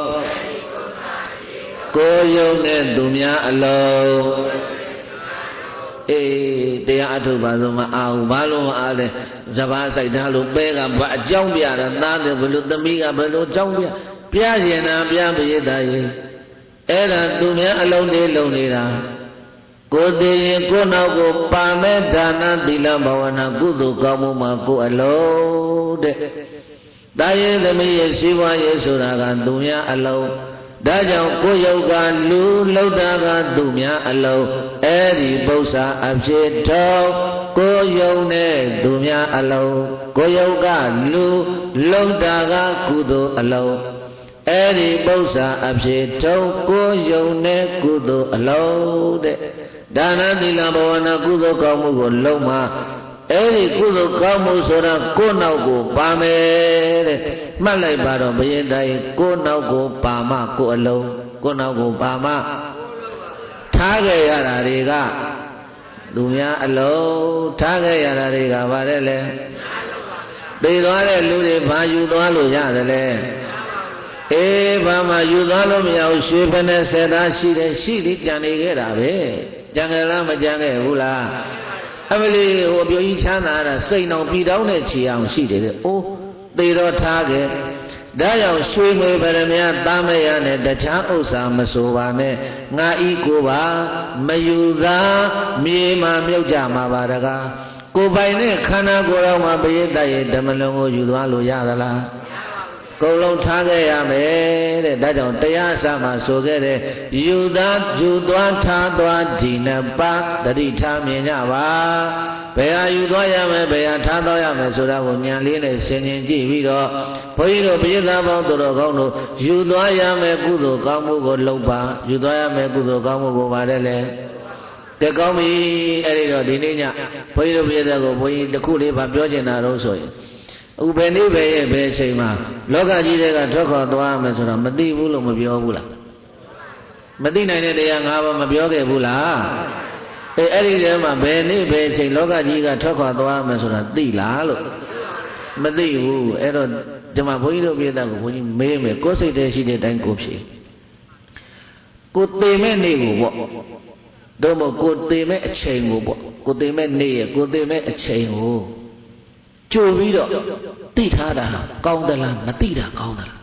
ကိုယ်ယုံတဲ့သူများအလုံးအေးတရားအထုတ်ပါဆိုမအားဘူးဘာလို့မအားလဲစဘာဆိုင်သားလို့ပဲကဘာအကြောင်းပြတာသားတယ်ဘယ်လိုသမီးကဘယ်လိုအကြောင်းပြရင်တာပြပရိသတ်ရဲ့အဲ့ဒါသူများအလုံးလေးလုံနေတာကိုယ်တည်ရင်ကိုယ်နောက်ကိုပါမဲ့ဒါနသီလဘာဝနာကုသိုလ်ကောင်းမှုမှာကိုယ်အလုံးတဲ့တာရဲ့သမီးရဲ့ရှိပွားရေးဆိုတာကသူများအလုံးဒါကြောင့်ကိုယ်ယုတ်ကလူလောက်တာကသူများအလုံးအဲ့ဒီပု္ပ္ပာအဖြစ်တော်ကိုယ်ယုံနဲ့သူများအလုံးကိုယ်ယုတ်ကလူလောက်တာကကုသိုလ်အလုံးအဲ့ဒီပု္ပ္ပာအဖြစ်တော်ကိုယ်ယုံနဲ့ကုသိုလ်အလုံးတဲ့ဒါနသီလဘဝနာကုသိုလ်ကောင်းမှုကိုလုံးမအဲ့ဒီကုသိုလ်ကောင်းမှုဆိုတာကိုယ်နောက်ကိုပါမယ်တဲ့မှတ်လိုက်ပါတော့ဘယင်တိုင်းကိုယ်နောက်ကိုပါမကိုယ်အလုံးကိုယ်နောက်ကိုပါမထားခဲ့ရတာတွေကသူများအလုံးထားခဲ့ရတာတွေကဗါတဲ့လေသိသွားတဲ့လူတွေဘာယူသွားလို့ရတယ်လဲအေးဘာမှယူသွားလို့မရဘူးရွှေဖက်နဲ့ဆက်သားရှိတယ်ရှိလိကြံနေခဲ့တာပဲကြံခဲ့လားမကြံခဲ့ဘူးလားအမလီဟိုအပြိုကြီးချမ်းသာတာစိတ်အောင်ပြီးတောင်းတဲ့ခြေအောင်ရှိတယ်တဲ့အိုးသေတော့ထားခဲ့ဒါကြောင့်ရွှေငွေဗရမယသားမယနဲ့တခြားဥစ္စာမဆိုပါနဲ့ငါဤကိုပါမယူသာမြေမှာမြုပ်ကြမှာပါတကားကိုပိုင်နဲ့ခန္ဓာကိုယ်တော်မှာပရိသတ်ရဲ့ဓမ္မလုံးကိုယူသွားလို့ရသလားကုန်လုံးထားခဲ့ရမယ်တဲ့ဒါကြောင့်တရားအစမှဆိုခဲ့တဲ့ယူသွားထားသွားဒီနှစ်ပါးတတိထားမြင်ကြပါဘယ်ဟာယူသွားရမယ်ဘယ်ဟာထားသွားရမယ်ဆိုတာကိုဉာဏ်လေးနဲ့ဆင်ခြင်ကြည့်ပြီးတော့ဘုန်းကြီးတို့ပိဋကပေါင်းတော်ကောင်းတို့ယူသွားရမယ်ကုသိုလ်ကောင်းမှုကိုလုပ်ပါယူသွားရမယ်ကုသိုလ်ကောင်းမှုကိုပါတယ်လေတကောင်းပြီအဲ့ဒီတော့ဒီနေ့ညဘုန်းကြီးတို့ပိဋကကိုဘုန်းကြီးတစ်ခုလေးပါပြောချင်တာတော့ဆိုရင်ဥပ္ပေနိဗ္ဗေရဲ့ဘယ်အချိန်မှာလောကကြီးတွေကထွက်ခေါ်သွားမယ်ဆိုတော့မသိဘူးလို့မပြောဘူးလားမသိနိုင်တဲ့တရား၅ပါးမပြောခဲ့ဘူးလားအေးအဲ့ဒီထဲမှာဘယ်နေ့ဘယ်အချိန်လောကကြီးကထွက်ခေါ်သွားမယ်ဆိုတာသိလားလို့မသိဘူးအဲ့တော့ဒီမှာဘုန်းကြီးတို့ပြည်သားကိုဘုန်းကြီးမေးမယ်ကိုယ်စိတ်ထဲရှိတဲ့အတိုင်းကိုဖြေကိုသိမဲ့နေ့ကိုပေါ့တို့မို့ကိုသိမဲ့အချိန်ကိုပေါ့ကိုသိမဲ့နေ့ရဲ့ကိုသိမဲ့အချိန်ကိုကြိုပြီးတော့သိထားတာကောင်းသလားမသိတာကောင်းသလား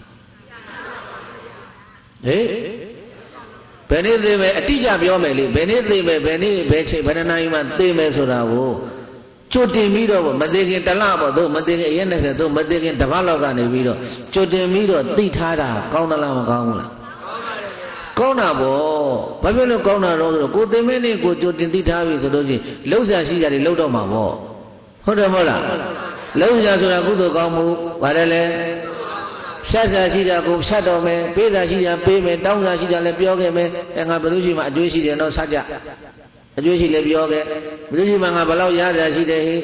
ဟေးဘယ်နေ့သိမယ်အတိအကျပြောမယ်လေဘယ်နေ့သိမယ်ဘယ်နေ့ဘယ်ချိန်ဘယ်နှနာရီမှသိမယ်ဆိုတာကိုကြိုတင်ပြီးတော့မသိခင်တစ်လပေါ့သို့မသိခင်အရက်20သို့မသိခင်တစ်ပတ်လောက်ကနေပြီးတော့ကြိုတင်ပြီးတော့သိထားတာကောင်းသလားမကောင်းဘူးလားကောင်းတာပေါ့ဘာဖြစ်လို့ကောင်းတာတော့ဆိုတော့ကိုသိမင်းနဲ့ကိုကြိုတင်သိထားပြီဆိုလို့ရှိရင်လှုပ်ရှားရှိကြတယ်လှုပ်တော့မှာပေါ့ဟုတ်တယ်မဟုတ်လားလုံးစားဆိုတာကုသိုလ်ကောင်းမှုဗါတယ်လေဖြတ်စားရှိတာကိုဖြတ်တော်မယ်ပေးစားရှိတာပေးမယ်တောင်းစားရှိတာလည်းပြောခဲ့မယ်ငါဘယ်သူရှိမှအကျွေးရှိတယ်တော့စကြအကျွေးရှိလည်းပြောခဲ့ဘယ်သူရှိမှငါဘယ်လောက်ရတာရှိတယ်ဟိ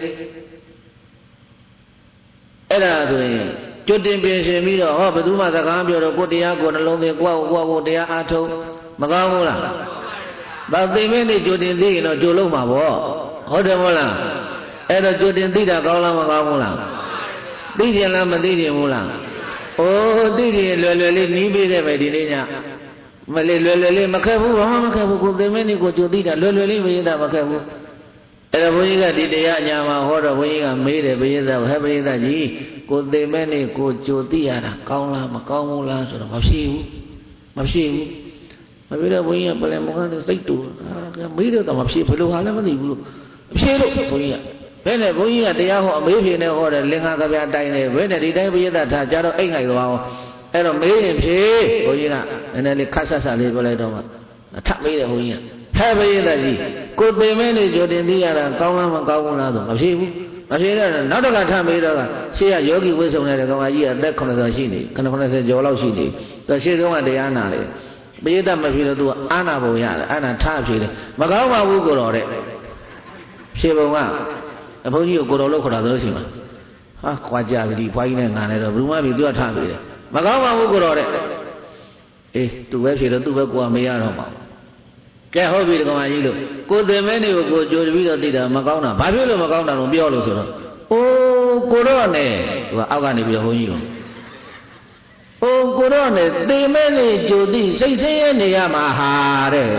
အဲ့ဒါဆိုရင်ကျွတ်တင်ပြင်ရှင်ပြီးတော့ဟောဘယ်သူမှစကားပြောတော့ကိုတရားကိုနှလုံးသွင်းကိုတရားအားထုတ်မကောင်းဘူးလားဘာသိမင်းနေကျွတ်တင်သိရင်တော့ကြိုလို့မှာပေါ့ဟုတ်တယ်မဟုတ်လားအဲ့တော့ကျွတ်တင်သိတာကောင်းလားမကောင်းဘူးလားသိတယ်လားမသိတယ်ဘူးလားအိုးသိတယ်လွယ်လွယ်လေးနီးပေးတယ်ပဲဒီနေ့ညမလေးလွယ်လွယ်လေးမခက်ဘူးဘာမှမခက်ဘူးကိုသိမင်းနေကိုကြိုသိတာလွယ်လွယ်လေးမရတာမခက်ဘူးအဲ့တော့ဘုန်းကြီးကဒီတရားညာမှာဟောတော့ဘုန်းကြီးကမေးတယ်ဘုရားသားဟဲ့ဘုရားသားကြီးကိုသိမင်းနေကိုကြိုသိရတာကောင်းလားမကောင်းဘူးလားဆိုတော့မဖြစ်ဘူးမဖြစ်ဘူးမဖြစ်တော့ဘုန်းကြီးကပလင်မောကနဲ့စိတ်တူမေးတော့မဖြစ်ဘယ်လိုဟာလဲမသိဘူးလို့ဖြေလို့ဘုန်းကြီးကဘယ်နဲ့ဘုန်းကြီးကတရားဟောအမေးဖြေနဲ့ဟောတယ်လင်္ကာကဗျာတိုင်းတယ်ဘယ်နဲ့ဒီတိုင်းဘုရားသားထားကြတော့အိတ်ငိုက်သွားအောင်အဲ့တော့မေးရင်ဖြေဘုန်းကြီးကနည်းနည်းလေးခတ်ဆတ်ဆတ်လေးပြောလိုက်တော့မှထပ်မေးတယ်ဘုန်းကြီးကဟဲ့ဘုရားသားကြီးကိုသိမင်းနေကြိုတင်သိရတာကောင်းလားမကောင်းဘူးလားဆိုမဖြစ်ဘူးမဖြစ်တော့နောက်တစ်ခါထပ်မေးတော့ကရှေ့ကယောဂီဝိဆုံနေတဲ့ကောင်မကြီးကအသက်80ရှိနေ90ကျော်လောက်ရှိနေသူရှေ့ဆုံးကတရားနာတယ်ဘုရားသားမဖြစ်တော့သူကအာနာပုံရတယ်အာနာထားဖြေတယ်မကောင်းပါဘူးကိုတော်တဲ့ဖြေပုံကဘုန်းကြီးကိုတော်လို့ခေါ်တာဆိုလို့ရှိမှာဟာခွာကြပြီဘွားကြီးနဲ့ငါနဲ့တော့ဘယ်သူမှပြီသူကထားပြီတယ်မကောင်းပါဘူးကိုတော်တဲ့အေးသူပဲဖြေတော့သူပဲကိုယ်ကမရတော့ပါဘူးကဲဟုတ်ပြီဒီကောင်ကြီးလို့ကိုသိမဲနေကိုကြိုပြီးတော့သိတာမကောင်းတာဘာဖြစ်လို့မကောင်းတာလို့ပြောလို့ဆိုတော့အိုးကိုတော့နဲ့သူကအောက်ကနေပြီးတော့ဘုန်းကြီးကိုအိုးကိုတော့နဲ့သိမဲနေကြိုသိစိတ်ဆင်းရဲနေရမှာဟာတဲ့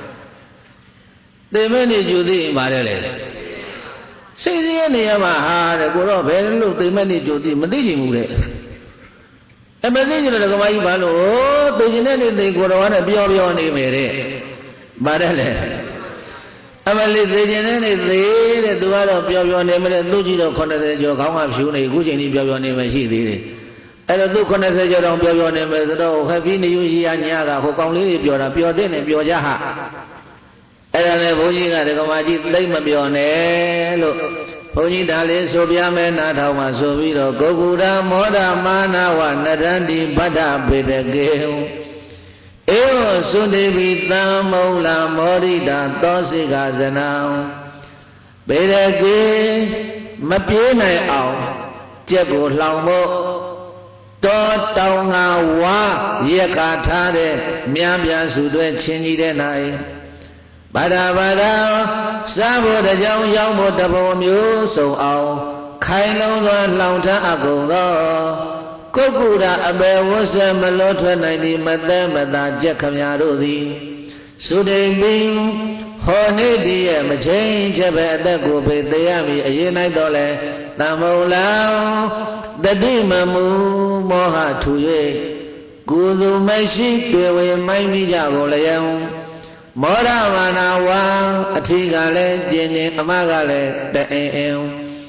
သိမဲနေကြိုသိပါတယ်လေစိတ်ဆင်းရဲနေရမှာဟာတဲ့ကိုတော့ဘယ်လို့သိမဲ့နေကြိုသိမသိချင်ဘူးတဲ့အမသိချင်တဲ့ကမကြီးဘာလို့သိချင်တဲ့နေသိကိုတော်ကနဲ့ပြောနေမယ်တဲ့ပါတယ်လေအမလေးသိချင်တဲ့နေသိတဲ့သူကတော့ပြောနေမယ်တဲ့သူကြည့်တော့80ကျော်ခေါင်းကဖြူနေအခုချိန်ကြီးပြောနေမယ်ရှိသေးတယ်အဲ့တော့သူ80ကျော်တောင်ပြောနေမယ်ဆိုတော့ဟဲ့ပြီးနေယူကြီးရညာကဟိုကောင်လေးတွေပြောတာပြောတဲ့နဲ့ပြောကြဟာအဲ့ဒါနဲ့ဘုန်းကြီးကဒကမာကြီးသိမပြောနဲ့လို့ဘုန်းကြီးဒါလေးဆိုပြမယ်နားထောင်မှဆိုပြီးတော့ဂုဂုရမောဒမာနဝနရန္တိဗဒ္ဓပေတကေဧဝသုတေပိသံမௌလမောရိတာသောစိကဇနံပေတကေမပြေးနိုင်အောင်ကြက်ကိုလှောင်ဖို့တောတောင်ငါဝါရက်ခါထားတဲ့မြန်းပြန်စုတွဲချင်းကြီးတဲ့၌ဘာဒစားဖို့တကြောင်ရောက်ဖို့တပုံမျိုးစုံအောင်ခိုင်လုံးစွာလှောင်ထားအကုန်သောကုက္ကုရအပေဝဆမလွတ်ထွက်နိုင်သည်မသက်မသာကြက်ခမတို့သည်သုဒိပိဟောနေတည်းရဲ့မချင်းချက်ပဲအသက်ကိုပေတရားမိအရေးနိုင်တော့လဲတမ္မုလံတတိမမူမောဟထူ၍ကုသိုလ်မရှိတွေ့ဝေမိုင်းမိကြကုန်လျံမောရမာနာဝံအထီးကလည်းကျင်နေအမကလည်းတအင်းအင်း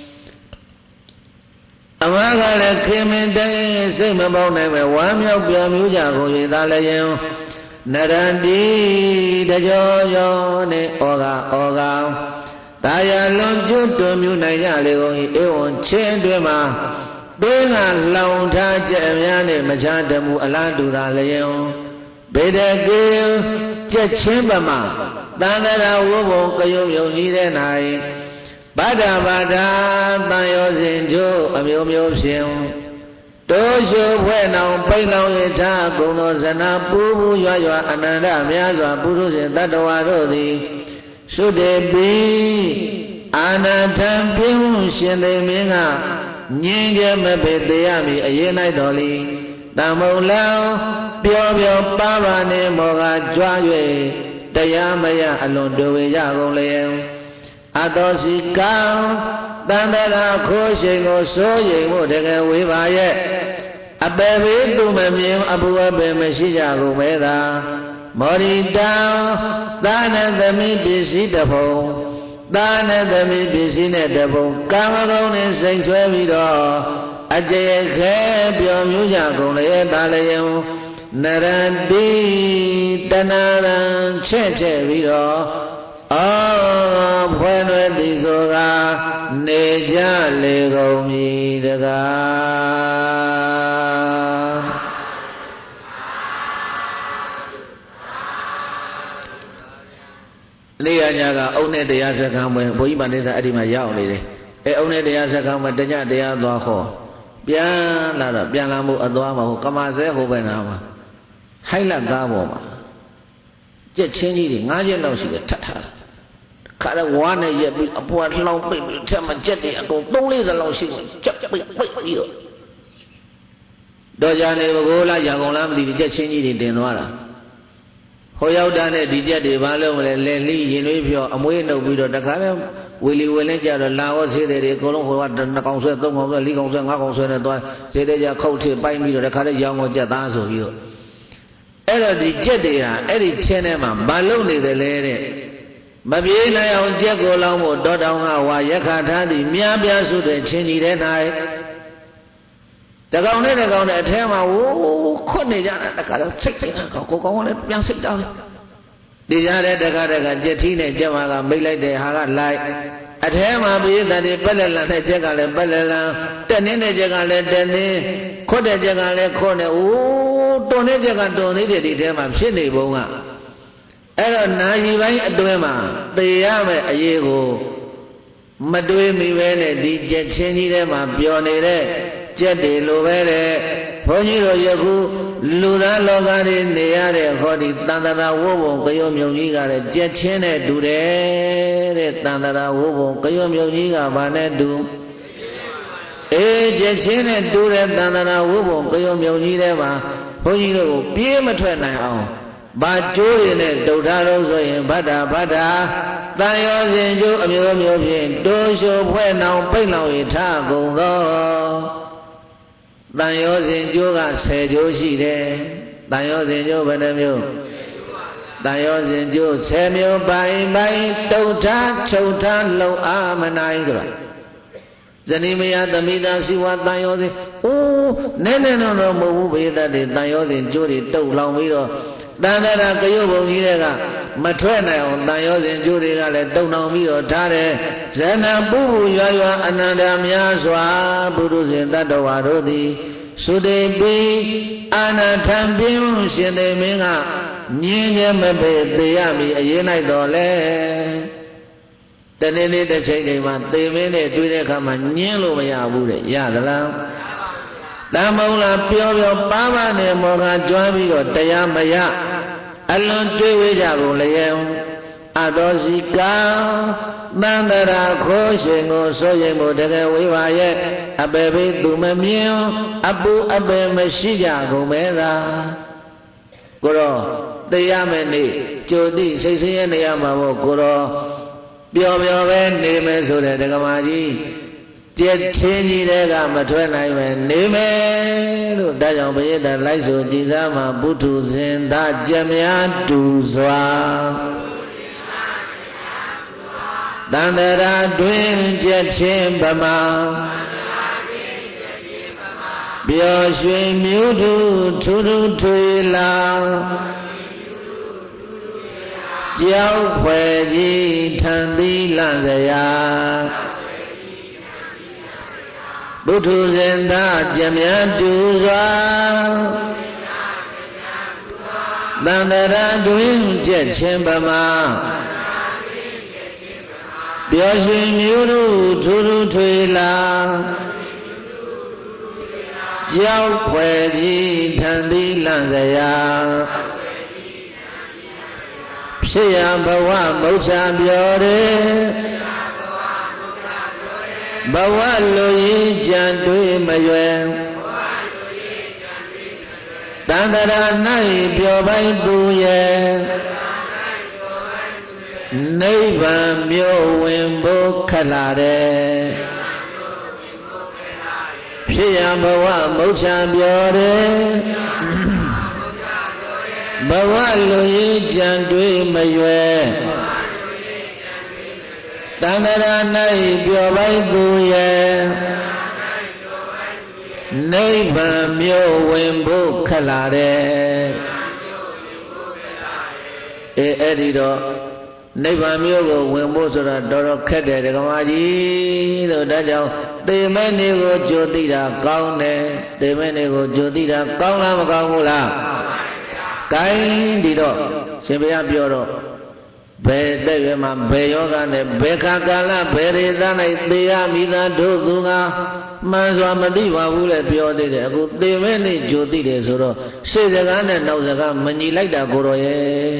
အမကလည်းခင်မင်တအင်းစိတ်မပေါနိုင်ပဲဝမ်းမြောက်ပြောမျိုးကြကုန်၍သာလည်းယံနရန္တိတကြောယောနေဩဃတာယာလွန်ကျွတ်တွင်မြူနိုင်ကြလေကုန်၏ဧဝံချင်းတွင်မှာသွေးကလောင်ထားကြအများနဲ့မချတမှုအလားတူသာလည်းယံဘေဒကေကြက်ချင်းပမာတန္တရာဝဘုံကယုံယုံကြီးတဲ့၌ဗဒ္ဓဘာဒတန်ရောစဉ်ကျိုးအမျိုးမျိုးဖြင့်တိုးရှိုးဖွဲ့နောင်ပိန်လောင်ရထားကုန်သောဇနာပူပူရွရွအနန္တများစွာပုရုဇဉ်တတ္တဝါတို့သည်သုတေပိအာနာထံပြုရှင်သေမင်းကငြင်းကြမပေတရားမိအရေး၌တော်လီတမ္မုလံပြောပါပါနေမောကကြွား၍တရားမရအလွန်တွေ့ဝေရကုန်လေအတောစီကံတန္တရာခိုးရှိန်ကိုစိုးရိမ်မှုတကယ်ဝေးပါရဲ့အပေဘေးသူမမြင်အပူအပေမရှိကြကုန်မဲသာမောရိတံသာနသမီးပစ္စည်းတဖုံသာနသမီးပစ္စည်းနဲ့တဖုံကာမဂုဏ်နဲ့စိတ်ဆွဲပြီးတော့အကျေခဲပြောမျိုးကြကုန်လေတာလည်းယံနရန္တိတဏရံချက်ပြီးတော့ဖွဲ့ွယ်သည်ဆိုကနေကြလေကုန်မည်ကားနေ့ရညကအုံနဲ့တရားစခန်းပွဲဘုန်းကြီးဗန္ဓိသာအဲ့ဒီမှာရောက်နေတယ်အုံနဲ့တရားစခန်းပွဲတညတရားသွားဟောပြန်လာတော့ပြန်လာမှုအသွားမှာဟိုကမာဆဲဟိုပဲနာမှာဟိုက်လက်ကားပေါ်မှာကြက်ချင်းကြီးတွေ9ချက်လောက်ရှိတယ်ထပ်ထားခါတော့ဝါနဲ့ရက်ပြီးအပွားလှောင်ပိတ်ပြီးထက်မှကြက်တွေအကုန်3-4လောက်ရှိတယ်ကြက်ပိတ်ပြီးတော့ကြနေဘကိုးလားရံကုန်လားမသိဘူးကြက်ချင်းကြီးတွေတင်သွားတာဟိုရောက်တာနဲ့ဒီကြက်တွေဘာလို့မလဲလဲလှီးရင်သွေးဖြောအမွေးနှုတ်ပြီးတော့တခါလဲဝီလီဝီလင်းကြတော့လာဟောသေးတယ်တွေအကုန်လုံးဟိုက2ကောင်ဆွဲ3ကောင်ဆွဲ4ကောင်ဆွဲ5ကောင်ဆွဲနဲ့သွားသေးတယ်ကြခုတ်ထစ်ပိုင်းပြီးတော့တခါလဲရောင်းကိုကြက်သားဆိုပြီးတော့အဲ့တော့ဒီကြက်တွေဟာအဲ့ဒီချင်းထဲမှာဘာလို့နေတယ်လဲတဲ့မပြေးနိုင်အောင်ကြက်ကိုလောင်းဖို့တောတောင်ကဝါရက်ခါထားသည်မြားပြားစုတဲ့ချင်းကြီးတဲ့၌တကောင်နဲ့တကောင်နဲ့အထဲမှာဝိုးခွတ်နေကြတာတခါတော့စိတ်စိတ်နဲ့ကိုကောင်ကလည်းပြန်စိတ်တောင်းဒီကြတဲ့တခါကြက်ထီးနဲ့ကြက်မာကမိတ်လိုက်တဲ့ဟာကလိုက်အထဲမှာပြေးတဲ့ပက်လက်လန်တဲ့ကြက်ကလည်းပက်လက်လန်တက်နေတဲ့ကြက်ကလည်းတက်နေခွတ်တဲ့ကြက်ကလည်းခွတ်နေအိုးတွန်တဲ့ကြက်ကတွန်သေးတယ်ဒီထဲမှာဖြစ်နေပုံကအဲ့တော့နာယီပိုင်းအတွင်းမှာသေရမယ့်အရေးကိုမတွေးမိပဲနဲ့ဒီကြက်ချင်းကြီးထဲမှာပျော်နေတဲ့ကြက်တွေလိုပဲတဲ့ဘုန်းကြီးတို့ယခုလူသားလောကတွေနေရတဲ့ဟောဒီတန်တရာဝိုးဘုံကရုံမြုံကြီးကလည်းကြက်ချင်းနဲ့တူတယ်တဲ့တန်တရာဝိုးဘုံကရုံမြုံကြီးကဘာနဲ့တူကြက်ချင်းနဲ့တူတဲ့တန်တရာဝိုးဘုံကရုံမြုံကြီးထဲမှာဘုန်းကြီးတို့ကိုပြေးမထွက်နိုင်အောင်ဘာကျိုးရည်နဲ့ဒုဋ္ဌတော်ဆိုရင်ဗဒ္ဓတန်ရောစဉ်ကျိုးအမျိုးမျိုးဖြင့်တိုးရှိုးဖွဲ့နှောင်ပိတ်လောင်ရထကုန်သောတန်ရောစဉ်ကျိုးက10ကျိုးရှိတယ်တန်ရောစဉ်ကျိုးဘယ်နှမျိုးတန်ရောစဉ်ကျိုး10မျိုးပိုင်းတုတ်ထားချုပ်ထားလုံအားမနိုင်ကြလားဇနီးမယားသမိသားစီဝါတန်ရောစဉ်အိုးနဲတော့မဟုတ်ဘူးဘေးသက်တွေတန်ရောစဉ်ကျိုးတွေတုတ်လောင်ပြီးတော့တန်တရာကရုပ်ဘုံကြီးတွေကမထွက်နိုင်အောင်တန်ရောစဉ်ကျိုးတွေကလည်းတုံနှောင်ပြီးတော့ထားတယ်ဇဏပူပူရွာအနန္တများစွာပုရုဇဉ်တတ္တဝါတို့သည်သုတေပိအာနာထံပြင်းရှင်သေမင်းကမြင်းခြင်းမပေသေရမည်အရေး၌တော်လဲတနေ့နေ့တစ်ချိန်ချိန်မှာသေမင်းနဲ့တွေ့တဲ့အခါမှာညင်းလို့မရဘူးတဲ့ရသလားတမုံလာပြောပါးနဲ့မောကကြွားပြီးတော့တရားမရအလွန်တွေးဝေးကြကုန်လျက်အတော်စီကံသန္တရာခိုးရှင်ကိုစိုးရိမ်မှုတကယ်ဝေးပါရဲ့အပေပေသူမမြင်အပူအပေမရှိကြကုန်ပဲသာကိုတော့တရားမယ်နေကြိုတိစိတ်ဆင်းရဲနေရမှာမို့ကိုတော့ပျော်ပဲနေမယ်ဆိုတဲ့ဒကမာကြီးကြက်ချင်းကြီးတွေကမထွက်နိုင်ပဲနေမယ်လို့ဒါကြောင့်ဘုရားတလိုက်ဆိုကြည်သားမှာဘုထုဇင်သာကြက်များတူစွာတန္တရာတွင်ကြက်ချင်းဗမာပျော်ရွှင်မြူးထူထူထွေလာကြောက်ဖွယ်ကြီးထံသီလစရာဘုထုဇင်သာကြက်များတူစွာတန္တရာတွင်ကြက်ချင်းဗမာပျော်ရွှင်မြူးထူထွေလာကြောက်ဖွယ်ကြီးထံသီလစရာဖြစ်ရဘဝမုတ်ချပြောတယ်ဘဝလူကြီးကြံတွေးမရွယ်တန္တရာ၌ပျော်ပိုင်သူရဲ့နိဗ္ဗာန်မြို့ဝင်ဖို့ခက်လာတယ်ဖြစ်ရဘဝမုတ်ချပြောတယ်ဘဝလူကြီးကြံတွေးမရွယ်တန္တရာ၌ပျော်ပိုင်သူရဲ့နိဗ္ဗာန်မြို့ဝင်ဖို့ခက်လာတယ်အဲ့ဒီတော့နိဗ္ဗာန်မျိုးကိုဝင်ဖို့ဆိုတာတော်တော်ခက်တယ်ဓမ္မကြီးလို့ဒါကြောင့်သေမဲ့နေကိုကြိုသိတာကောင်းတယ်သေမဲ့နေကိုကြိုသိတာကောင်းလားမကောင်းဘူးလားကိုင်းဒီတော့ရှင်ဘုရားပြောတော့ဘယ်တဲ့ရွယ်မှာဘယ်ယောဂနဲ့ဘယ်ခါကာလဘယ်ရေသား၌သေရမိသားတို့သူငါမှန်စွာမသိပါဘူးလေပြောသေးတယ်အခုသေမဲ့နေကြိုသိတယ်ဆိုတော့ရှေ့စကားနဲ့နောက်စကားမညီလိုက်တာကိုရောရဲ့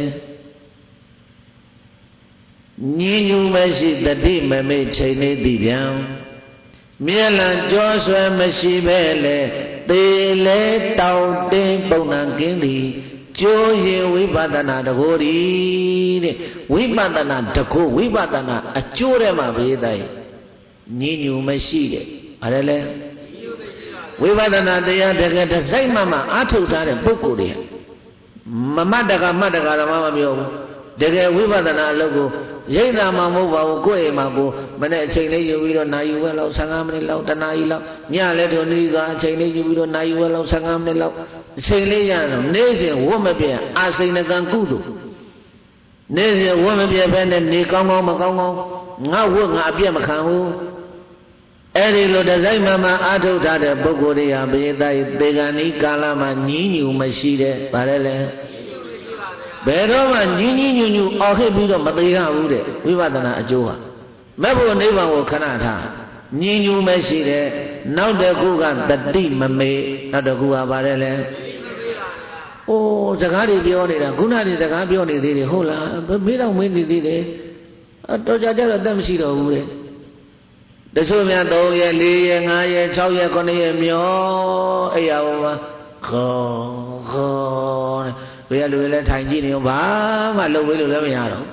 ညီညူမရှိတတိမမေ့ချိန်နေသည်ပြန်မြဲလံကြောဆွဲမရှိပဲလေသေလဲတောင်းတင်းပုံနှံကင်းသည်ကျိုးရင်ဝိပဿနာတကိုယ်ဒီတဲ့ဝိပဿနာတကိုယ်ဝိပဿနာအကျိုးထဲမှာပြေးတိုင်းညီညူမရှိတဲ့ဘာလဲလဲဝိပဿနာတရားတကယ်တစိုက်မှအားထုတ်ထားတဲ့ပုဂ္ဂိုလ်တွေမမတ်တကမတ်တကဓမ္မမပြောဘူးတကယ်ဝိပဿနာအလုပ်ကိုရိပ်သာမှမဟုတ်ပါဘူးကိုယ့်အိမ်မှာကိုမနေ့အချိန်လေးယူပြီးတော့နာယူဝဲလောက်15မိနစ်လောက်တနာရီလောက်ညလည်းတို့နေသွားအချိန်လေးယူပြီးတော့နာယူဝဲလောက်15မိနစ်လောက်အချိန်လေးရတော့နေ့စဉ်ဝတ်မပြတ်အာစိန်ကံကုသိုလ်နေ့စဉ်ဝတ်မပြတ်ပဲနဲ့နေကောင်းကောင်းမကောင်းကောင်းငါဝတ်ငါအပြတ်မခံဘူးအဲ့ဒီလိုတစိုက်မှအာထုတ်ထားတဲ့ပုဂ္ဂိုလ်တွေဟာဘယသား၏သေဂန်ဤကာလမှာညီးညူမရှိတဲ့ဗါလဲလဲဘယ်တော့မှညီးညူညူအော်ဟစ်ပြီးတော့မသေးရဘူးတဲ့ဝိပဿနာအကျိုးဟာမဲ့ဖို့နိဗ္ဗာန်ကိုခဏထားညီးညူမရှိတဲ့နောက်တစ်ခုကတတိမမေနောက်တစ်ခုကဗါလဲလဲအိုးစကားတွေပြောနေတာခုနတွေစကားပြောနေသေးတယ်ဟုတ်လားမေးတော့မေးနေသေးတယ်တော်ကြကြတော့အသက်မရှိတော့ဘူးတဲ့တချို့များ3ရက်4ရက်5ရက်6ရက်9ရက်မျောအဲ့ရပါမှာခေါ်ဘယ်လူလဲထိုင်ကြည့်နေရောဘာမှလုပ်ပေးလို့လည်းမရတော့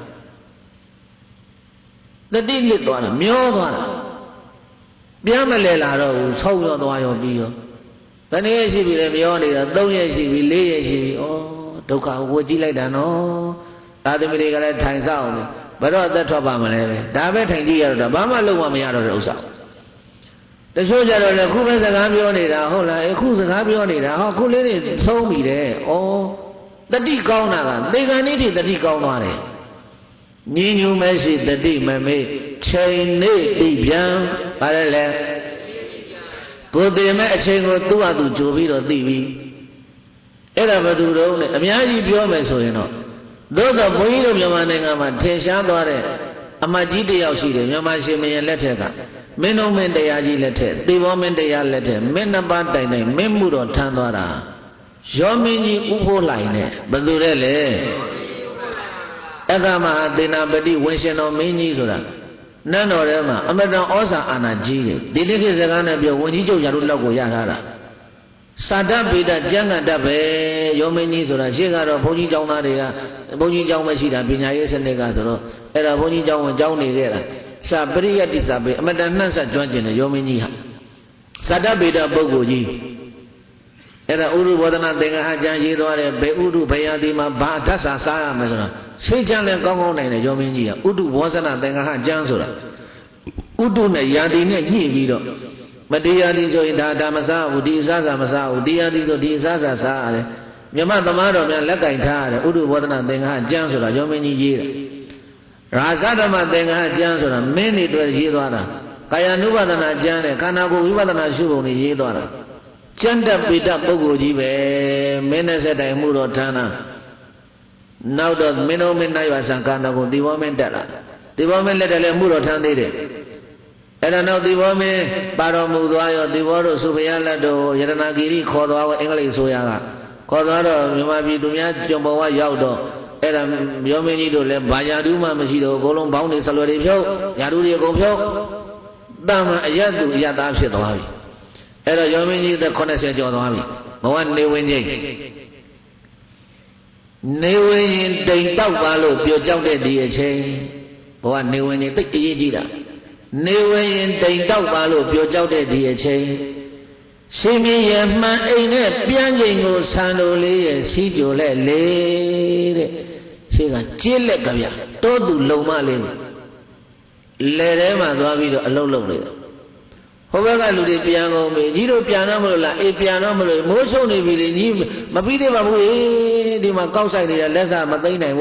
တတိလစ်သွားတာမျောသွားတာပြန်မလဲလာတော့ဘူးဆောက်ရောသွားရောပြီးရောဘယ်နည်းရှိပြီလဲမျောနေတာ3ရက်ရှိပြီ4ရက်ရှိပြီဩဒုက္ခဝေကြည့်လိုက်တာနော်သာသမီတွေကလည်းထိုင်ဆောင်နေဘယ်တော့အသက်ထွက်ပါမလဲပဲဒါပဲထိုင်ကြည့်ရတော့ဘာမှလုပ်မှမရတော့တဲ့ဥစ္စာတချို့ကြတော့လေခုပဲစကားပြောနေတာဟုတ်လားအခုစကားပြောနေတာဟောခုလေးတွေသုံးပြီတဲ့ဩတတိကောင်းတာကသေဂန်ဤတတိကောင်းသွားတယ်ညီညူမရှိတတိမမေ့ချိန်နေပြီပြန်ဗါလဲလေကိုယ်တည်မဲ့အချိန်ကိုသူ့ဟာသူကြိုပြီးတော့သိပြီအဲ့ဒါဘယ်သူတော့လဲအများကြီးပြောမယ်ဆိုရင်တော့သို့တော့ဘုန်းကြီးတို့မြန်မာနိုင်ငံမှာထင်ရှားသွားတဲ့အမတ်ကြီးတယောက်ရှိတယ်မြန်မာရှင်မင်းလက်ထက်ကမင်းတို့မင်းတရားကြီးလက်ထက်သေဘောမင်းတရားလက်ထက်မင်းနှစ်ပါးတိုင်တိုင်မင်းမှုတော်ထမ်းသွားတာရောမင်းကြီးဥဖို့လိုက်နဲ့ဘယ်သူလဲလေအက္ခမဟာသေနာပတိဝင်းရှင်တော်မင်းကြီးဆိုတာနန်းတော်ထဲမှာအမတန်ဩဇာအာဏာကြီးတယ်ဒီတိခေတ်စကားနဲ့ပြောဝန်ကြီးချုပ်ရာတို့လောက်ကိုရထားတာစာတတ်ပေတကျမ်းဂန်တတ်ပဲရောမင်းကြီးဆိုတာရှေ့ကတော့ဘုန်းကြီးကျောင်းသားတွေကဘုန်းကြီးကျောင်းမရှိတာပညာရေးစနစ်ကဆိုတော့အဲ့ဒါဘုန်းကြီးကျောင်းဝင်ကျောင်းနေခဲ့တာစာပရိယတ္တိစာပေအမတန်နှံ့ဆက်ကျွမ်းကျင်တဲ့ရောမင်းကြီးဟာစာတတ်ပေတပုဂ္ဂိုလ်ကြီးအဲ့ဒါဥရုဘောဓနာသင်္ကဟကျမ်းရေးသွားတယ်ဘယ်ဥရုဘယတိမှာဘာအထက်စာစားရမယ်ဆိုတာစိတ်ချမ်းလည်းကောင်းကောင်းနိုင်တယ်ရောမင်းကြီးကဥတုဘောဓနာသင်္ကဟကျမ်းဆိုတာဥတုနဲ့ယာတိနဲ့ညှိပြီးတော့မတရားတိဆိုရင်ဒါမစားဘူးဒီအစားစားမစားဘူးတရားတိဆိုဒီအစားစားစားရတယ်မြမသမားတော်များလက်ကင်ထားရတယ်ဥဒုဘောဓနာသင်္ဃာကျမ်းဆိုတာရောမင်းကြီးရေးတယ်ရာဇဓမ္မသင်္ဃာကျမ်းဆိုတာမင်းတွေအတွက်ရေးသွားတာကာယ ानु ပါဒနာကျမ်းနဲ့ခန္ဓာကိုယ်ဝိပဿနာရှုပုံတွေရေးသွားတာကျမ်းတက်ပေတပုဂ္ဂိုလ်ကြီးပဲမင်းနဲ့ဆက်တိုင်မှုတော်ဌာနနောက်တော့မင်းတို့မင်းနိုင်ရွာဆံခန္ဓာကိုယ်ဒီဘောမင်းတက်လာဒီဘောမင်းလက်တယ်လည်းမှုတော်ထမ်းသေးတယ်အဲ့ဒါနောက်ဒီဘောမင်းပါတော်မူသွားရောဒီဘောတို့စုဖျားလက်တို့ယရနာဂီရိခေါ်သွားဝအင်္ဂလိပ်ဆိုရကခေါ်သွားတော့မြန်မာပြည်သူများကြုံပေါ်ဝရောက်တော့အဲ့ဒါရောမင်းကြီးတို့လည်းဘာယာတူးမှမရှိတော့အကုန်လုံးဘောင်းတွေဆလွယ်တွေဖြုတ်ယာတူးတွေအကုန်ဖြုတ်တမန်အယတ်သူအယတ်သားဖြစ်သွားပြီအဲ့တော့ရောမင်းကြီးသက်80ကျော်သွားပြီဘဝနေဝင်ကြီးနေဝင်ရင်တိမ်တောက်ပါလို့ပြောကြောက်တဲ့ဒီအချိန်ဘဝနေဝင်ကြီးသိအရေးကြီးတာနေဝင်ရင်တိမ်တောက်ပါလို့ပြောကြောက်တဲ့ဒီအချိန်ရှင်မင်းရဲ့မှန်အိမ်နဲ့ပြန်ချိန်ကိုဆန်တော်လေးရဲ့စီးကြိုလက်လေတဲ့ရှိကကျေးလက်ကဗျတောသူလုံမလေးလေထဲမှာသွားပြီးတော့အလုတ်လုံနေတယ်ဟိုဘက်ကလူတွေပြန်ကုန်ပြီကြီးတို့ပြန်တော့မလို့လားအေးပြန်တော့မလို့မိုးရှုံနေပြီလေကြီးမပြီးသေးပါဘူးဒီမှာကောက်ဆိုင်နေတဲ့လက်စားမသိမ့်နိုင်ဘူး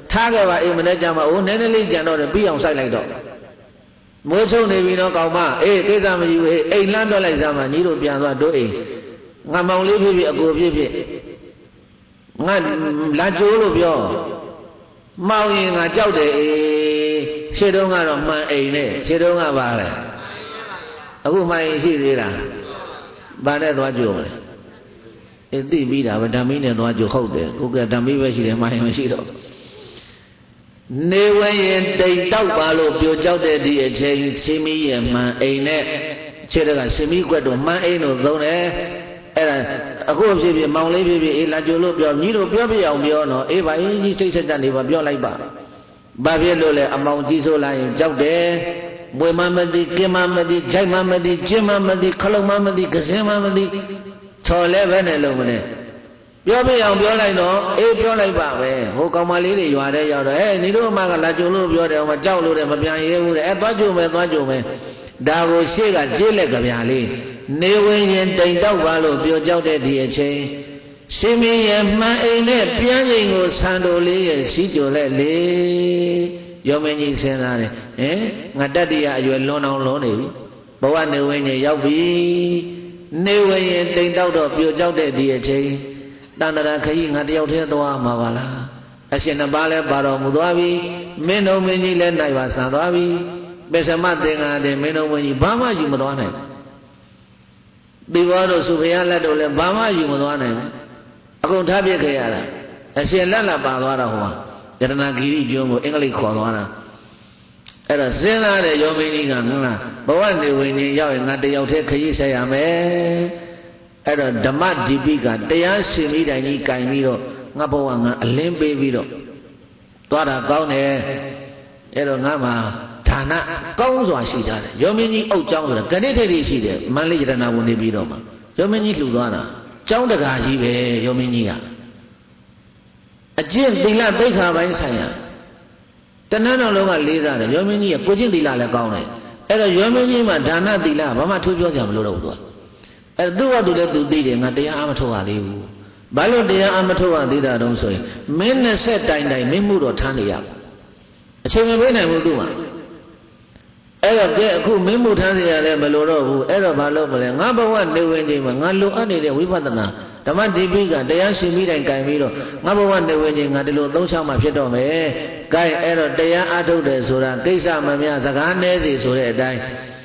ထားခဲ့ပါအိမ်မနဲ့ကြမှာအိုးနည်းနည်းလေးကြံတော့တယ်ပြီးအောင်စိုက်လိုက်တော့မိုးချုံနေပြီတော့ကောင်မအေးကိစ္စမယူဟေးအိမ်လမ်းတော့လိုက်စမ်းမှာညီတို့ပြန်သွားတို့အိမ်ငါမောင်လေးဖြစ်ဖြစ်အကိုဖြစ်ဖြစ်ငါလာကြိုးလို့ပြောမောင်ရင်ငါကြောက်တယ်အေးရှေ့တုန်းကတော့မှန်အိမ်နဲ့ရှေ့တုန်းကပါလေအခုမှန်အိမ်ရှိသေးလားဘာနဲ့သွားကြိုးမလဲအေးသိပြီးတာပဲဓမ္မီနဲ့သွားကြိုးဟုတ်တယ်ကိုကဓမ္မီပဲရှိတယ်မှန်ရင်မရှိတော့နေဝရင်တိတ်တောက်ပါလို့ပြိုကြောက်တဲ့ဒီအချိန်ရှင်းမီးရဲ့မှန်အိမ်နဲ့ခြေတကရှင်းမီးကွက်တို့မှန်အိမ်တို့သုံးတယ်အဲ့ဒါအခုဖြစ်ဖြစ်မောင်လေးဖြစ်ဖြစ်အေးလာကြိုလို့ပြောညီတို့ပြောပြအောင်ပြောတော့အေးပါအေးကြီးစိတ်ဆက်တတ်နေပါပြောလိုက်ပါဘာဖြစ်လို့လဲအမောင်ကြီးဆိုလာရင်ကြောက်တယ်မွေမမသိကင်းမမသိခြိုက်မမသိကျင်းမမသိခလုံးမမသိကစင်းမမသိချော်လဲပဲနဲ့လုံးမနဲ့ပြောပြအောင်ပြောလိုက်တော့အေးပြောလိုက်ပါပဲဟိုကောင်မလေးတွေရွာတဲ့ရောက်တော့ညီတို့အမကလာကြိုလို့ပြောတယ်ဟိုမှာကြောက်လို့တယ်မပြန်ရဲဘူးတဲ့သွားကြိုမယ်သွားကြိုမယ်ဒါကိုရှေ့ကကျေးလက်ကဗျာလေးနေဝင်ရင်တိမ်တောက်ပါလို့ပြောကြောက်တဲ့ဒီအချိန်ရှင်မင်းရဲ့မှန်အိမ်နဲ့ပြန်ချိန်ကိုဆန်တော်လေးရဲ့စီးကြိုလက်လေရောမင်းကြီးစဉ်းစားတယ်ငါတတ္တိယအရွယ်လွန်အောင်လွန်နေပြီဘဝနေဝင်ရင်ရောက်ပြီနေဝင်ရင်တိမ်တောက်တော့ပြောကြောက်တဲ့ဒီအချိန်တဏ္ဍာခကြီးငါတယောက်တည်းသွားမှာပါလားအရှင်နှစ်ပါးလည်းပါတော်မူသွားပြီမင်းတို့မင်းကြီးလည်းနိုင်ပါဆန်သွားပြီပိစမသင်္ဃာတဲ့မင်းတို့မင်းကြီးဘာမှယူမသွားနိုင်ဒီဘောတို့စုဖျားလက်တို့လည်းဘာမှယူမသွားနိုင်ဘူးအကုန်ထားပြခဲ့ရတာအရှင်လက်လက်ပါသွားတော့ဟိုယတနာဂီရိကျွန်းကိုအင်္ဂလိပ်ခေါ်သွားတာအဲ့တော့စဉ်းစားတဲ့ယောမင်းကြီးကငါဘဝနေဝင်ရင်ရောက်ရင်ငါတယောက်တည်းခရီးဆက်ရမယ်အဲ့တော့ဓမ္မဒီပိကတရားရှင်မိတိုင်ကြီးကင်ပြီးတော့ငါဘဝငါအလင်းပေးပြီးတော့သွားတာကောင်းတယ်အဲ့တော့ငါမှာဌာနကောင်းစွာရှိထားတယ်ယောမင်းကြီးအုပ်ကျောင်းဆိုတာဂဏိထိတ်ထိရှိတယ်မန္တလေးရတနာဝန်နေပြီးတော့မှယောမင်းကြီးလှူသွားတာကျောင်းတကာကြီးပဲယောမင်းကြီးကအကျင့်သီလသိက္ခာပိုင်းဆိုင်ရာတဏှတော်လုံးကလေးစားတယ်ယောမင်းကြီးကကိုကျင့်သီလလည်းကောင်းတယ်အဲ့တော့ယောမင်းကြီးမှာဒါနသီလဘာမှထူးပြောကြမလို့တော့ဘူးအဲ့သူ့ဘာသူလည်းသူသိတယ်ငါတရားအမထုတ်ရသေးဘူးဘာလို့တရားအမထုတ်ရသေးတာတုံးဆိုရင်မင်း20တိုင်တိုင်မင်းမှုတော့ထမ်းနေရအချိန်မပေးနိုင်ဘူးသူ့မှာအဲ့တော့ကဲအခုမင်းမှုထမ်းနေရတယ်မလို့တော့ဘူးအဲ့တော့ဘာလို့မလဲငါဘဝနေဝင်ချိန်မှာငါလိုအပ်နေတဲ့ဝိပဿနာဓမ္မဒီပိကတရားရှင်ပြီးတိုင်ကြင်ပြီးတော့ငါဘဝနေဝင်ချိန်ငါဒီလိုသုံးချမှဖြစ်တော့မယ်။ကြိုင်အဲ့တော့တရားအထုတ်တယ်ဆိုတာကိစ္စမများစကားနည်းစီဆိုတဲ့အတိုင်း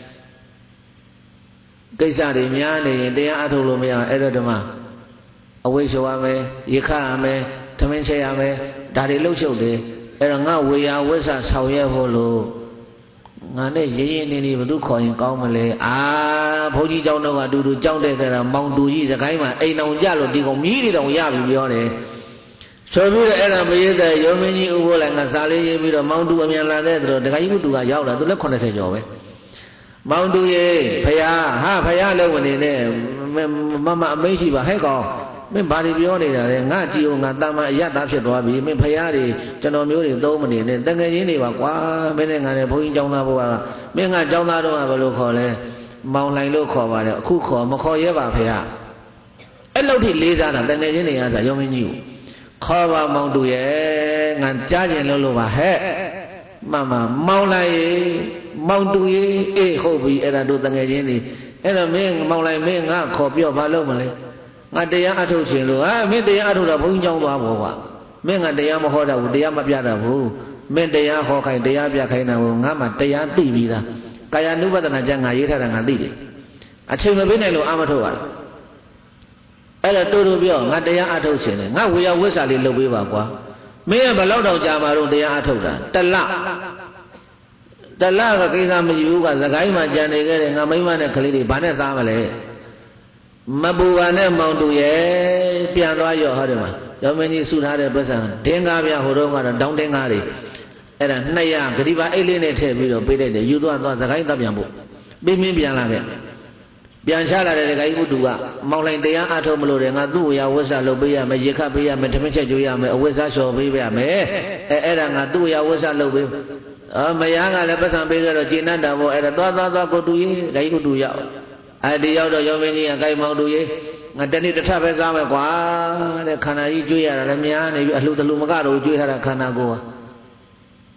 ကိစ္စတွေများနေရင်တရားအထုတ်လို့မရအဲ့တော့ဓမ္မအဝိဇ္ဇဝါမယ်ရေခရမယ်သမင်းချက်ရမယ်ဒါတွေလှုပ်ရှုပ်တယ်အဲ့တော့ငါဝေယဝိဇ္ဇဆောင်ရွက်ဖို့လို့ငါနဲ့ရင်းရင်းနေနေဘယ်သူခေါ်ရင်ကောင်းမလဲဘုန်းကြီးเจ้าတော့ကအတူတူကြောက်တဲ့ကြတာမောင်တူကြီးစကိုင်းမှာအိမ်အောင်ကြလို့ဒီကောင်မြည်တွေတောင်ရပြီပြောတယ်ဆိုပြီးတော့အဲ့ဒါမရတဲ့ယောမင်းကြီးဥပိုးလိုက်ငါစာလေးရေးပြီးတော့မောင်တူအမြန်လာတဲ့တော့ဒကာကြီးကတူကရောက်လာသူလည်း80ကျော်ပဲမောင်တူရေဖယားဟာဖယားလည်းဝင်နေနဲ့မမအမိန့်ရှိပါဟဲ့ကောင်မင်းဘာတွေပြောနေတာလဲငါကြည့်အောင်ငါတာမအရတာဖြစ်သွားပြီမင်းဖယားတွေကျွန်တော်မျိုးတွေသုံးမနေနဲ့တကယ်ချင်းနေပါကွာမင်းနဲ့ငါနဲ့ဘုန်းကြီးကျောင်းသားဘုရားမင်းကကျောင်းသားတော့ဘယ်လိုခေါ်လဲမောင်လှိုင်လို့ခေါ်ပါတယ်အခုခေါ်မခေါ်ရဲပါဖယားအဲ့လောက်ထိလေးစားတာတကယ်ချင်းနေရတာရောမင်းကြီးကိုခေါ်ပါမောင်တူရဲ့ငါကြားကျင်လို့ပါဟဲ့မမမောင်လှိုင်ရေမောင်တူရေအေးဟုတ်ပြီအဲ့ဒါတို့တကယ်ချင်းနေအဲ့တော့မင်းမောင်လှိုင်မင်းငါခေါ်ပြောဘာလို့မလဲငါတရားအထုတ်ရှင်လို့မင်းတရားအထုတ်တာဘုန်းကြီးကျောင်းသွားပေါ့ကွာမင်းကတရားမဟောတတ်ဘူးတရားမပြတတ်ဘူးမင်းတရားဟောခိုင်းတရားပြခိုင်းတာကိုငါမှတရားသိပြီးသားကာယ ानु ပဒနာကျမ်းငါရေးထားတာငါသိတယ်အချိန်မပေးနိုင်လို့အာမထုတ်ရတာအဲ့ဒါတို့ပြောငါတရားအထုတ်ရှင်တယ်ငါဝေယဝိဇ္ဇာလေးလုပ်ပေးပါကွာမင်းကဘယ်လောက်တောင်ကြာမှာတော့တရားအထုတ်တာတလကကိစ္စမရှိဘူးကစကိုင်းမှာကြံနေခဲ့တယ်ငါမိမနဲ့ကလေးတွေဘာနဲ့သားမလဲမပူပါနဲ့မောင်တူရဲ့ပြန်သွားရောဟောတယ်မှာရောမင်းကြီးစုထားတဲ့ပတ်စံဒင်းကားပြဟိုတော့ကတော့တောင်းတင်းကားတွေအဲ့ဒါ200ဂတိပါအိတ်လေးနဲ့ထည့်ပြီးတော့ပေးလိုက်တယ်ယူသွားစကိုင်းတပ်ပြန်ဖို့ပြီးမင်းပြန်လာခဲ့ပြန်ချလာတဲ့ဒကာကြီးဘုသူကမောင်လိုက်တရားအထုတ်မလို့တယ်ငါသူ့ဝေယဝိဇ္ဇာလုပ်ပေးရမယ်ရေခတ်ပေးရမယ်ဓမင်းချက်ကျွေးရမယ်အဝိဇ္ဇာလျှော်ပေးရမယ်အဲ့ဒါငါသူ့ဝေယဝိဇ္ဇာလုပ်ပေးမယားကလည်းပတ်စံပေးကြတော့ကျေနပ်တာပေါ့အဲ့ဒါသွားကိုတူရေးဒကာကြီးဘုသူရောက်ဒီရောက်တော့ရောမင်းကြီးကကိုင်မောင်တူရေးငါတနေ့တစ်ထပ်ပဲစားမယ်ကွာတဲ့ခန္ဓာကြီးကျွေးရတာလည်းများနေပြီအလှတလူမကတော့ကျွေးထားတာခန္ဓာကိုယ်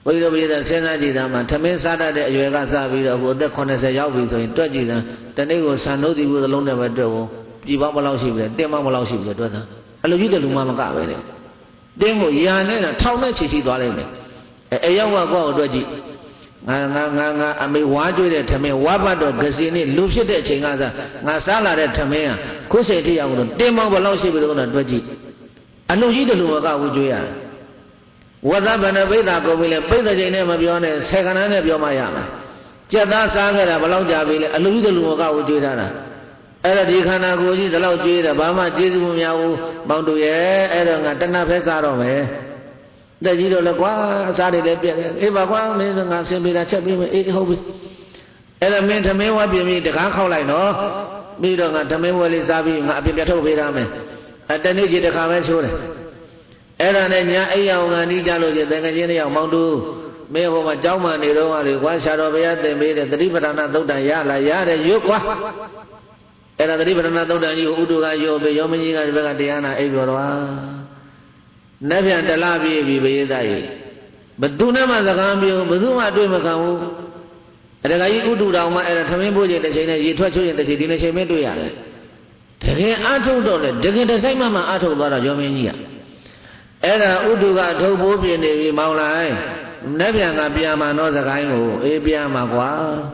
ဘုရားပြည်သားစဉ်းစားကြည့်သားမှာသမင်းစားတတ်တဲ့အရွယ်ကစားပြီးတော့ဟိုအသက်80ရောက်ပြီဆိုရင်တွက်ကြည့်သားတနေ့ကိုဆန်နှုတ်သီးဘူးသလုံးနဲ့ပဲတွက်ဖို့ပြည်ပေါင်းဘယ်လောက်ရှိပြီလဲတင်းပေါင်းဘယ်လောက်ရှိပြီလဲတွက်သားအလိုကြီးတဲ့လူမှမကပဲနဲ့တင်းကိုရာနဲ့ထောင်နဲ့ချီချီသွားလိုက်မယ်အဲရောက်ကွာကိုအတွက်ကြည့်ငါအမေဝါကျွေးတဲ့သမင်းဝါပတ်တော့ဂစီနဲ့လူဖြစ်တဲ့အချိန်ကစားငါစားလာတဲ့သမင်းဟာခုစိတ်ထိအောင်လို့တင်းပေါင်းဘယ်လောက်ရှိပြီလို့တော့တွက်ကြည့်အလိုကြီးတဲ့လူမကဘူးကျွေးရတယ်ဝသဗ္ဗနပိဿာကုန်ပြီလေပိဿချိန်နဲ့မပြောနဲ့ဆယ်ခဏနဲ့ပြောမှရမှာကြက်သားစားခဲ့တာဘယ်လောက်ကြာပြီလဲအလူကြီးတလူမကဘူးကြွေးထားတာအဲ့ဒါဒီခန္ဓာကိုယ်ကြီးဒီလောက်ကြွေးတာဘာမှကျေးဇူးမများဘူးမောင်တို့ရဲ့အဲ့တော့ငါတဏှာဖဲစားတော့မယ်တက်ကြီးတော့လေကွာအစားတွေလည်းပြက်အေးပါကွာမင်းငါဆင်ပေးတာချက်ပေးမယ်အေးဟုတ်ပြီအဲ့ဒါမင်းသမင်းဝါပြင်ပြီးတကားခောက်လိုက်နော်ပြီးတော့ငါသမင်းဝဲလေးစားပြီးငါအပြင်ပြထုတ်ပေးရမယ်အတနေ့ကြီးတစ်ခါပဲချိုးတယ်အဲ့ဒါနဲ့ညာအိမ်အောင်ကနီးကြလို့ချင်းတန်ခချင်းတယောက်မောင်တူမင်းဟိုမှာကြောင်းမှနေတော့ဟာလေကွာဆရာတော်ဘုရားသင်ပေးတဲ့သတိပဋ္ဌာန်သုတ်တန်ရလားရတယ်ရွတ်ကွာအဲ့ဒါသတိပဋ္ဌာန်သုတ်တန်ကြီးကိုဥတုကရွတ်ပြီးရောမကြီးကဒီဘက်ကတရားနာအိပ်ပြောတော့နတ်ပြန်တလားပြေးပြီးဘယေသားကြီးဘသူနဲ့မှစကားပြောဘသူမှတွေ့မခံဘူးအဲ့ဒါကြီးဥတုတော်မှအဲ့ဒါသမင်းပိုးချိန်တစ်ချိန်နဲ့ရေထွက်ချိုးရင်တစ်ချိန်ဒီနေ့ချိန်မင်းတွေ့ရတယ်တကယ်အာထုတ်တော့လေတကယ်တစိုက်မှအာထုတ်သွားတော့ရောမင်းကြီးကအဲ့ဒါဥတုကထုတ်ပိုးပြနေပြီမောင်းလိုက်နတ်ပြန်ကပြန်မှတော့စကိုင်းကိုအေးပြန်မှကွာ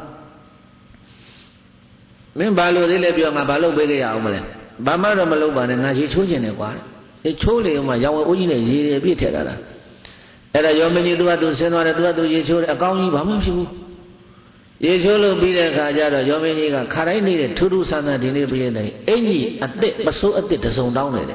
မင်းဘာလို့သေးလဲပြောငါဘာလို့ပေးကြရအောင်မလဲဘာမှတော့မလုပ်ပါနဲ့ငါရေချိုးခြင်းနဲ့ကွာအေးချိုးလေဦးမှာရောင်ဝဲဦးကြီးနဲ့ရေတွေပြည့်ထည့်တာအဲ့ဒါရောမင်းကြီးသူကသူဆင်းသွားတယ်သူကသူရေချိုးတယ်အကောင်းကြီးဘာမှဖြစ်ဘူးရေချိုးလို့ပြီးတဲ့အခါကျတော့ရောမင်းကြီးကခါတိုင်းနေတဲ့ထူးထူးဆန်းဆန်းဒီနေ့ပြည့်နေအင်ကြီးအစ်စ်ပစိုးအစ်စ်တစုံတောင်းနေတယ်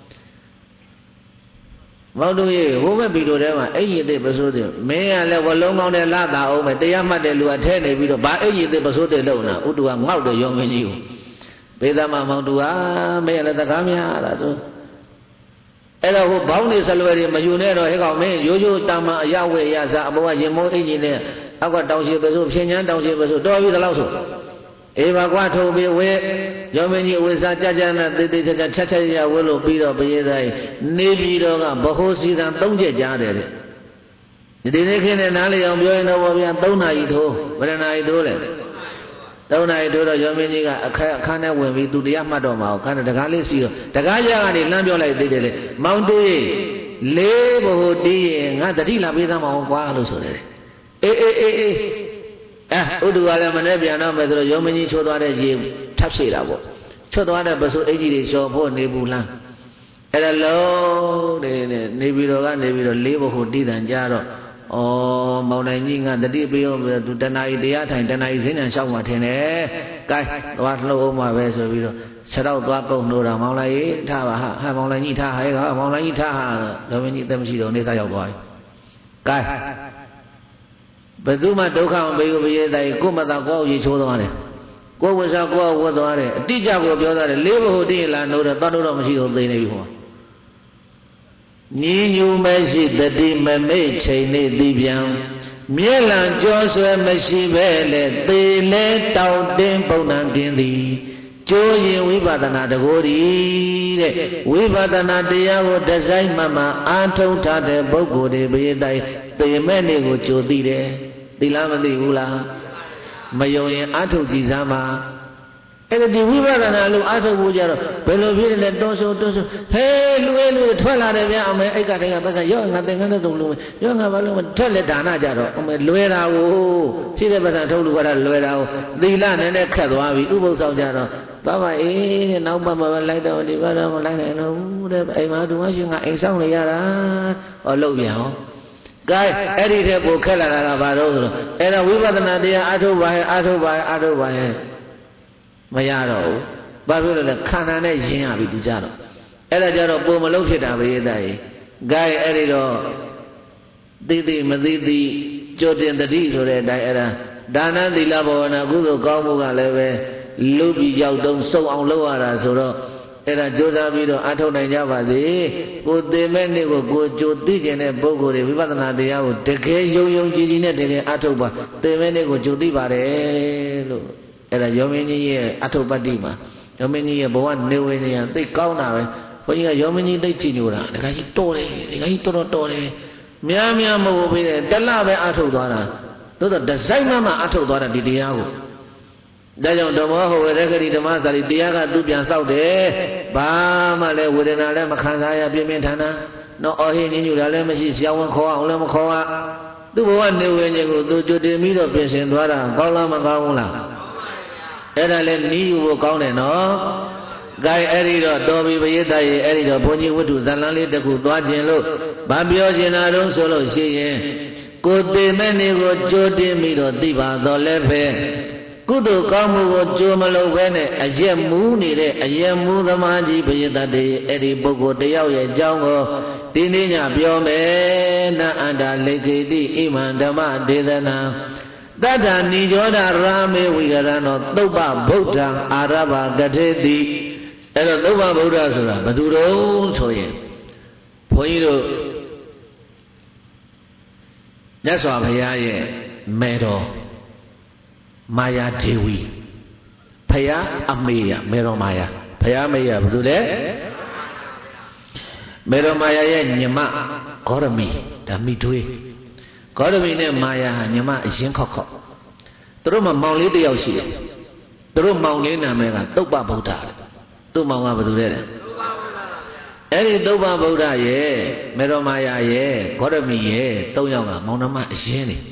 မောင်တို့ရေဟိုဘက်ဗီဒီယိုထဲမှာအိမ်ကြီးအစ်စ်ပစိုးတယ်မင်းကလည်းဝလုံးကောင်းတဲ့လာတာအောင်ပဲတရားမှတ်တဲ့လူကထဲနေပြီးတော့ဘာအိမ်ကြီးအစ်စ်ပစိုးတယ်လို့နာဥတုကငေါက်တယ်ရောမင်းကြီးကိုဘေးသမမောင်တူကမင်းလည်းတကားများတာသူအဲ့တော့ဟိုဘောင်းနေဆလွယ်တွေမယူနဲ့တော့ဟဲ့ကောင်မင်းရိုးရိုးတာမအရဝဲရစားအပေါ်ကရင်မိုးအိမ်ကြီးနဲ့အောက်ကတောင်ရှိပစိုးဖြင်းချမ်းတောင်ရှိပစိုးတော်ပြီသလောက်ဆိုအေးပါကွာထုံပြီးဝဲရောမင်းကြီးဝေစားကြကြနဲ့တေးသေးချာချာချက်ချက်ရဝဲလို့ပြီးတော့ဘယေသားနေပြီးတော့ကဘခိုးစီကံ၃ချက်ကြားတယ်တဲ့ဒီနေ့ခင်းနဲ့နားလေအောင်ပြောရင်တော့ဗျာ3နာရီထိုးဘယ်နာရီထိုးလဲ3နာရီထိုးတော့ရောမင်းကြီးကအခန်းထဲဝင်ပြီးသူတရားမှတ်တော့မှာခန်းတကားလေးစီတော့တကားရကနေလမ်းပြောလိုက်သေးတယ်လေမောင်တွေးလေးဘဟုတီးရင်ငါတတိလာပေးသမှာကွာလို့ဆိုတယ်အေးဥဒုကလည်းမနဲ့ပြန်တော့မယ်ဆိုတော့ရောမင်းကြီးချိုးသွားတဲ့ရေထပ်ဖြည့်တာပေါ့ချိုးသွားတဲ့ပစိုးအင်ကြီးတွေလျှော်ဖို့နေဘူးလားအဲ့ဒါလုံးနေပြီးတော့ကနေပြီးတော့လေးဘဟုတီးတန်ကြတော့ဩမောင်နိုင်ကြီးငါတတိပေးအောင်သူတဏှာကြီးတရားထိုင်တဏှာကြီးစင်းတန်လျှောက်မှထင်တယ်ကဲသွားလှုပ်အောင်ပါပဲဆိုပြီးတော့ခြေတော့သွားကုန်လို့တော့မောင်လိုက်ရေးထားပါဟာမောင်လိုက်ကြီးထားဟဲ့ကမောင်လိုက်ကြီးထားဟာရောမင်းကြီးအသက်မရှိတော့နေသားရောက်သွားပြီကဲဘယ်သူမှဒုက္ခမပေးဘူးဘယေသားကိုမသာကိုရေချိုးသွားတယ်ကိုဝဆာကိုဝတ်သွားတယ်အတိအကျကိုပြောသားတယ်လေးဘဟုတည်းလာနှုတ်တယ်တောက်တော့မရှိတော့သိနေပြီဟောညီညူမရှိတတိမမေ့ချိန်နေသည်ပြန်မြဲလံကြောဆွဲမရှိပဲလေသေလဲတောင်းတင်းပုံနှံကင်းသည်ကျိုးရင်ဝိပဿနာတကိုယ်ဒီတဲ့ဝိပဿနာတရားကိုဒီဇိုင်းမှအားထုတ်ထားတဲ့ပုဂ္ဂိုလ်တွေဘယေသားသေမဲ့နေကိုကြိုသိတယ်သိလားမသိဘူးလားမယုံရင်အားထုတ်ကြည့်စမ်းပါအဲ့ဒါဒီဝိပဿနာလို့အားထုတ်ဖို့ကြတော့ဘယ်လိုဖြစ်လဲတွန်းဆိုဟဲလူထွက်လာတယ်ဗျာအမေအိတ်ကတည်းကဘက်ကရောငါသင်္ကန်းသုံးလို့ရောငါဘာလို့ထွက်လက်ဒါနကြတော့အမေလွယ်တာကိုဖြစ်တဲ့ပဿနာထုတ်လို့ကတော့လွယ်တာကိုသီလနဲ့နဲ့ခက်သွားပြီဥပုသ်ဆောင်ကြတော့ဘာမှအေးတဲ့နောက်ပတ်မလိုက်တော့ဒီဘက်တော့မလိုက်နိုင်တော့ဘူးတဲ့အိမ်မှာသူမရှိငါအိမ်ဆောင်နေရတာဟောလုပ်ပြန်ဟောကဲအဲ့ဒီတဲ့ပိုခက်လာတာကဘာလို့ဆိုတော့အဲ့ဒါဝိပဿနာတရားအားထုတ်ပါရဲ့မရတော့ဘူးဘာဖြစ်လို့လဲခန္ဓာနဲ့ယဉ်ရပြီသူကြတော့အဲ့ဒါကြတော့ပုံမလုံးဖြစ်တာပဲရဲ့တာကြီးဂိုင်းအဲ့ဒီတော့သိမသိကြိုတင်တတိဆိုတဲ့အတိုင်းအဲ့ဒါဒါနသီလဘာဝနာကုသိုလ်ကောင်းမှုကလည်းပဲလူပြီးရောက်တော့စုံအောင်လုပ်ရတာဆိုတော့အဲ့ဒါကြိုးစားပြီးတော့အထောက်နိုင်ကြပါစေကိုသိမဲ့နေ့ကိုကြိုသိကျင်တဲ့ပုဂ္ဂိုလ်တွေဝိပဿနာတရားကိုတကယ်ယုံကြည်နဲ့တကယ်အထောက်ပါသိမဲ့နေ့ကိုကြိုသိပါတယ်လို့အဲ့ဒါယောမင်းကြီးရဲ့အထုပ္ပတ္တိမှာယောမင်းကြီးရဲ့ဘဝနေဝင်နေရသိကောင်းတာပဲဘုန်းကြီးကယောမင်းကြီးသိကြည်ညိုတာဒကာကြီးတော်တယ်ဒကာကြီးတော်တယ် Mia Mobi, Delabe Atodana, the Zaimama Atodana, the Diago. Dajon Domo, regularly the Master, Diaga, Dubian South there, Bamale, within Alema Kanaya, Bimentana, no Ohin in Ulamashi, Yawan Koa, Ulamakoa. The one new when you go to the middle of Pension, Dwara, Golama Gaula. And I let me walk on and all. Guy Erido, Dobby Vayeta, Erido, Pony, what to Zalali, the Kudwajelo, Babio Genaro, Solo, she, good day, many go Jodi Mido, Diva, the Lepe, Kudu Kamu, Jomalo, Vene, a yem mooney, a yem moon the Maji, Vayeta, Eri Bogo, the Yao, Jango, Tinina, Biome, and a lady, Iman, Dama, Dedana. That I need your Rame, we are not Doba, Bota, Araba, Gadedi. And Nova Buddha, but do all so ye. Poiro that's why Paya Mero Maya Dewi Paya Amaya, Mero Maya, Paya Maya, do that Mero Maya Yama, Korami, the Midway. Korami name Maya, Yama, Shinkoko. Truma Mauli Yoshi, Truma Maulina Mega, Toba Buddha. Tu mau apa tu dia? Ini tu mau Buddha ye, Meromaya ye, Korami ye, tu yang apa? Mau nama siapa ni?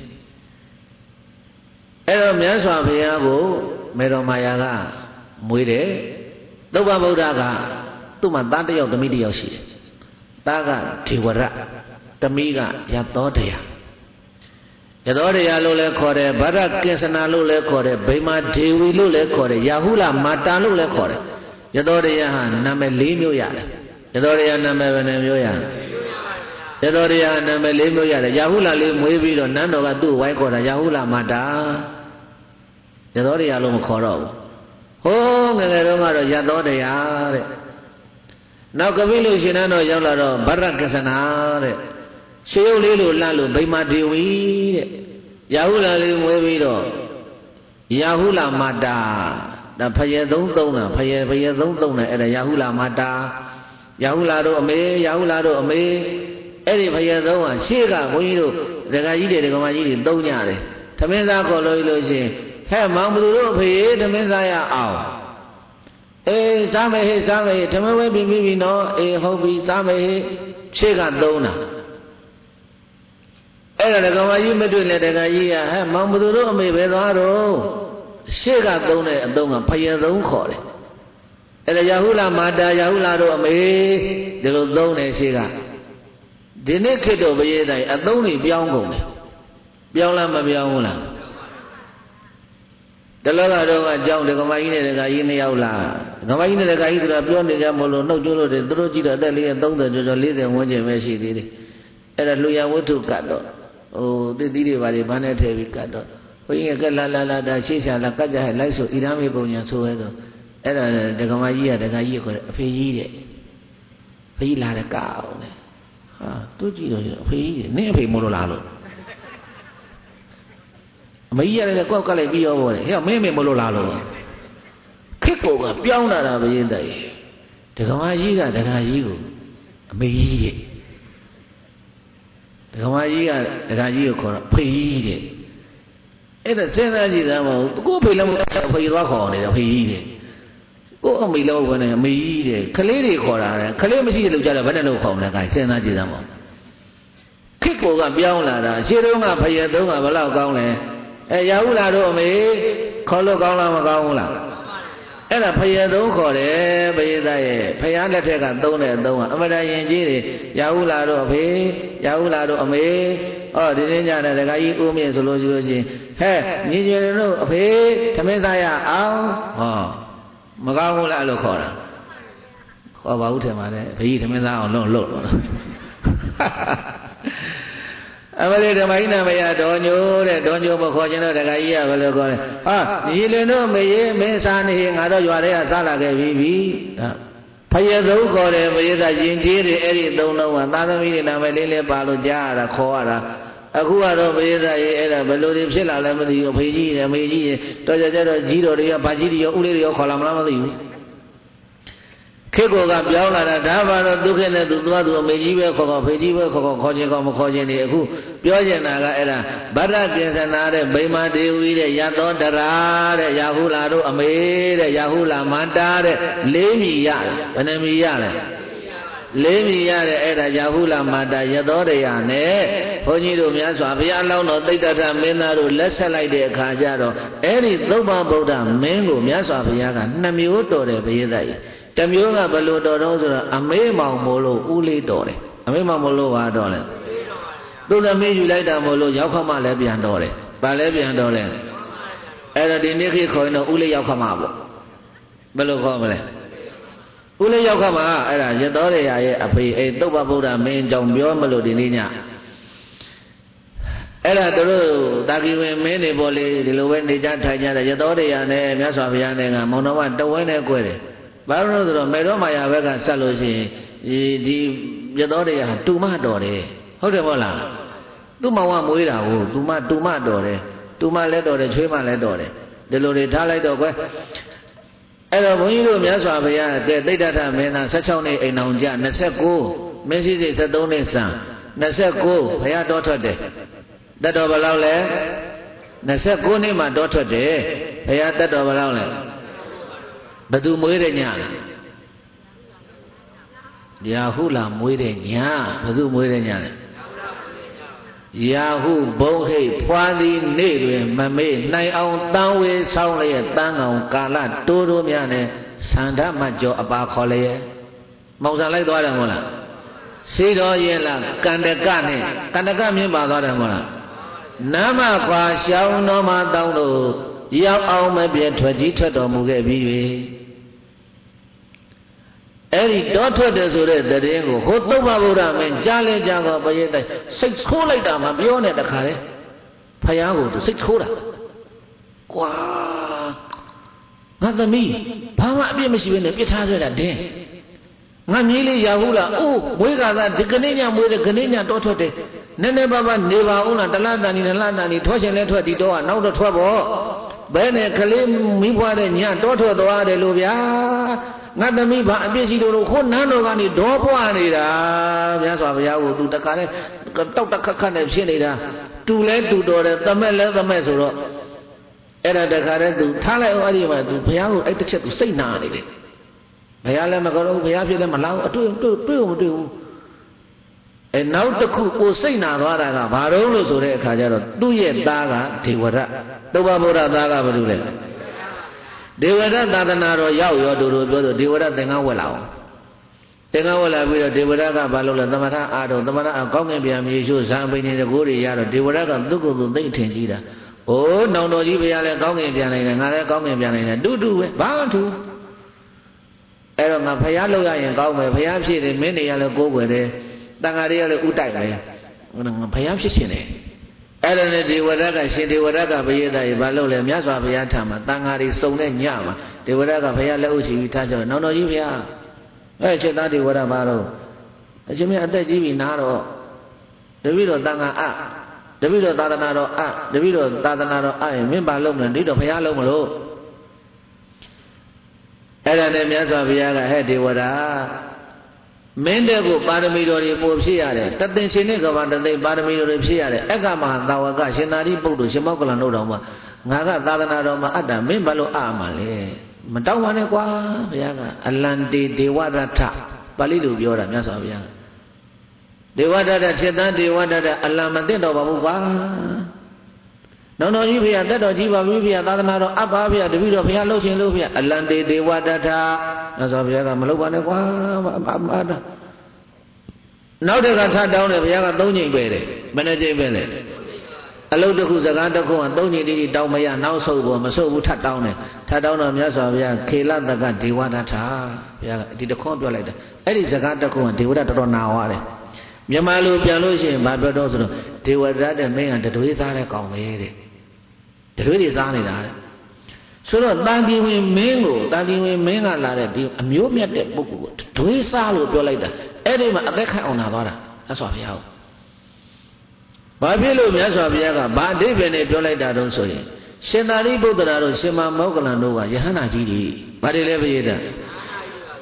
Ini miaswa pihak bu, Meromaya ka, muide, tu mau Buddha ka, tu mah tak ada yang demi dia sih, tak ada Dewara, demi ka, ya tahu dia. Ya tahu dia lule kore, barat kesana lule kore, Bima Dewi lule kore, Yahula mata lule kore. Yadoria Name Limuya, Yadoria Name Venemuya, Yadoria Name Limuya, Yahula Lim Wevi, Nando Gadu, Waikora, Yahula Mata, Yadoria Lum Koro. Oh, Neromaro, Yadoria. Now Cavillo Shinano Yolaro, Barakasanare, Sheo Lilu Lalu, Bima Dewi, Yahula Lim Wevi, Yahula Mata. The Paya don't know, Paya don't know, and a Yahula Mata, Yahulado Ame, Yahulado Ame, Eddie Paya don't, Shiga, Wino, the Gaidi, the Gomagidi, don't yare. Tamenda Coloilosi, have Mamudu pay the Messiah out. Eh, Same, Tamawe Bibi no, a hobby, Same, Shiga Dona. And the Gomayu Medu, the Gaia, have Mamudu, me, Vedaro. Shega don't pay a don't call it. And a Yahula Mada, Yahula do me, the Lodone Shega. The naked over here, I don't need Biango. Bialama Biaula. The Lola don't John the Gomaine, the Gaine Yaula. Gomaine, the Gaidra, beyond the Jamolo, no Jolo, the Drogi, the Deli, and don't the Jolie, and when you Messi did it. And a Luya Wotu Cado. Oh, the Didi Valley Banet heavy Cado. When you get la Shisha, la Kaja, like so, Irami Bonia, so the Gamaya, the Gayu, Fiji, Fila the cow. Ah, 2 Gino, Fiji, never Mololalo. Maya and the Coca be over here, maybe Mololalo. Kick over, Piona, the Gamaya, the Gayu, May. The Gamaya, the Gayu, Pay. And the same as go pay them for your rock on it, go on below when I made it. Kaliri Kora, Kalamasi looked at a banana home like I said, Najidamo. Kick over Biaula, Shiroma Payadoma, Balau Gaule, a Yaula do me, Colo Gaula Gaula. And a Payado Kore, Payana take a donor, Amadayan Jiri, Yaula do me, Yaula do me, or the Ninja, the Gai Umi and Soloji. Hey, you know, hey, Tamizaya, oh, Magawula Locora. How about him? Pay Tamiza, no, Lord. I will let Marina Maya, don't you, Mokojana, the Gaia, will go. Ah, you know, may son, I know you are there, Sala Gavi. Payado got a Jinji, Eddie, don't know another meeting, I'm a little Balujara, Kora. Aguado Beda, Beludi Silla, Lemony, Pagi, and Meiji, Toja Giro, Pagidi, Ulio, Colamama. ခေတ်ကပြောင်းလာတာဒါပါတော့ဒုက္ခနဲ့သူသွားသူအမေကြီးပဲခေါ်ဖေကြီးပဲခေါ်ခေါ်ခြင်းကောမခေါ်ခြင်းဒီအခုပြောချင်တာကအဲ့ဒါဗတ္တကိစ္စနာတဲ့ဗိမာဒေဝီတဲ့ရသောတရာတဲ့ရာဟုလာတို့အမေတဲ့ရာဟုလာမန္တာတဲ့လေးမြည်ရတယ်ဘယ်နှမြည်ရလဲလေးမြည်ရတဲ့အဲ့ဒါရာဟုလာမန္တာရသောတရားနဲ့ဘုန်းကြီးတို့များစွာဘုရားလောင်းတော်သိတ္တထမင်းသားတို့လက်ဆက်လိုက်တဲ့အခါကျတော့အဲ့ဒီသုဗ္ဗဗုဒ္ဓမင်းကိုများစွာဘုရားက2မျိုးတော်တယ်ဘုရားကြီးတမျိုးကဘယ်လိုတော်တော့ဆိုတော့အမေးမောင်မို့လို့ဦးလေးတော်တယ်အမေးမောင်မို့လို့ဟာတော်လဲသူသမီးယူလိုက်တာမို့လို့ရောက်ခမလည်းပြန်တော်တယ်ဗာလည်းပြန်တော်လဲအဲ့တော့ဒီနေ့ခေတ်ခေါ်ရင်တော့ဦးလေးရောက်ခမပေါ့ဘယ်လိုခေါ်မလဲဦးလေးရောက်ခမအဲ့ဒါရသောရရဲ့အဖေအိသုဗ္ဗဗုဒ္ဓမင်းကြောင့်ပြောမလို့ဒီနေ့ညအဲ့ဒါတို့တာကီဝင်မင်းနေပေါ်လေဒီလိုပဲနေကြထိုင်ကြတယ်ရသောရနဲ့မြတ်စွာဘုရားနဲ့ကမောင်တော်ကတဝဲနဲ့꿰တယ်ဘာလို့ဆိုတော့မေတော်မာယာဘက်ကဆက်လို့ရှိရင်ဒီရသောတရားတူမတော်တယ်ဟုတ်တယ်မဟုတ်လားသူ့မောင်ကမွေးတာကိုတူမတော်တယ်တူမလည်းတော်တယ်ချွေးမလည်းတော်တယ်ဒီလိုတွေထားလိုက်တော့ကွယ်အဲ့တော့ဘုန်းကြီးတို့မြတ်စွာဘုရားကဲသိတ္တထမင်းသား16နှစ်အိမ်အောင်ကြ29မင်းစည်းစိတ်73နှစ်စံ29ဘုရားတော်ထွက်တယ်တတ်တော်ဘယ်လောက်လဲ29နှစ်မှတော်ထွက်တယ်ဘုရားတတ်တော်ဘယ်လောက်လဲဘသူမွေးတဲ့ညရာဟုလာမွေးတဲ့ညဘသူမွေးတဲ့ညလဲရာဟုဘုံဟိတ်ဖွာသည်နေ့တွင်မမေ့နိုင်အောင်တန်ဝေဆောင်လျက်တန်းကောင်ကာလတိုးတိုးများနဲ့သန္ဓမကျော်အပါခေါ်လျက်မောင်ဆန်လိုက်သွားတယ်မဟုတ်လားစေတော်ရဲ့လားကန္တကနဲ့ကန္တကမြင်ပါသွားတယ်မဟုတ်လားနမခွာရှောင်းတော်မှာတောင်းလို့ရောက်အောင်မပြည့်ထွက်ကြီးထွက်တော်မူခဲ့ပြီး၍အဲ့ဒီတောထွက်တယ်ဆိုတဲ့တည်င်းကိုဟိုသုဗ္ဗဗုဒ္ဓမင်းကြားလဲကြားတော့ဘယင်းတိုင်းစိတ်ဆိုးလိုက်တာမှပြောနေတခါလေဖယားကိုသူစိတ်ဆိုးတာကွာငါသမီးဘာမှအပြစ်မရှိဘဲနဲ့ပြစ်ထားခဲ့တာတင်းငါမြေးလေးရဘူးလားအိုးမွေးကသာဒီကနေ့ညမွေးတဲ့ကနေ့ညတောထွက်တယ်နည်းနည်းပါးပါးနေပါဦးလားတလားတန်ဒီနလားတန်ဒီထွက်ရှင်လဲထွက်ဒီတော့ကနောက်တော့ထွက်ပေါ့ဘယ်နဲ့ကလေးမိဖွားတဲ့ညတောထွက်သွားတယ်လို့ဗျာငါသမီးဘာအပြစ်ရှိလို့ခိုးနန်းတော်ကနေဒေါ်ပွားနေတာမြတ်စွာဘုရားကိုသူတခါနဲ့တောက်တခတ်ခတ်နဲ့ဖြစ်နေတာတူလဲတူတော်တယ်သမက်လဲသမက်ဆိုတော့အဲ့ဒါတခါနဲ့သူထားလိုက်အောင်အဲ့ဒီမှာသူဘုရားကိုအဲ့တစ်ချက်သူစိတ်နာနေတယ်ဘုရားလည်းမကြောက်ဘူးဘုရားဖြစ်လည်းမလောက်အတွေ့မတွေ့ဘူးအဲနောက်တစ်ခုကိုစိတ်နာသွားတာကဘာတော့လို့ဆိုတဲ့အခါကျတော့သူ့ရဲ့သားကဒေဝရသုဗ္ဗဗုဒ္ဓသားကဘာလို့လဲဒေဝရသာသနာတော်ရောက်ရောတို့ပြောဆိုဒေဝရသင်္ကန်းဝက်လာအောင်သင်္ကန်းဝက်လာပြီးတော့ဒေဝရကဘာလို့လဲသမထအာတော်သမထအကောင်းငင်ပြန်မြေရှို့ဇံပိနေတဲ့ကိုယ်တွေရတော့ဒေဝရကသူ့ကိုယ်သူသိအထင်ကြီးတာအိုးနောင်တော်ကြီးဘုရားလည်းကောင်းငင်ပြန်နိုင်တယ်ငါလည်းကောင်းငင်ပြန်နိုင်တယ်တူတူပဲဘာမှထူအဲ့တော့ငါဘုရားလောက်ရရင်ကောင်းမယ်ဘုရားဖြစ်တယ်မင်းတွေကလည်းကိုးကွယ်တယ်တန်ဃာတွေကလည်းဥတိုက်တယ်ဘုရားဖြစ်ရှင်တယ်အဲ့ဒါနဲ့ဒေဝရကရှင်ဒေဝရကဘုရားသားကြီးဘာလို့လဲမြတ်စွာဘုရားထံမှာတန်ဃာတွေစုံတဲ့ညမှာဒေဝရကဘုရားလက်ဥချီပြီးထားကြတော့နောင်တော်ကြီးဘုရားအဲ့ချက်သားဒေဝရဘာတော့အရှင်မြတ်အသက်ကြီးပြီနားတော့တပည့်တော်တန်ဃာတပည့်တော်သာသနာတော်တပည့်တော်သာသနာတော်ရင်မင်းဘာလုပ်မလဲဒီတော့ဘုရားလုပ်မလို့အဲ့ဒါနဲ့မြတ်စွာဘုရားကဟဲ့ဒေဝရမင်းတဲ့ကိုပါရမီတော်တွေပို့ဖြစ်ရတယ်တသင်္ရှင်နဲ့ကဘာတသိပါရမီတော်တွေဖြစ်ရတယ်အက္ခမဟာသာဝကရှင်သာရိပုတ္တရှင်မောက္ကလန်တို့တော်မှာငါကသာသနာတော်မှာအတ္တမင်းဘာလို့မှာလဲမတောင်းပါနဲ့ကွာဘုရားကအလန္တေဒေဝရထပါဠိလိုပြောတာမြတ်စွာဘုရားဒေဝရထဖြစ်သားဒေဝရထအလံမသိတော့ပါဘူးကွာနောင်တော်ကြီးဘုရားတက်တော်ကြီးပါပြီဘုရားသာသနာတော်အပ်ပါဘုရားတပည့်တော်ဘုရားလှုပ်ခြင်းလို့ဘုရားအလန္တေဒေဝတထမြတ်စွာဘုရားကမလှုပ်ပါနဲ့ကွာနောက်တခါထတောင်းတယ်ဘုရားက3ချိန်ပဲတယ်ဘယ်နှချိန်ပဲလဲအလုတ်တစ်ခုစကားတစ်ခုက3ချိန်တိတောင်းမရနောက်ဆုတ်ဖို့မဆုတ်ဘူးထတောင်းတယ်ထတောင်းတော့မြတ်စွာဘုရားခေလတကဒေဝတထဘုရားကဒီတခွန်းပြောလိုက်တယ်အဲ့ဒီစကားတစ်ခုကဒေဝတတော်တော်နာသွားတယ်မြန်မာလိုပြန်လို့ရှိရင်ဘာပြောတော့ဆိုတော့ဒေဝရတဲ့မင်းကတတွေးစားတဲ့ကောင်ပဲတဲ့တတွေးတွေစားနေတာတဲ့ဆိုတော့တန်တီဝင်မင်းကိုတန်တီဝင်မင်းကလာတဲ့ဒီအမျိုးမြတ်တဲ့ပုဂ္ဂိုလ်ကိုဒွေးစားလို့ပြောလိုက်တာအဲ့ဒီမှာအသက်ခံအောင်နာသွားတာမြတ်စွာဘုရားကိုဘာဖြစ်လို့မြတ်စွာဘုရားကဘာအဓိပ္ပာယ်နဲ့ပြောလိုက်တာတုံးဆိုရင်ရှင်သာရိပုတ္တရာတို့ရှင်မောက္ကလန်တို့ကယဟန္တာကြီးတွေဘာတွေလဲဘုရား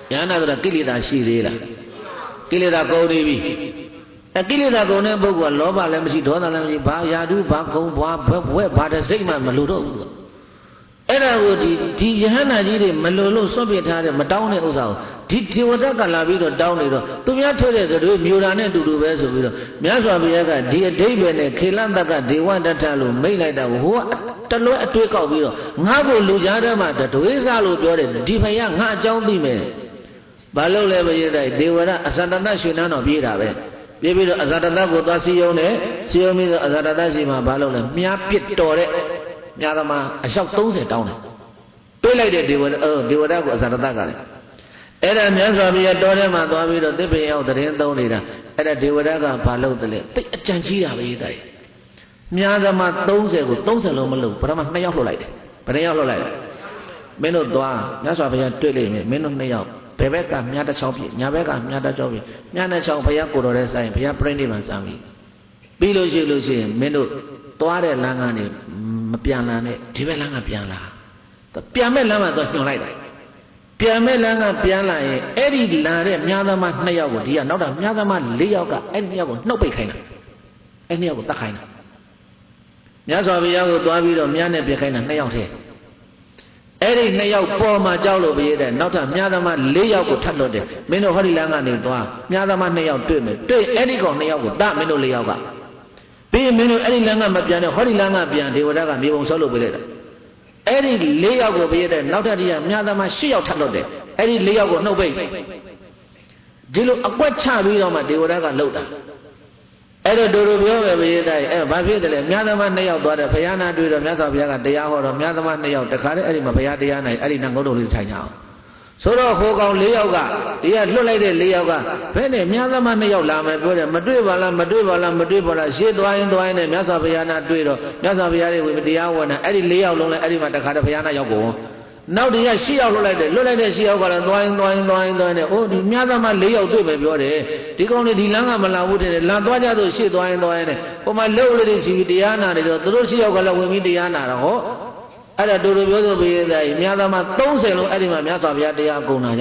ညာနာဆိုတာကိလေသာရှိသေးလားကိလေသာကုန်နေပြီကိလေသာကုန်တဲ့ပုဂ္ဂိုလ်ကလောဘလည်းမရှိဒေါသလည်းမရှိဘာယာတုဘာကုံဘာဘွဲ့ဘာတစ်စိတ်မှမလိုတော့ဘူးအဲ့ဒါကိုဒီယဟန္တာကြီးတွေမလိုလို့စွန့်ပစ်ထားတဲ့မတောင်းတဲ့ဥစ္စာကိုဒီဒေဝဒတ်ကလာပြီးတော့တောင်းနေတော့သူများထွက်တဲ့ဆိုတော့မြို့တာနဲ့အတူတူပဲဆိုပြီးတော့မြတ်စွာဘုရားကဒီအဓိပ္ပာယ်နဲ့ခေလတကဒေဝတထလို့မိတ်လိုက်တာကိုဟိုကတလွဲအတွေးကောက်ပြီးတော့ငါ့ကိုလူကြားထဲမှာဒွေးစားလို့ပြောတယ်ဒီဘုရားငါအကြောင်းသိမယ်ဘာလို့လဲဘုရားတိုက်ဒေဝဒအစတတရွှေနန်းတော်ပြေးတာပဲပြေးပြီးတော့အစတတကိုသွားစီယုံတယ်စီယုံပြီးတော့အစတတရှိမှဘာလို့လဲမြားပစ်တော်တဲ့မြားသမားအလျှောက်30တောင်းတယ်တွေးလိုက်တဲ့ဒေဝဒကိုအစတတကလည်းအဲ့ဒါမြတ်စွာဘုရားတော်ထဲမှာသွားပြီးတော့သစ်ပင်ရောက်သတင်းသုံးနေတာအဲ့ဒါဒေဝဒကဘာလို့တလဲတိတ်အကြံကြီးတာပဲတိုက်မြားသမား30ကို30လုံးမလုံးပထမ2ယောက်လှုပ်လိုက်တယ်ဘယ်နှယောက်လှုပ်လိုက်လဲမင်းတို့သွားမြတ်စွာဘုရားတွေ့လိမ့်မယ်မင်းတို့2ယောက်ဘယ်ဘက်ကမြတ်တစ်ချောင်းဖြစ်ညာဘက်ကမြတ်တစ်ချောင်းဖြစ်မြတ်တစ်ချောင်းဘုရားကိုတော်တဲ့ဆိုင်ဘုရားပြိဋိဘံစံပြီးလို့ရှိရင်မင်းတို့သွားတဲ့လမ်းကနေမပြန်လာနဲ့ဒီဘက်လမ်းကပြန်လာပြန်မဲ့လမ်းမှာသွားညွှန်လိုက်တာပြန်မဲ့လမ်းကပြန်လာရင်အဲ့ဒီလာတဲ့မြားသမား2ယောက်ကိုဒီကနောက်တာမြားသမား4ယောက်ကအဲ့2ယောက်ကိုနှုတ်ပိတ်ခိုင်းတာအဲ့2ယောက်ကိုတတ်ခိုင်းတာမြတ်စွာဘုရားကိုသွားပြီးတော့မြားနဲ့ပြခိုင်းတာ2ယောက်တည်းအဲ့ဒီ2ယောက်ပေါ်မှာကြောက်လို့ပြည့်တဲ့နောက်ထပ်မြားသမား4ယောက်ကိုထပ်လွတ်တယ်မင်းတို့ဟောဒီလမ်းကနေသွားမြားသမား2ယောက်တွေ့မယ်တွေ့အဲ့ဒီကောင်2ယောက်ကိုတတ်မင်းတို့4ယောက်ကပြီးမင်းတို့အဲ့ဒီလမ်းကမပြန်နဲ့ဟောဒီလမ်းကပြန်ဒေဝဒကမြေပုံဆောက်လို့ပြလိုက်တာအဲ့ဒီ4ယောက်ကိုပြည့်တဲ့နောက်ထပ်တည်းကမြားသမား8ယောက်ထပ်လွတ်တယ်အဲ့ဒီ4ယောက်ကိုနှုတ်ပိတ်ဒီလိုအကွက်ချပြီးတော့မှဒေဝဒကလှုပ်တာအဲ့တော့တို့တို့ပြောပဲပြည့်တဲ့အဲ့ဘာဖြစ်တယ်လဲမြားသမား2ယောက်သွားတယ်ဘုရားနာတွေ့တော့မြတ်စွာဘုရားကတရားဟောတော့မြားသမား2ယောက်တခါတည်းအဲ့ဒီမှာဘုရားတရားနိုင်အဲ့ဒီနငုတ်တော်လေးထိုင်ကြအောင်ဆိုတော့ဟိုကောင်4ယောက်ကဒီကလွတ်လိုက်တဲ့4ယောက်ကဘယ်နဲ့မြားသမား2ယောက်လာမယ်ပြောတယ်မတွေ့ပါလားမတွေ့ပါလားမတွေ့ပါလားရှေ့သွားရင်နဲ့မြတ်စွာဘုရားနာတွေ့တော့မြတ်စွာဘုရားရဲ့ဝိတရားဝင်တယ်အဲ့ဒီ4ယောက်လုံးလည်းအဲ့ဒီမှာတခါတည်းဘုရားနာရောက်ကုန်နောက်တည်းက10ယောက်လွတ်လိုက်တဲ့10ယောက်ကလည်းသွားရင်နဲ့အိုးဒီမြတ်သမား4ယောက်တွေ့မယ်ပြောတယ်ဒီကောင်တွေဒီလမ်းကမလာဘူးတဲ့လာသွားကြဆိုရှေ့သွားရင်နဲ့ဟိုမှာလှုပ်လို့ရှိပြီးတရားနာနေတော့သူတို့10ယောက်ကလည်းဝင်ပြီးတရားနာတော့ဟောအဲ့ဒါတို့ပြောဆိုပြီးတဲ့မြတ်သမား30လုံးအဲ့ဒီမှာမြတ်စွာဘုရားတရားကုန်တာကြ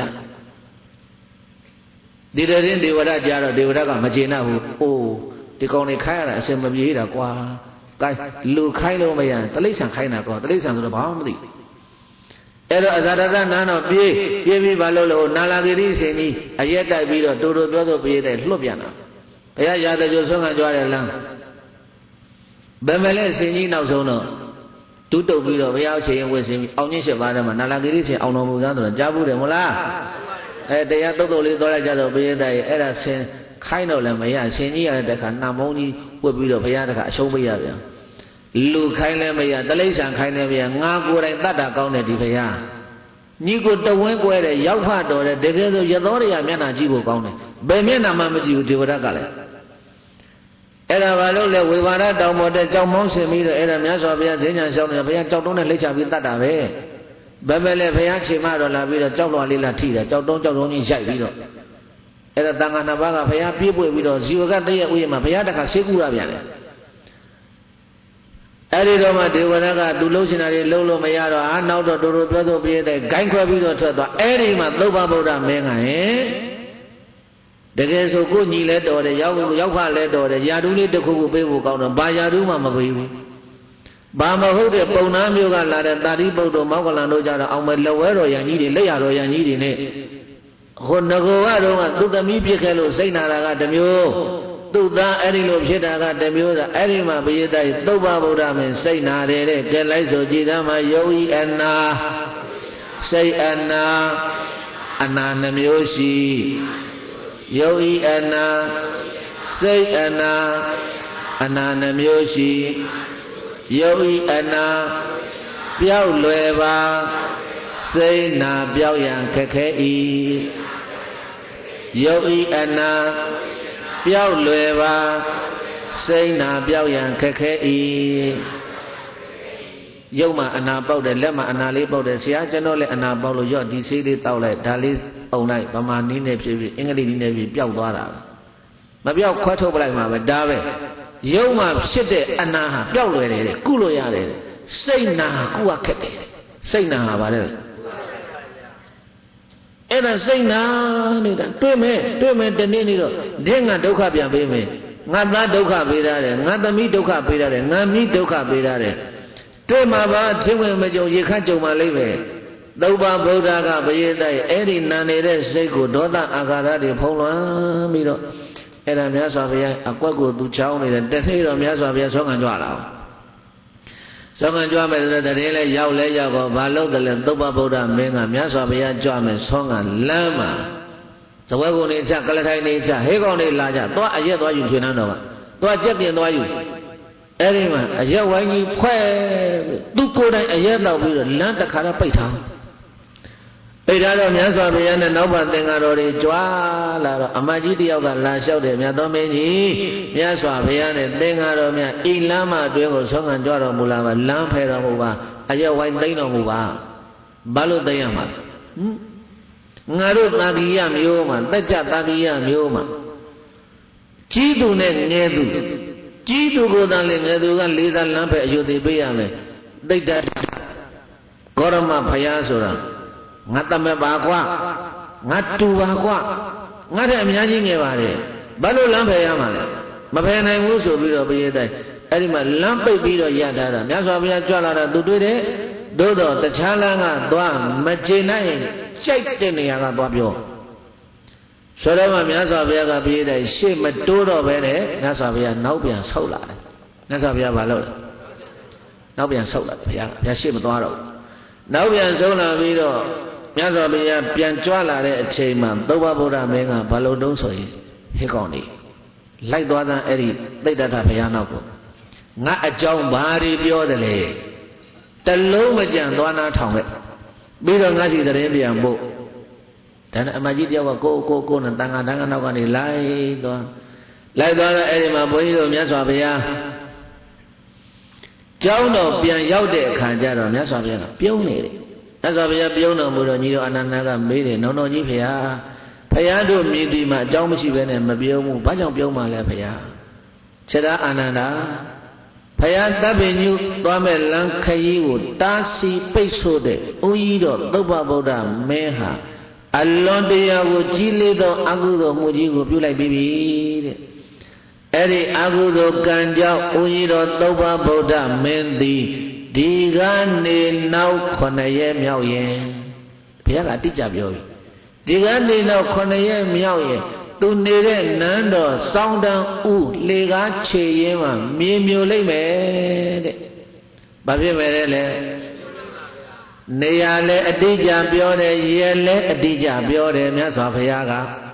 ဒီတဲ့ရင်ဒေဝဒကြတော့ဒေဝဒကမကျေနပ်ဘူးအိုးဒီကောင်တွေခိုင်းရတာအစင်မပြေတာကွာကိုင်းလူခိုင်းလို့မရတိလိစ္ဆာန်ခိုင်းတာကွာတိလိစ္ဆာန်ဆိုတော့ဘာမှမသိအဲ့တော့အဇာတတနာတော့ပြေးပြီးဘာလို့လဲနာလာဂိရိရှင်ကြီးအရက်တိုက်ပြီးတော့တို့ပြောဆိုပြီးတဲ့လွတ်ပြန်တာဘုရားရာဇကြိုဆွမ်းခံကြွားတဲ့လမ်းဘယ်မလဲရှင်ကြီးနောက်ဆုံးတော့တူးတုပ်ပြီးတော့ဘုရားရှင်ဝတ်စင်ပြီးအောင်ကြီး7ပါးထဲမှာနာလာဂိရိရှင်အောင်တော်မူသားဆိုတော့ကြားဘူးတယ်မလားတရားတုတ်လေးသွားလိုက်ကြတော့ဘုရားရဲ့အဲ့ဒါဆင်ခိုင်းတော့လည်းမရရှင်ကြီးရတဲ့တခါနှမုံကြီးဝတ်ပြီးတော့ဘုရားတခါအရှုံးပေးရပြန်လူခိုင်းလည်းမရတိလိစ္ဆာန်ခိုင်းလည်းမရငါကိုယ်တိုင်တတ်တာကောင်းတယ်ဒီဘုရားညီကိုတဝင်းကွဲတယ်ရောက်ဖတော်တယ်တကယ်ဆိုရသောတွေကမျက်နှာကြည့်ဖို့ကောင်းတယ်ဘယ်မျက်နှာမှမကြည့်ဘူးဒေဝဒကလည်းအဲ့ဒါဘာလို့လဲဝေဘာရတောင်ပေါ်တဲ့ကြောက်မောင်းဆင်ပြီးတော့အဲ့ဒါမြတ်စွာဘုရားဈဉ္ညာလျှောက်နေဘုရားကြောက်တုံးနဲ့လက်ချပြီးတတ်တာပဲဘယ်ပဲလဲဘုရားချိန်မတော့လာပြီးတော့ကြောက်လွှာလေးလာထိတယ်ကြောက်တုံးကြီးရိုက်ပြီးတော့အဲ့ဒါတန်ခါနှစ်ပါးကဘုရားပြေးပွေပြီးတော့ဇီဝကတည့်ရဲ့ဥယျာဉ်မှာဘုရားတခါဆေးကူရပြန်တယ်အဲ့ဒီတော့မှဒေဝရကသူလှုပ်ရှင်တာတွေလှုပ်လို့မရတော့နောက်တော့တို့ပြောဆိုပြည့်တဲ့ဂိုင်းခွဲပြီးတော့ထွက်သွားအဲ့ဒီမှာသုဘဗုဒ္ဓမင်းကဟင်တကယ်ဆိုကိုညီလဲတော်တယ်ရောက်ဖလဲတော်တယ်ယာတုလေးတစ်ခုခုပေးဖို့ကောင်းတော့ဘာယာတုမှမပေးဘူးဘာမဟုတ်တဲ့ပုံနာမျိုးကလာတဲ့တာတိပုတ္တမောကလန်တို့ကြတော့အောင်မဲ့လက်ဝဲတော်ရန်ကြီးတွေလက်ရတော်ရန်ကြီးတွေနဲ့ဟိုငကိုကတော့သူ့သမီးပြစ်ခဲ့လို့စိတ်နာတာကတစ်မျိုးသူ့သားအဲ့ဒီလိုဖြစ်တာကတစ်မျိုးသာအဲ့ဒီမှာဘုရားတိုက်သုဘဗုဒ္ဓမင်းစိတ်နာတယ်တဲ့ကဲလိုက်ဆိုကြည်သားမှာယောဂီအနာစိတ်အနာနှမျိုးရှိယောဂီအနာစိတ်အနာနှမျိုးရှိယောဂီအနာပျောက်လွယ်ပါစိတ်နာပျောက်ရန်ခက်ခဲ၏ယောဂီအနာပျောက်လွယ်ပါစိတ်နာပျောက်ရန်ခက်ခဲ၏ရုပ်မှာအနာပေါက်တယ်လက်မှာအနာလေးပေါက်တယ်ဆရာကျွန်တော်လည်းအနာပေါက်လို့ရော့ဒီဆေးလေးတောက်လိုက်ဒါလေးအုံလိုက်ဗမာနည်းနဲ့ဖြစ်ဖြစ်အင်္ဂလိပ်နည်းနဲ့ဖြစ်ပျောက်သွားတာမပျောက်ခွဲထုတ်ပလိုက်မှာပဲဒါပဲရုပ်မှာဖြစ်တဲ့အနာဟာပျောက်လွယ်တယ်ကုလို့ရတယ်စိတ်နာကုရခက်တယ်စိတ်နာဟာဗါတယ်အဲ့ဒါစိတ်နာနေတာတွေ့မယ်တနေ့နေ့တော့ဒင်းငါဒုက္ခပြန်ပေးမယ်ငါသားဒုက္ခပေးရတယ်ငါသမီးဒုက္ခပေးရတယ်ငါမိဒုက္ခပေးရတယ်တွေ့မှာပါချင်းဝင်မကြုံရေခတ်ကြုံမှာလိမ့်မယ်သုဘဗုဒ္ဓကဘယေတိုက်အဲ့ဒီနာနေတဲ့စိတ်ကိုဒေါသအာဃာတတွေဖုံးလွှမ်းပြီးတော့အဲ့ဒါမြတ်စွာဘုရားအကွက်ကိုသူချောင်းနေတယ်တထေးတော်မြတ်စွာဘုရားဆောင်းခံကြွလာအောင်ဆောင်းခံကြွမယ်ဆိုတဲ့တရင်လဲရောက်တော့ဘာလို့တလဲသုဘဗုဒ္ဓမင်းကမြတ်စွာဘုရားကြွမယ်ဆောင်းခံလမ်းမှာသဝဲကုန်နေချကလထိုင်နေချဟေးကောင်နေလာကြသွားအရက်သွားယူချွေနှန်းတော်ကသွားကြက်ပြင်သွားယူအဲ့ဒီမှာအရက်ဝိုင်းကြီးဖွဲ့သူကိုယ်တိုင်အရက်တော့ပြီးတော့လမ်းတစ်ခါတော့ပိတ်ထားပိတ်ထားတော့မြတ်စွာဘုရားနဲ့နောက်ပါသင်္ဃာတော်တွေကြွားလာတော့အမကြီးတယောက်ကလာလျှောက်တယ်မြတ်သောမင်းကြီးမြတ်စွာဘုရားနဲ့သင်္ဃာတော်များဤလမ်းမအတွင်းကိုဆုံးခံကြွတော်မူလာပါလမ်းဖယ်တော်မူပါအရက်ဝိုင်းသိမ့်တော်မူပါဘာလို့သိမ့်ရမှာငါတို့တာဂိယမျိုးမှာတက်ကြတာဂိယမျိုးမှာကြီးသူနဲ့ငယ်သူကြီးသူကိုယ်တိုင်လည်းငယ်သူကလေးသားလမ်းဖက်အယုသေးပေးရမယ်သိတ္တဂေါရမဘုရားဆိုတာငါတမက်ပါကွာငါတူပါကွာငါတဲ့အများကြီးငယ်ပါတယ်ဘာလို့လမ်းဖယ်ရမှာလဲမဖယ်နိုင်ဘူးဆိုပြီးတော့ဘုရားတိုင်အဲ့ဒီမှာလမ်းပိတ်ပြီးတော့ရထားတာမြတ်စွာဘုရားကြွလာတာသူတွေ့တယ်သို့တော့တခြားလမ်းကသွားမချေနိုင်ကြိုက်တဲ့နေရာကသွားပြောဆိုတော့မှမြတ်စွာဘုရားကဘုရားတိုင်ရှေ့မတိုးတော့ပဲနဲ့မြတ်စွာဘုရားနောက်ပြန်ဆုတ်လာတယ်မြတ်စွာဘုရားဘာလုပ်လဲနောက်ပြန်ဆုတ်လာတယ်ဘုရားရှေ့မသွားတော့နောက်ပြန်ဆုတ်လာပြီးတော့မြတ်စွာဘုရားပြန်ကြွလာတဲ့အချိန်မှာသုဘဗုဒ္ဓမင်းကဘာလို့တုံးဆိုရင်ဟေ့ကောင်နေလိုက်သွားတဲ့အဲ့ဒီသိတ္တထဘုရားနောက်ကိုငါအကြောင်းဘာတွေပြောတယ်လဲတလုံးမကြံသွားနာထောင်ခဲ့ပြီးတော့ငါစီတရင်ပြန်ပို့ဒါနဲ့အမကြီးတယောက်ကကိုနဲ့တန်ခါနောက်ကနေလိုက်သွားတော့အဲ့ဒီမှာဘုန်းကြီးတို့မြတ်စွာဘုရားကျောင်းတော်ပြန်ရောက်တဲ့အခါကျတော့မြတ်စွာဘုရားကပြုံးနေတယ်မြတ်စွာဘုရားပြုံးတော်မူတော့ညီတော်အနန္ဒာကမေးတယ်နောင်တော်ကြီးဖေဟာဘုရားတို့မြည်ဒီမှာအကြောင်းမရှိဘဲနဲ့မပြုံးဘူးဘာကြောင့်ပြုံးမှလဲဖေဟာခြေသားအာနန္ဒာဘုရားတပ်ပင်ညုသွားမဲ့လမ်းခရီးကိုတားဆီးပိတ်ဆို့တဲ့ဦးကြီးတော်သုဘဗုဒ္ဓမင်းဟာအလွန်တရာကိုကြီးလေးသောအကုသိုလ်မှုကြီးကိုပြုလိုက်ပြီတဲ့အဲ့ဒီအကုသိုလ်ကံကြောင့်ဦးကြီးတော်သုဘဗုဒ္ဓမင်းသည်ဒီကနေနောက်9ရက်မြောက်ရင်ဘုရားကအတိအကျပြောပြီဒီကနေနောက်9ရက်မြောက်ရင်သူနေတဲ့နန်းတော်စောင်းတန်းဥလေကားခြေရင်းမှာမြေမျိုးလိုက်မယ်တဲ့ဘာဖြစ်မယ်လဲနေရာလဲအတိအကျပြောတယ်ရဲလဲအတိအကျပြောတယ်မြတ်စွာဘုရားက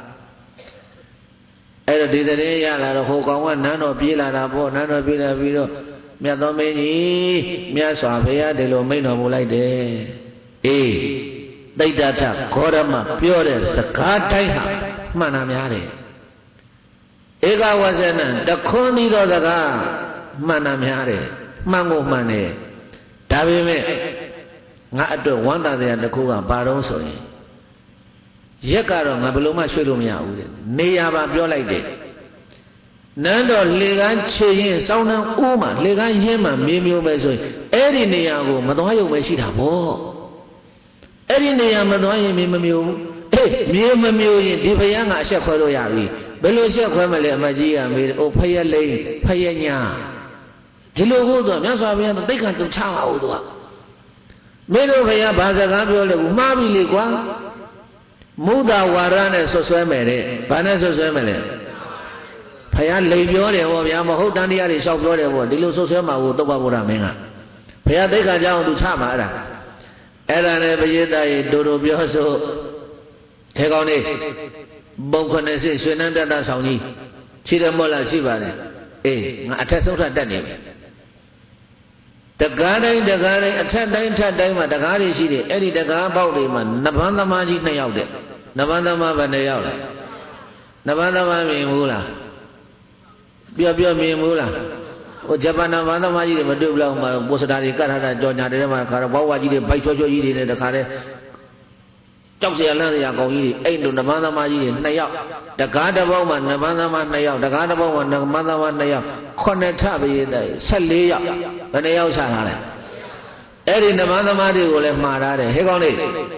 အဲ့တော့ဒီတည်းရလာတော့ဟိုကောင်ကနန်းတော်ပြေးလာတာပေါ့နန်းတော်ပြေးလာပြီးတော့မြတ်သောမင်းကြီးမြတ်စွာဘုရားဒီလိုမိန့်တော်မူလိုက်တယ်အေးသိတ္တထဂေါရမပြောတဲ့စကားတိုင်းဟာမှန်တာများတယ်ဧကဝဇ္ဇနံတခွန်းဤသောစကားမှန်တာများတယ်မှန်ကိုမှန်တယ်ဒါပေမဲ့ငါအတွက်ဝမ်းသာစရာတစ်ခုကဘာတော့ဆိုရင်ရက်ကတော့ငါဘယ်လိုမှရွှေ့လို့မရဘူးတဲ့နေရာပါပြောလိုက်တယ်နန်းတော်လေကန်းခြေရင်စောင်းနှံဦးမှာလေကန်းရင်းမှာမြေမျိုးပဲဆိုရင်အဲ့ဒီနေရာကိုမသွားရုံပဲရှိတာပေါ့အဲ့ဒီနေရာမသွားရင်မြေမမျိုးဘူးအေးမြေမမျိုးရင်ဒီဘုရားကအဆက်ခွဲလို့ရပြီဘယ်လိုဆက်ခွဲမလဲအမကြီးကမေးတယ်အိုဖယက်လိန်ဖယက်ညာဒီလိုကိုတော့မြတ်စွာဘုရားသိက္ခာတုချပါဦးသူကမင်းတို့ဘုရားဘာစကားပြောလဲဘူးမှားပြီလေကွာမုဒ္ဒဝါရနဲ့ဆွဆွဲမယ်တဲ့ဘာနဲ့ဆွဆွဲမယ်လဲဘုရားလိန်ပြောတယ်ဟောဗျာမဟုတ်တန်တရားတွေလျှောက်ပြောတယ်ဟောဒီလိုဆွဆွဲမှာကိုသုဘဗုဒ္ဓမင်းကဘုရားသိက္ခာကြောင့်သူချမှာအဲ့ဒါနဲ့ပရိသတ်ရေတို့ပြောဆိုခေကောင်းနေဘုံ90ရွှေနှမ်းပြတ်သားဆောင်ကြီးရှိတယ်မို့လားရှိပါတယ်အေးငါအထက်ဆုံးထပ်တက်နေပြီတကားတိုင်းအထက်တိုင်းထပ်တိုင်းမှာတကားတွေရှိတယ်အဲ့ဒီတကားပေါက်တွေမှာနဗန်းသမားကြီး2ယောက်တဲ့နဗန်းသမားဘယ်2ယောက်လဲနဗန်းသမားမြင်ဘူးလားပြောမြင်ဘူးလားဟိုဂျပန်နဗန်းသမားကြီးတွေမတွေ့ဘူးလားဟိုမှာပိုစတာတွေကတ်ထားတာကြော်ညာတွေမှာခါတော့ဘဝကြီးတွေဘိုက်ချောချောကြီးတွေနဲ့တခါတည်းကြောက်เสียလန့်เสียကောင်းကြီးအဲ့တို့နဗန်းသမားကြီးတွေ2ယောက်တကားတစ်ပေါက်မှာနဗန်းသမား2ယောက်တကားတစ်ပေါက်မှာနဗန်းသမား2ယောက်9ထပရိသတ်14ယောက်ဘယ်နှယောက်ချထားလဲအဲ့ဒီနဗန်းသမားတွေကိုလည်းမှားထားတယ်ဟေးကောင်းလေး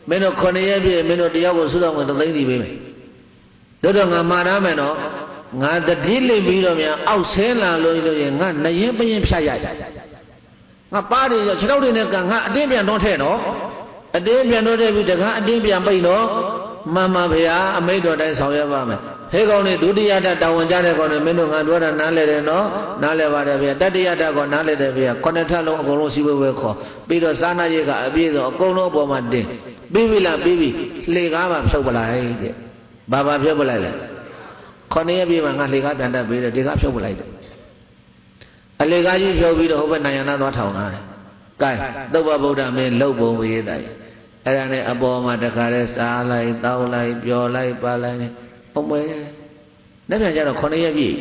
mến nó con ấy biết mến nó đi học số đâu người ta thấy gì vậy đó là ngà mà ra mày nó ngà ta đi lên bây giờ mày áo xén là rồi ngà này bây giờ phải vậy ngà ba đi rồi chỉ đâu đi nữa cả ngà đi biển nó thế nó đi biển nó thế bây giờ ngà đi biển bây nó mà bây giờ mấy đứa đại sáu giờ ba mày thế con này đối địa đã đào ra đây con này mấy đứa ngà đứa đã nán lên nó nán lên vào đây bây giờ đất địa đã còn nán lên đây bây giờ con này thằng nó con nó xíu về khó bây giờ sáng nay gì cả bây giờ con nó bỏ mặt đi baby là baby lấy cá mà sâu vào lại bà phiếu vào lại con này bây mà ngà lấy cá đàn đàn bây giờ lấy cá phiếu vào lại lấy cá gì phiếu bây giờ hôm nay nó thầu nào cái đâu vào bầu đà mình lâu bầu bây giờ ai ra này abo mà đặc cái xả lại tao lại biểu lại ba lại này ông ấy nếu như vậy là con này gì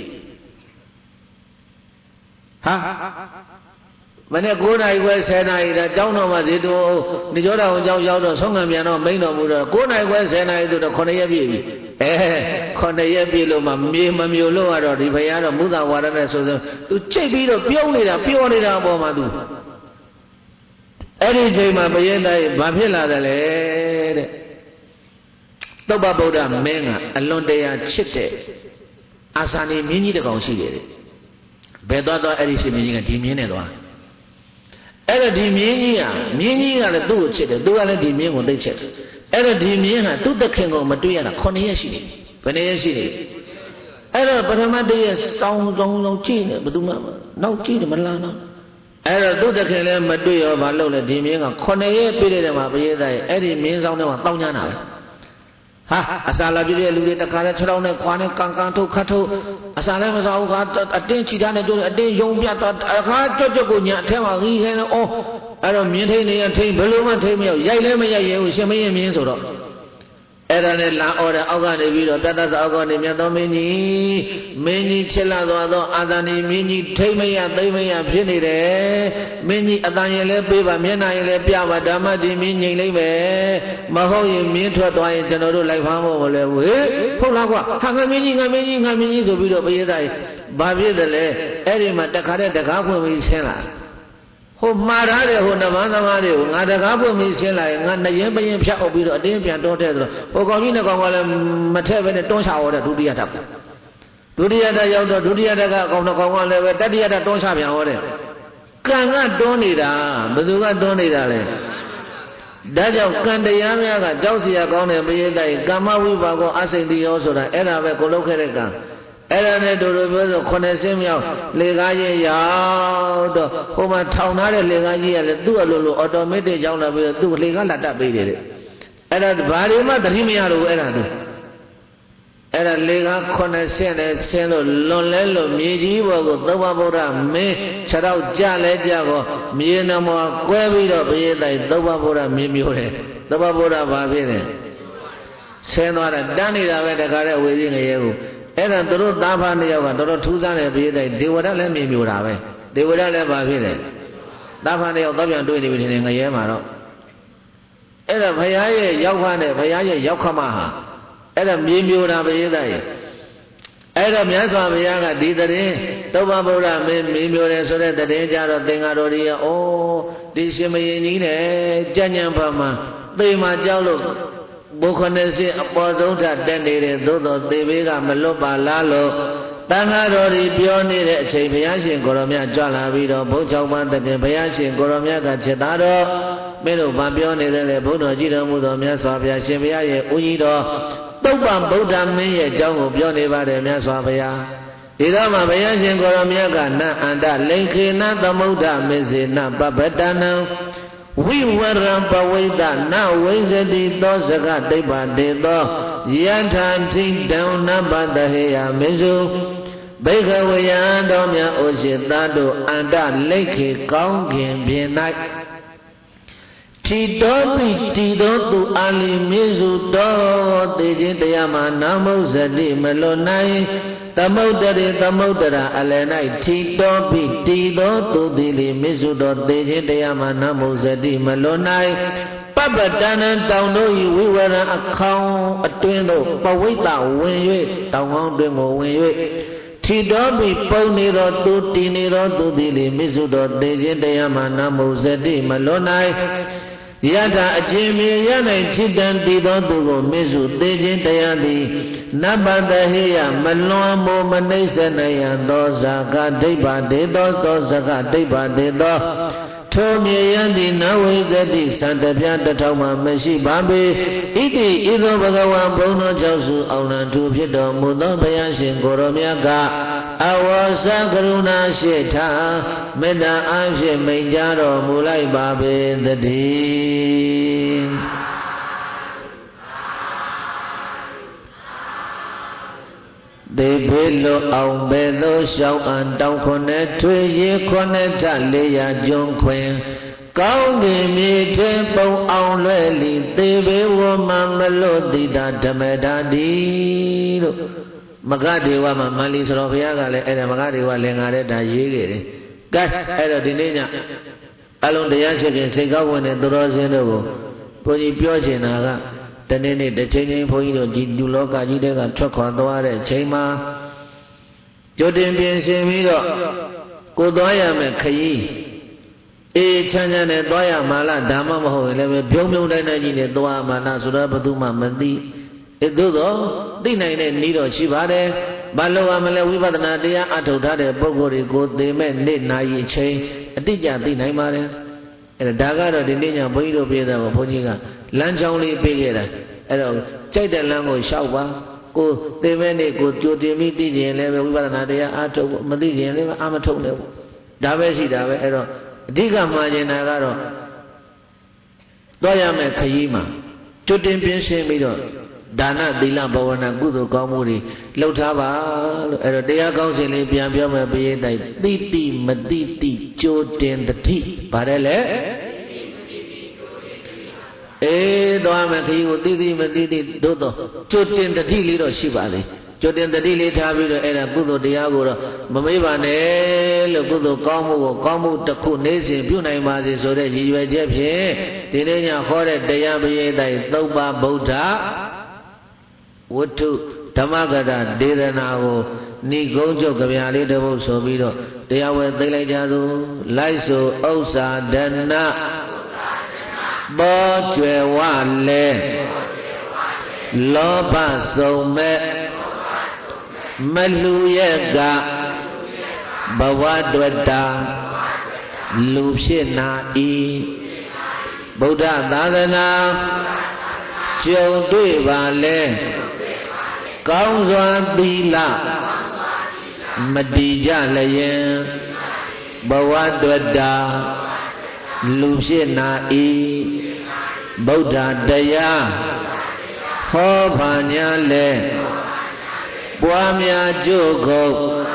hả mà nếu cô này quay xe này là cháu nó mà gì đâu đi chỗ đâu cháu rồi sống làm gì nó mấy nó mua rồi cô này quay xe này tôi là con này gì con này gì luôn mà miêu luôn rồi thì bây giờ nó muốn tao qua đây này rồi tôi chạy đi rồi piêu này là bao mà tôi ấy đi chơi mà bây giờ này bà biết là đấy tao bà bảo đảm mình anh luôn đây chết đấy asani miếng gì đó còn gì đấy bây giờ tôi ấy đi xem miếng cái miếng này đó ấy là đi miếng là tôi chết đấy tôi là đi miếng của tôi chết ấy là đi miếng là tôi tất cả người mà tôi là con này gì đấy bên này gì đấy ấy là bắt đầu mà đây xong chi nữa bắt đầu mà nấu chi nữa mà là nó ấy là tôi tất cả người mà tôi ở vào lâu là đi miếng là con này bây giờ mà bây giờ đây ấy đi miếng xong rồi mà tao nhá nào ha asala biết lưu đi tất cả các cháu này quan này càng thu khát thu asala mà sao cả tiền chỉ ra này tôi tiền dùng biết cả cho cô nhà theo mà ghi hay nó ô rồi miếng thấy này thấy bự luôn mà thấy nhiều dây lên mà dây nhiều xem mấy miếng rồi đó ấy là này là ở đây ông này biết rồi tất cả ông này miếng đó mấy chết là đó anh này mấy thấy mấy phía này đấy mấy anh này lấy bê và miếng này lấy bia và đam mê đi mấy lấy về mà hồi miếng thua toại cho nó được lại phá một lời không là quá hàng ngày mấy rồi biết rồi bây giờ đây bà biết rồi đấy ấy mà tất cả của mình xem là hôm mà ra đấy hôm nào mà đấy ngã tất cả của mình xem lại ngã này bây giờ phải biết rồi đến biển đó thế rồi hôm qua mình còn gọi là mà thế bên này trốn sao rồi đủ địa đã giàu đó đủ địa đã còn gọi là tất địa đã trốn sao biển rồi càng ngã trốn đi ra bây giờ ngã trốn đi ra đấy đã giàu càng đầy ám ya cả cháu xì con này bây giờ đây gamma vi ba có ác sinh đi rồi đó ấy là về cô lúc cái cả ấy là này đồ bây giờ con này xem nhau lấy cái gì giàu đó hôm mà thâu nát lấy cái gì là tôi lulu automatic giàu là bây giờ tôi lấy cái là đã bị đấy ấy là bà đi mà thấy mấy rồi ấy là tôi ấy là lấy cái con này xem rồi lon lên rồi mấy gì vào cái tàu bao ra mấy chả đâu trả lại trả có mấy năm mà quay đi rồi bây giờ đây tàu bao ra mấy miêu đấy tàu bao ra bà biết đấy xem nó là đan đi ra về để cái này về gì người yêu ấy là tôi đã phán đi rồi tôi thu ra này bây giờ đây điều đó là mấy miêu ra về điều đó là bà biết đấy đã phán đi rồi taoပြန်တွေ့နေပြီထင်တယ်ငရဲမှာတော့အဲ့ဒါဘုရားရဲ့ရောက်ခါနဲ့ဘုရားရဲ့ရောက်ခါမှာဟာအဲ့ဒါမြေမျိုးတာပဲတဲ့အဲ့တော့မြတ်စွာဘုရားကဒီတရင်သုဘဗုဒ္ဓမင်းမြေမျိုးတယ်ဆိုတဲ့တရင်ကြတော့သင်္ဃာတော်ကြီးရဲ့ဩဒီရှင်မရင်ကြီးနဲ့ကြံ့ညံဖာမှာသေမှာကြောက်လို့ဘုခနဲ့စင်အပေါ်ဆုံးထတက်နေတယ်သို့တော်သေဘေးကမလွတ်ပါလားလို့တန်ဃာတော်ကြီးပြောနေတဲ့အချိန်ဘုရားရှင်ကိုရောမြတ်ကြွလာပြီးတော့ဘုန်း၆ပါးတခင်ဘုရားရှင်ကိုရောမြတ်ကချက်သားတော်မင်းတို့ဗာပြောနေတယ်လေဘုန်းတော်ကြည်တော်မူသောမြတ်စွာဘုရားရှင်ဘုရားရဲ့ဦးကြီးတော်သုဗ္ဗဗုဒ္ဓမင်းရဲ့အကြောင်းကိုပြောနေပါတယ်မြတ်စွာဘုရားဒီတော့မှဘုရားရှင်ကိုရောမြတ်ကနအန္တလိန်ခေနသမုဒ္ဒမေစေနပပတနံဝိဝရံပဝိဒနဝိဇတိသောစကတိပ္ပတေသောယထာထိတံနပတဟေယမေစုဘိက္ခဝေယံတော်မြတ်ဩရှိသတို့အန္တလိတ်ခေကောင်းခင်ပြင်၌ထီတော်တိတော်သူအာလီမေစုတော်သေခြင်းတရားမှာနာမုဇတိမလွန်နိုင်သမုဒ္ဒရေသမုဒ္ဒရာအလယ်၌ထီတော်တိတော်သူသည်လေမေစုတော်သေခြင်းတရားမှာနာမုဇတိမလွန်နိုင်ပပတနံတောင်တို့၏ဝိဝရံအခေါင်အတွင်းသို့ပဝိတ္တဝင်၍တောင်ကောင်းတွင်ကိုဝင်၍ထီတော်ပုံနေတော်သူတည်နေတော်သူသည်လေမေစုတော်သေခြင်းတရားမှာနာမုဇတိမလွန်နိုင် Yata Ajimi Yana Chidan Dido Mizu Dejin Dayadi Nabadahiya Malua Momanesanaya Dosaka Deba Dedo Dosaka Deba Dedo Tomi Yandi Nawi Gadi Santa Pianta Toma Meshi Babi Iti Ido Bagawan Bruno Jausu Auna Tupido Mudo Bayashin Goromiaka Awasa Karuna Sheta Meda Ashe Menjaro Mulai Babi the Deen De Belo Aung Bedo Shao and Down Connect to Ye Connect Leia John Queen County Me Temple Aung Lely De Woman Melody that Tamedadi Magadi Wama Mali Soroviaga and Magadi Walengare da Yigiri Gat Edo Dinina Along the Yashik and Segawan and Dorozeno Pony Piojinaga Tenene the changing for you do loca Jidega truck on the water Chema Jordan Bien Semido Godoya Mekayi E Chanyan and Doya Mala Dama Ho, Biomio Dana Doa Mana Surabaduma Mandi Edudo, Dina Nido Shivare, Baloa Mala Vivadana Dea Atodade Bogori go they men need Nai Che, a Dija Dina Mare, and a Daga de Nina Boido Beda or Poniga. Lunch only bigger. Check the language, Shawa. Go, they many good to the meeting and level with another Ato Madi and Amato level. Davesi Dave Ero. Diga Majanagaro Doyame Kayima. Chutin Pinsin Mido. Dana Dila Bawana Gudu Kamuri. Lotava Erodea Council Piampiama Pieta. Titi Maditi Chutin the tea. Parele. Doamaki, Didi, Madidi, Dodo, Chutin the tea little Shibali, Chutin the tea little and a Gudo Diagora, Mamivane, Gudo Kamu, Kamu, Takunesi, Punaimazi, so that you were Jeff here, Dinania Hore, Dayabi, Doba, Bota, what to Tamagada, Didanao, Nigojo, Gaviali, Devo, Sobido, they are with Delajadu, Lyso, Osa, Dana. Bo chwe wa le Lo pa song me Malu ye ga Bawa dweta Lu phit na I Buddha Thadana Chiu tui ba le Kaung swa thila Mati ja le yin Bawa dweta Lu phit na I Buddha Daya Ho Panya Le Puamya Jogo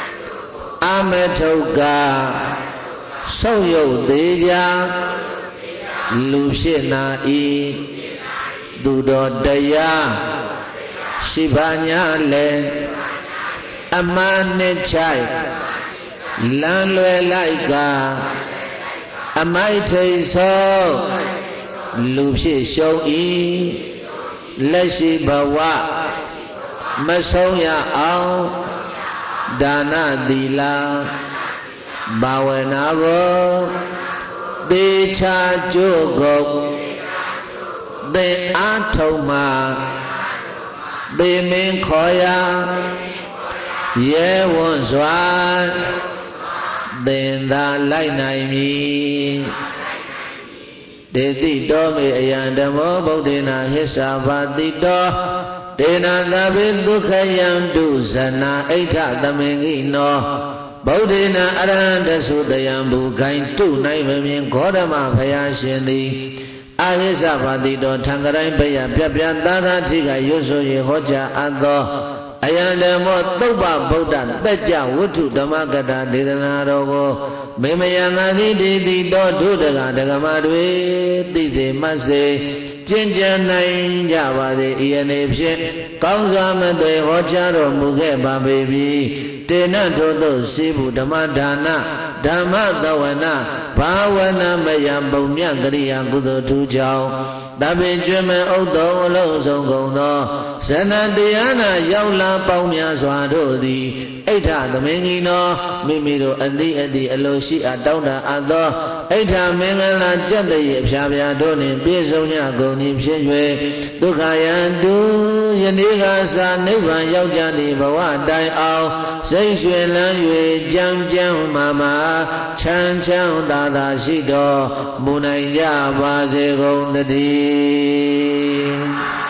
Ametoga Soyo Deja Lu phit na I Dudo Daya Shibanya Le Amane Chai Lan Lue Laika Amai So Lu phit shou I Lashi Bawa Masoya Aung Dana Dila Bawenago Decha Jogo De Atoma De Min Koya Ye Won Swan Denda Lai Nai Mi Dedi Domi Ayandamo Bodina Hisavadito Dena David Dukayam Dusana Eta Damingi No Bodina Aranda Sudayambu Kain Tu Naimamin Kodama Payashindi Ahisavadito Tangarai Paya Piapian Dada Tiga Yuso Yehoja Ado Ayandamo Toba Bodan Teja Wutu Damagada Didana Rogo Memayangadi Didi Do Dudaga Dagamadwe Didi Mase Jinjanai Javade Ianepshin Kauzamade Hocharo Mugeba Baby Tena Dodo Sibu Damadana Dama Dawana Bawana Mayam Bumya Gariya Budo Tujao တပိကျွမ်းမဲ့ဥဒ္ဒောအလုံးစုံကုန်သောဇဏတရားနာရောက်လာပေါင်းများစွာတို့သည်အိဋ္ဌသမင်ကြီးတော်မိမိတို့အတိအတိအလိုရှိအပ်တောင်းတအပ်သောအိဋ္ဌမင်္ဂလာကြက်တည်းအဖျားဖျားတို့နှင့်ပြည့်စုံကြကုန်သည်ဖြစ်၍ဒုက္ခယံတုယနေ့ကသာနိဗ္ဗာန်ရောက်ကြသည့်ဘဝတိုင်အောင်စိတ်ရွှင်လန်း၍ကြံကြံမာမာချမ်းချမ်းသာသာရှိတော်မူနိုင်ကြပါစေကုန်သတည်း